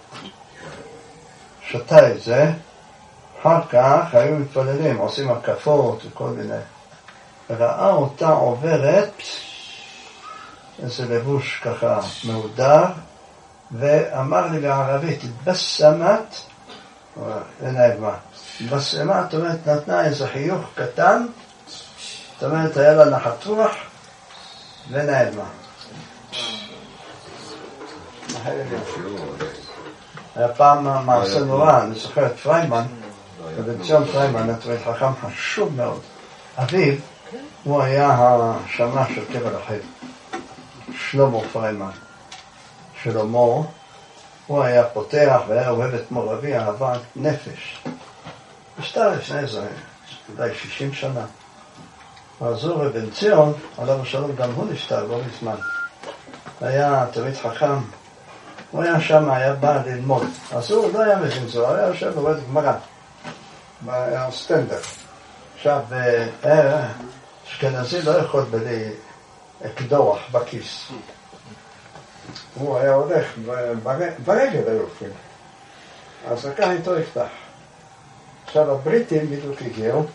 את זה, אחר כך היו מתפללים, עושים הקפות וכל מיני, וראה אותה עוברת איזה לבוש ככה מהודר, ואמר לי בערבית, התבשמת, ונעלמה. התבשמת, זאת אומרת, נתנה איזה חיוך קטן, זאת אומרת, היה לה נחת רוח, ונעלמה. היה פעם מעשה נורא, אני זוכר את פריימן, ובן ציון פריימן, התלמיד חכם חשוב מאוד. אביו, הוא היה השמש של קבר רחל, שלמה פריימן. שלמה, הוא היה פותח והיה אוהב את מור אבי אהבת נפש. נפטר לפני זה, אולי 60 שנה. אז הוא בן ציון, עליו השלום, גם הוא נפטר, לא מזמן. היה תלמיד חכם, הוא היה שם, היה בא ללמוד. אז הוא לא היה מבין זוהר, היה יושב לומד גמרא. היה סטנדר. עכשיו, אשכנזי לא יכול בלי אקדוח בכיס. הוא היה הולך ברגל היופי. אז לקח איתו יפתח. עכשיו הבריטים בדיוק הגיעו,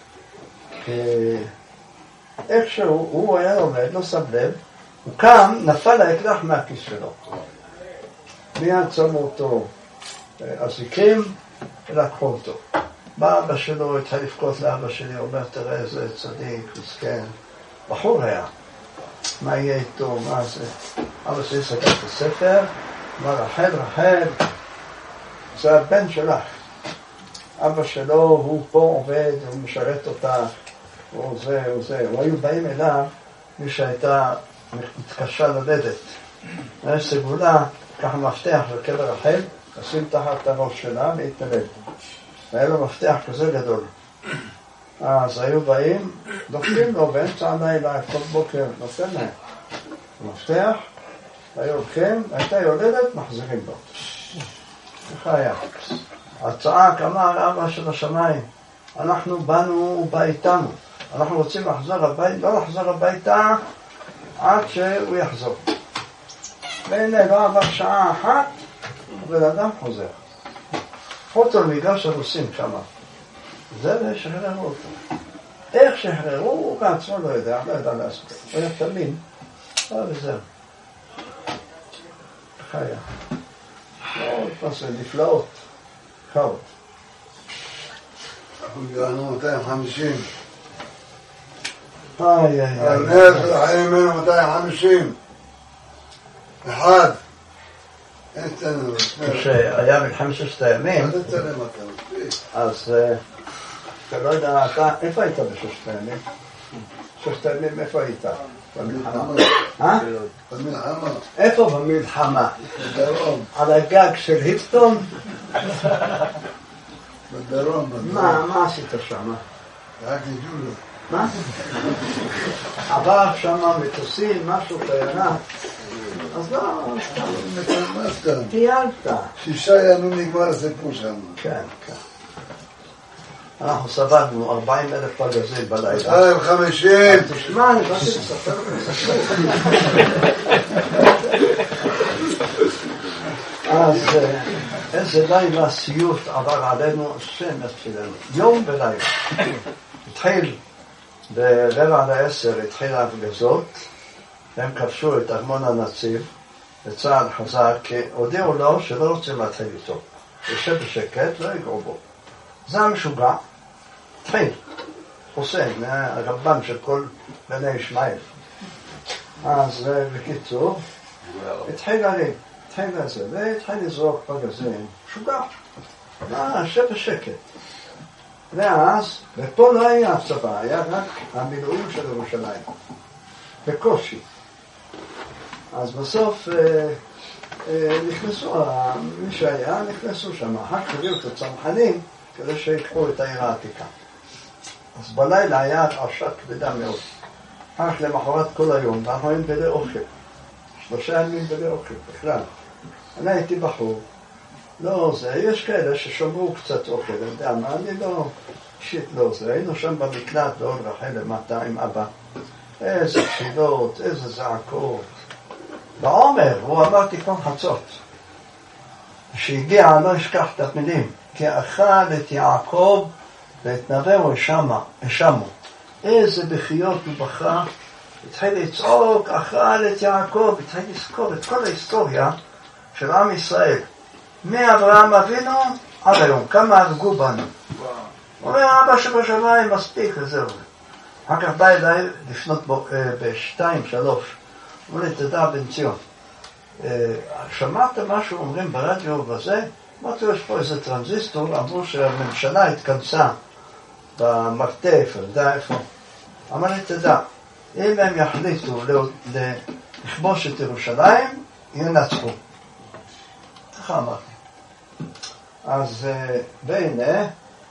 איכשהו הוא היה עומד, לא שם לב, הוא קם, נפל האקדח מהכיס שלו. מיד שמו אותו אזיקים ולקחו אותו. בא אבא שלו, התחיל לבכות לאבא שלי, אומר תראה איזה צדיק, מסכן. בחור היה. מה יהיה איתו, מה זה? אבא שלי סגר את הספר, אמר רחל, זה הבן שלך. אבא שלו, הוא פה עובד, הוא משרת אותך, הוא זה. הוא היו באים אליו, מי שהייתה מתקשה ללדת. יש סגולה, ככה מפתח של קבר רחל, לשים תחת הראש שלה והתנלד. והיה לו מפתח כזה גדול. אז היו באים, דופקים לו באמצע הלילה, כל בוקר נותן להם מפתח, היו הולכים, הייתה יולדת, מחזירים לו. ככה היה. הצעק אמר אבא של השמיים, אנחנו באנו, הוא בא איתנו. אנחנו רוצים לחזור הביתה, לא לחזור הביתה עד שהוא יחזור. והנה לא עבר שעה אחת, ובן אדם חוזר. אותו למגרש הרוסים שם. זה שחררו אותו. איך שחררו, הוא בעצמו לא יודע לעשות. הוא היה תמים. וזהו. חיה. לא, זה נפלאות. חאות. אנחנו גרנו 250. איי. הנר של החיים ממנו 250. אחד. אין תנו. כשהיה מלחמת ששת הימים, אז אתה לא יודע, איפה היית בששת הימים? ששת הימים, איפה היית? במלחמה. במלחמה. איפה במלחמה? בדרום. על הגג של היפטון? בדרום. מה עשית שם? רק לג'ולו. מה? עבר שם מטוסים, משהו קיינה. אז לא, טיילת. 6 ימים נגמר הסיפור שם. כן. אנחנו סבבנו 40,000 פגזים בלילה. 250. תשמע, אני באתי לספר אז איזה לילה סיוט עבר עלינו, השם יצילנו. יום ולילה. התחיל ב-9:45 התחיל ההפגזות, הם כבשו את ארמון הנציב, וצה"ל חזר, כי הודיעו לו שלא רוצים להתחיל איתו. יושב בשקט, לא יגעו בו. זה המשוגע, התחיל. חוסיין, הרבן של כל בני ישמעאל. אז בקיצור, התחיל לריב, התחיל לזה, והתחיל לזרוק פגזים, משוגע. יושב בשקט. ואז, ופה לא היה הצבא, היה רק המילואים של ירושלים. בקושי. אז בסוף נכנסו, מי שהיה, נכנסו שם, אחר כך הביאו את הצנחנים כדי שיקחו את העיר העתיקה. אז בלילה היה הרעשה כבדה מאוד. אחר כך למחרת כל היום, ואנחנו היינו בלי אוכל. 3 ימים בלי אוכל בכלל. אני הייתי בחור. לא זה, יש כאלה ששומרו קצת אוכל, אני יודע מה, אני לא, אישית לא זה. היינו שם במקלט בעוד רחל למטה עם אבא. איזה תפילות, איזה זעקות. בעומר, הוא אמר תיקון חצות. כשהגיע, לא אשכח את המילים, כי אכל את יעקב ואת נווהו אשמו. איזה בחיות הוא בכה, התחיל לצעוק, אכל את יעקב, התחיל לזכור את כל ההיסטוריה של עם ישראל. מאברהם אבינו עד היום, כמה הרגו בנו. הוא אומר, אבא שבשמיים מספיק וזהו. אחר כך בא אליי לפנות ב2-3, אמרו לי, תדע בן ציון, שמעת משהו אומרים ברדיו וזה? אמרתי לו, יש פה איזה טרנזיסטור, אמרו שהממשלה התכנסה במרתף, אני יודע איפה. אמר לי, תדע, אם הם יחליטו לכבוש את ירושלים, ינצחו. ככה אמרתי. אז והנה,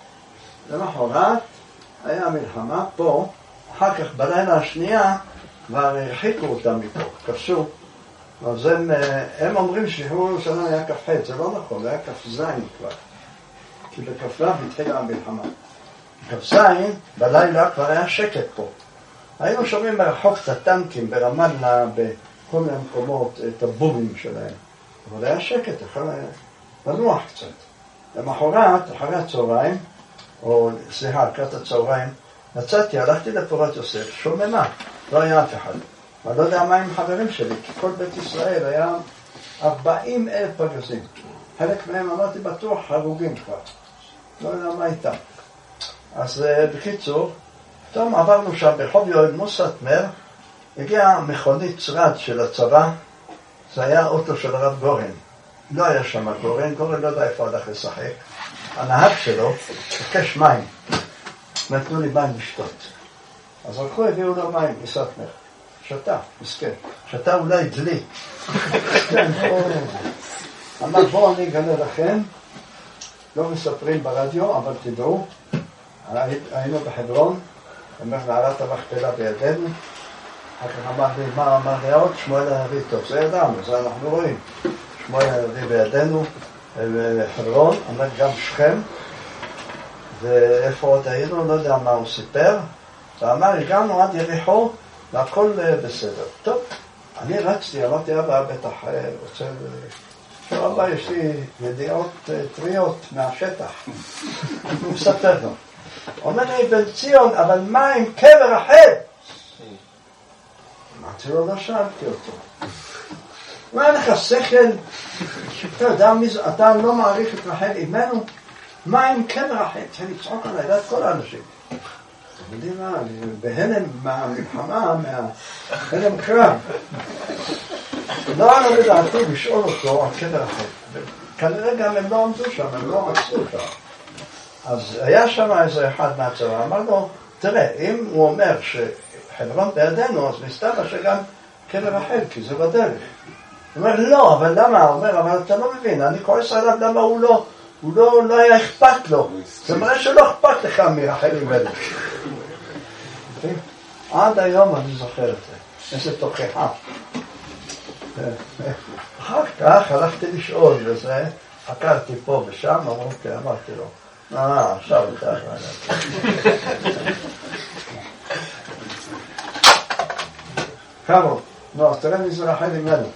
למחרת היה מלחמה פה, אחר כך בלילה השנייה כבר הרחיקו אותם מפה, כבשו. אז הם אומרים ששחרור ירושלים היה כ"ח, זה לא נכון, זה היה כ"ז כבר. כי בכ"ו התחילה המלחמה. כ"ז בלילה כבר היה שקט פה. היינו שומעים מרחוק את הטנקים ברמאללה, בכל מיני מקומות, את הבומים שלהם. אבל היה שקט, יכול לנוח קצת. למחרת, אחרי הצהריים, או סליחה, לקראת הצהריים, יצאתי, הלכתי לפורת יוסף, שוממה, לא היה אף אחד. אבל לא יודע מה עם חברים שלי, כי כל בית ישראל היה 40,000 פגזים. חלק מהם אמרתי בטוח הרוגים כבר. לא יודע מה איתם. אז בקיצור, פתאום עברנו שם ברחוב יואל מוסטמר, הגיעה מכונית צרד של הצבא, זה היה אוטו של הרב גורן. לא היה שם גורן לא יודע איפה הלך לשחק. הנהג שלו ביקש מים. נתנו לי מים לשתות. אז הלכו הביאו לו מים מסטמר. שתה, מסכן. שתה אולי דלי. אמר בואו אני אגלה לכם, לא מספרים ברדיו, אבל תדעו, היינו בחברון, אומר מערת המכפלה בידינו, אחר כך אמר לי, מה אמר לי עוד? שמואל הנביא טוב, זה ידענו, זה אנחנו רואים. שמואל הנביא בידינו, בחברון, אמר גם שכם, ואיפה עוד היינו, לא יודע מה הוא סיפר, ואמר, הגענו עד יריחו, והכל בסדר. טוב, אני רצתי, אמרתי, אבא בטח רוצה... אבא, יש לי ידיעות טריות מהשטח. הוא מספר לו. אומר לי, בן ציון, אבל מה עם קבר רחל? אמרתי לו, לא שאלתי אותו. מה אין לך שכל? אתה יודע, אתה לא מעריך את רחל אימנו? מה עם קבר רחל? צריך לצעוק עליי, לדעת כל האנשים. יודעים מה, בהלם מהמלחמה, מהלם קרב. לא עלה לדעתי לשאול אותו על קבר רחל. כנראה גם הם לא עמדו שם, הם לא עצרו שם. אז היה שם איזה אחד מהצבא, אמר לו, תראה, אם הוא אומר שחברון בידינו, אז מסתבר שגם קבר רחל, כי זה בדרך. הוא אומר, לא, אבל למה? הוא אומר, אבל אתה לא מבין, אני כועס עליו, למה הוא לא היה אכפת לו. זה מראה שלא אכפת לך מרחל אימנו. עד היום אני זוכר את זה, איזה תוכחה. אחר כך הלכתי לשאול וזה, חקרתי פה ושם, אמרתי לו, עכשיו אתה... קרו, נו, אז תראה מי זה רחל אימנו.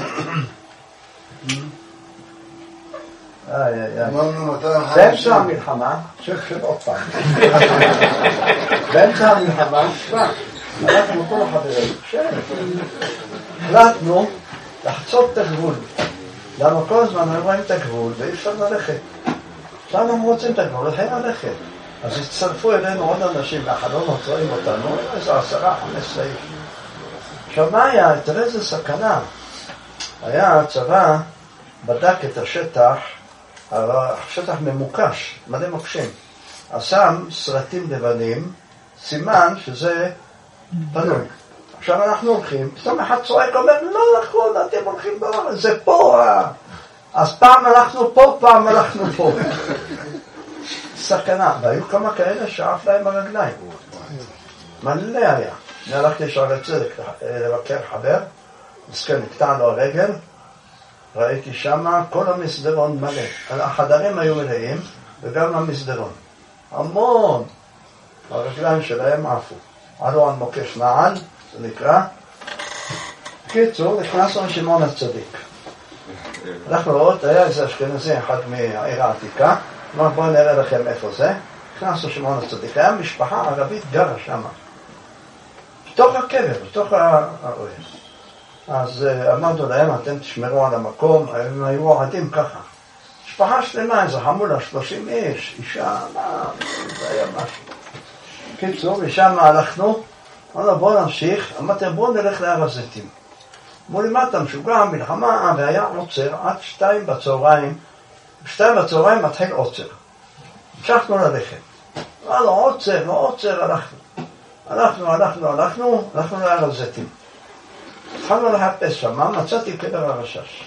באמצע המלחמה, שב עוד פעם. באמצע המלחמה, הלכנו כל החברים, החלטנו לחצות את הגבול. למה כל הזמן רואים את הגבול ואי אפשר ללכת. עכשיו אנחנו רוצים את הגבול, לכן ללכת. אז הצטרפו אלינו עוד אנשים מהחלונות, רואים אותנו, איזה 10-15 איש. עכשיו מה היה? תראה איזה סכנה. היה הצבא בדק את השטח, השטח ממוקש, מלא מוקשים. אז שם סרטים לבנים, סימן שזה פנוי. עכשיו אנחנו הולכים, פתאום אחד צועק, אומר, לא נכון, אתם הולכים בעולם, זה פה. אז פעם הלכנו פה, פעם הלכנו פה. סכנה, והיו כמה כאלה שעף להם הרגליים. מלא היה. אני הלכתי לשערי צדק לבקר חבר, מסכן, נקטע לו הרגל, ראיתי שמה כל המסדרון מלא. החדרים היו מלאים, וגם המסדרון. המון. הרגליים שלהם עפו. עלו על מוקש נעל, זה נקרא. בקיצור, נכנסנו לשמעון הצדיק. אנחנו רואות, היה איזה אשכנזי אחד מהעיר העתיקה, אמר בואו נראה לכם איפה זה. נכנסנו לשמעון הצדיק. היה משפחה ערבית גרה שמה. בתוך הקבר, בתוך האוהל. אז אמרנו להם, אתם תשמרו על המקום, הם היו עדים ככה. משפחה שלמה, איזו חמולה, 30 איש, אישה, זה היה משהו. קיצור, ושם הלכנו, אמרנו בואו נמשיך, אמרתם בואו נלך להר הזיתים. אמרו לי, מה אתה משוגע, מלחמה, והיה עוצר עד 2 בצהריים, 2 בצהריים מתחיל עוצר. המשכנו ללכת. אמרנו, עוצר, הלכנו להר הזיתים. התחלנו לחפש שם, מצאתי קבר הרשש.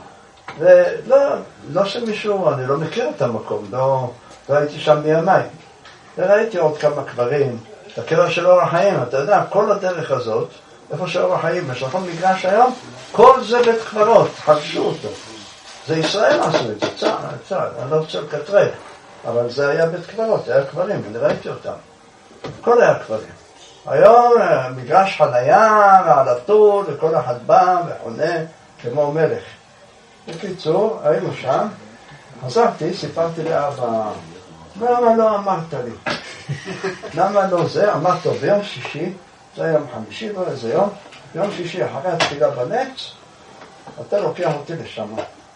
ולא שמישהו, אני לא מכיר את המקום, לא הייתי שם בימיי. וראיתי עוד כמה קברים, את הקבר של אור החיים, אתה יודע, כל הדרך הזאת, איפה שאור החיים, יש לכם מגרש היום, כל זה בית קברות, חגשו אותו. זה ישראל עשו את זה, צער, אני לא רוצה לקטרג, אבל זה היה בית קברות, זה היה קברים, אני ראיתי אותם. כל היה קברים. היום מגרש חנייה, ועלתו, וכל אחד בא וחונה כמו מלך. בקיצור, היינו שם, חזרתי, סיפרתי לאבא, למה לא אמרת לי? למה לא זה? אמרת לו, ביום שישי, זה יום חמישי, לא איזה יום, ביום שישי אחרי התפילה בנץ, אתה לוקח אותי לשם.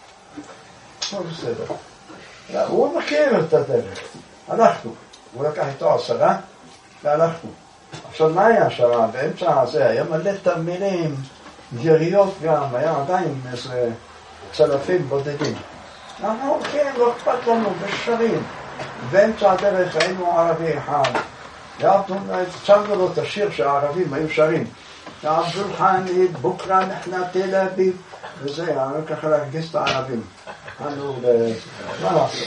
לא בסדר. הוא מכיר את הדרך. הלכנו. הוא לקח איתו 10, והלכנו. עכשיו מה היה שם? באמצע הזה היה מלא תרמילים, יריות גם, היה עדיין איזה צלפים בודדים. אנחנו הולכים, לא אכפת לנו, בשרים. באמצע הדרך היינו ערבי אחד. צמנו לו את השיר שהערבים היו שרים. עבדול חמיד, בוקרה נחנה תל אביב. וזה, אני ככה להרגיש את הערבים. מה לעשות?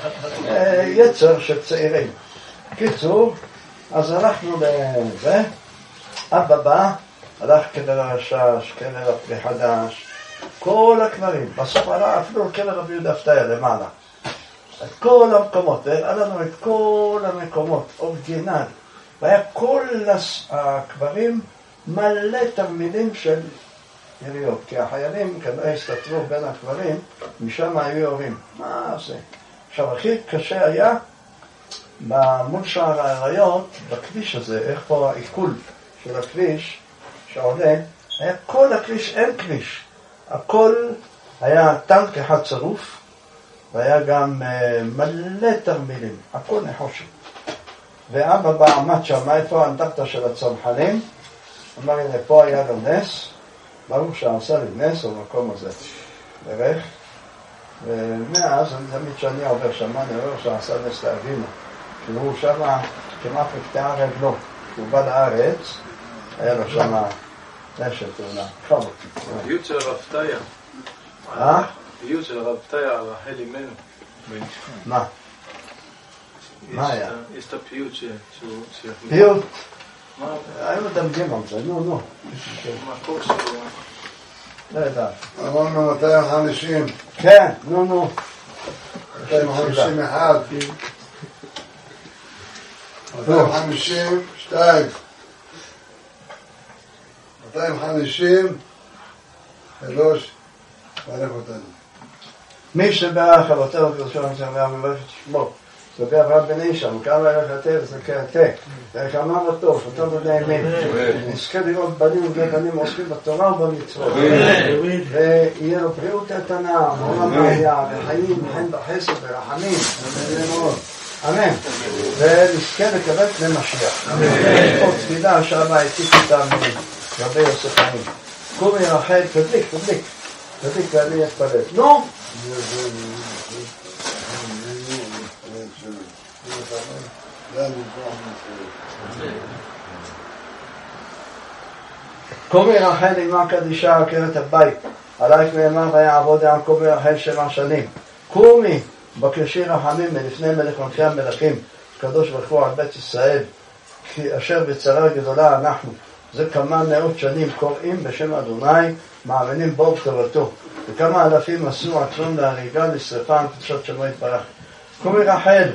יצר של צעירים. קיצור, אז הלכנו לזה, אבא בא, הלך קבר הרשש, קבר הפרי חדש, כל הקברים, בסוף עלה אפילו קבר רבי יהודה הפתיה למעלה. את כל המקומות, היה לנו את כל המקומות, אורגינל, והיה כל הקברים מלא תרמילים של יריות, כי החיילים כנראה הסתתרו בין הקברים, משם היו יורים. מה זה? עכשיו, הכי קשה היה, מול שער העריות, בכביש הזה, איך פה העיכול של הכביש שעולה, היה כל הכביש, אין כביש. הכל היה טנק אחד צרוף, והיה גם מלא תרמילים, הכל נחושת. ואבא בא עמד שם, איפה האנדרטה של הצנחנים, אמר לי, פה היה לו נס, ברור שעשה לי נס במקום הזה, דרך. ומאז, תמיד שאני עובר שם, אני רואה שעשה נס לאבינו. שהוא שם כמעט מקטעה רגלו, הוא בא לארץ, היה לו שם נשת תאונה. הפיוט של הרב פתיה. הפיוט של הרב פתיה, רחל אימנו. מה? מה היה? יש את הפיוט שהוא... פיוט? היו מדמגים על זה, נו. מקור שלו. לא יודע. אמרנו 250. כן, נו. 251. 252. 250. 3. בערך אותנו. מי שבא חברתנו קדושה מצווה מברך את שמו, סוגע אברהם בן אישה, מכאן לערך הטל, סקר התה, וכמה בטוב, אותו בני אמין, נזכה לראות בנים ובני בנים עוסקים בתורה ובמצוות, ויהיה לו בריאות איתנה, מעולם היה, וחיים, חן בחסד ורחמים, אמן. ונזכה לקבל פני משיח. עוד תפילה שם העתיק איתם רבי יוסף חיים. קומי רחל, תדליק ואני אתפלל. נו! קומי רחל אימה קדישה עקרת הבית, עלייך נאמר ויעבוד יעקב ורחל 7 שנים. קומי בקשי רחמים מלפני מלך מלכי המלכים, קדוש ברוך הוא על בית ישראל, כי אשר בצרה גדולה אנחנו, זה כמה מאות שנים קוראים בשם אדוני, מאמינים בו ובטובתו, וכמה אלפים עשו עצמם להריגה לשרפה על קדושת שמו יתברך. קומי רחל,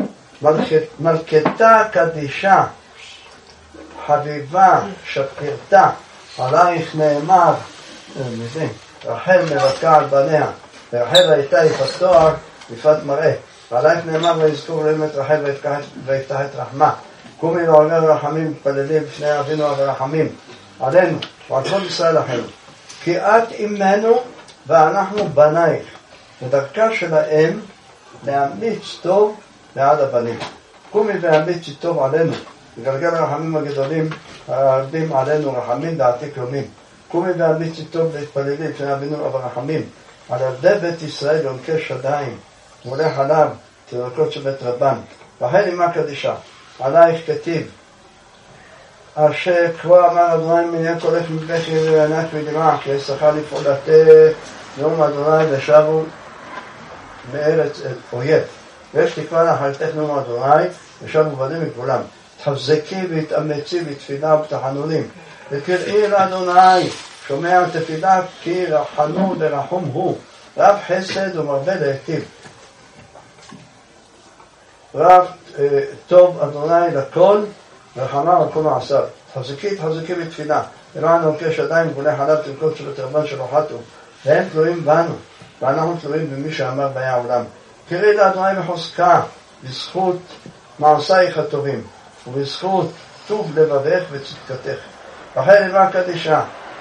מלכתה קדישה, חביבה שפרתה, עלייך נאמר, רחל מבכה על בניה, ורחל הייתה יפת תואר, יפת מראה, ועלייך נאמר ויזכור להם את רחל ויפתח את רחמה. קומי לעורר רחמים, מתפללים לפני אבינו הרחמים, עלינו ועל כל ישראל אחינו, כי את עמנו ואנחנו בנייך, ודרכה שלהם להמליץ טוב בעד הבנים. קומי והמליץ טוב עלינו, וגלגל הרחמים הגדולים הרבים עלינו רחמים דעתי כלומים. קומי והמליץ טוב להתפללים לפני אבינו הרחמים, על ילדי בית ישראל יונקי שדיים, מולי חלב, תינוקות של בית רבן. רחל אימה קדישה, עלייך כתיב, אשר כבר אמר אדוני מניין קולך מבכי וענק ודמעה, כי אשכה לפעולתך נאום אדוני ושבו מארץ אויב. ויש תקווה לאכלתך נאום אדוני ושבו בנים מגבולם. תחזקי והתאמצי בתפילה ובתחנונים, וקראי לאדוני שומע תפילה כי רחנו ורחום הוא, רב חסד ומרבה להיטיב. רב טוב אדוני לכל ורחמה על כל מעשיו. תחזקי בתפילה, למען עונקי שדיים גבולי חלב תינוקות של תרבן שלא חטאו, והם תלויים בנו ואנחנו תלויים במי שאמר באי העולם. קראי לאדוני בחוזקה בזכות מעשייך הטובים ובזכות טוב לבבך וצדקתך. רחל אימה קדישה,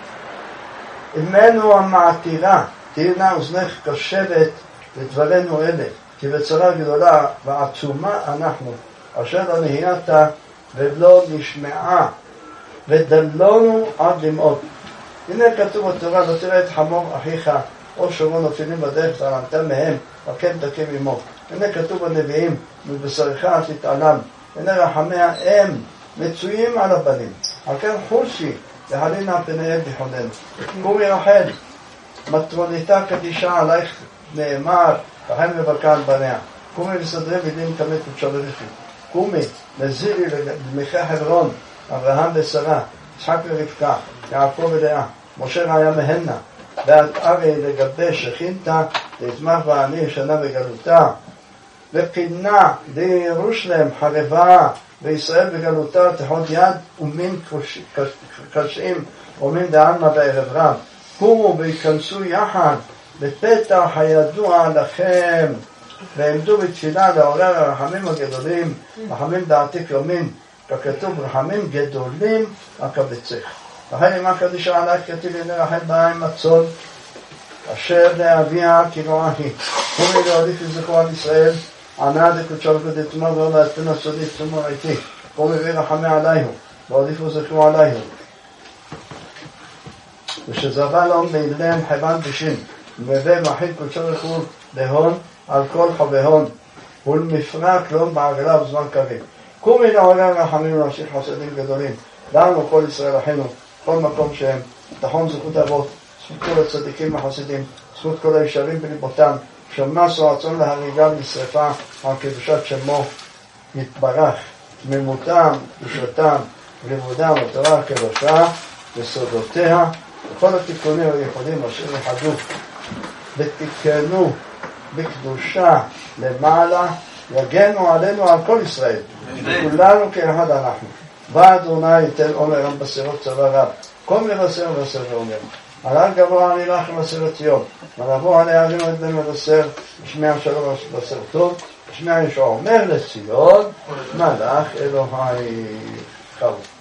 אמנו המעתירה, תהי נא אוזנך קשבת לדברנו אלה, כי בצרה גדולה ועצומה אנחנו, אשר לא נהיית ולא נשמעה, ודלונו עד למאות. הנה כתוב בתורה, לא תראה את חמור אחיך או שומרו נופלים בדרך תעלמתם מהם, וכן תקים עמו. הנה כתוב בנביאים, מבשרך תתעלם. הנה רחמיה הם מצויים על הבנים, על כן חושי והלינה פניהם בכונן. קומי רחל, מטרוניתה קדישה עלייך נאמר, רחל מבכה על בניה. קומי וסדרי מילים כמת ותשלריכי. קומי נזירי למלכי חברון, אברהם ושרה, יצחק ורבקה, יעקב ולאה, משה רעיה מהנה, ואת ארי לגבי שכינתה, להזמח ועני שנה בגלותה, ופינה לירושלם חרבה, וישראל בגלותה תחוד יד ומין קשים ומין דעלמה בערב רב. קומו ויכנסו יחד בפתח הידוע לכם, ועמדו בתפילה לעורר הרחמים הגדולים, רחמים דעתי כלומין, ככתוב רחמים גדולים הקבצך. רחל אימה קדישה עלייך כתיב הנה רחל באה עם הצאן, אשר לאביה כרועה היא. קומי להוליך לזכור על ישראל, ענה דקודשו וקודתמה ועולה אתנה סודית צומו ראיתי. קומי ורחמי עלייהו, והוליכו זכרו עלייהו. ושזבה לו מאילם חבן בשין, ומביא מחיל קודשו וקודתו להון על כל חווהון, ולמפרק לו בעגלה בזמן קריב. קומי לעורר רחמים ולהמשיך חסדים גדולים, לנו כל ישראל אחינו, כל מקום שהם, תחום זכות אבות, זכות כל הצדיקים החסידים, זכות כל הישרים בליבותם, שמסו רצון להריגה לשרפה על קדושת שמו יתברך, ממותם, קדושתם, לימודם התורה הקדושה וסודותיה, וכל התיקונים הייחודים אשר יחדו ותיקנו בקדושה למעלה, יגנו עלינו על כל ישראל, וכולנו כאחד אנחנו. בא אדוני ייתן עומר בסירות צבא רב, כל מבשר ובשר ואומר, עליו גבוה אני לך מבשר ציון, ונבוא עלי ערים את בן מבשר, ושמע שלום מבשר טוב, ושמע ישוע אומר לציון, מלך אלוהי חבו.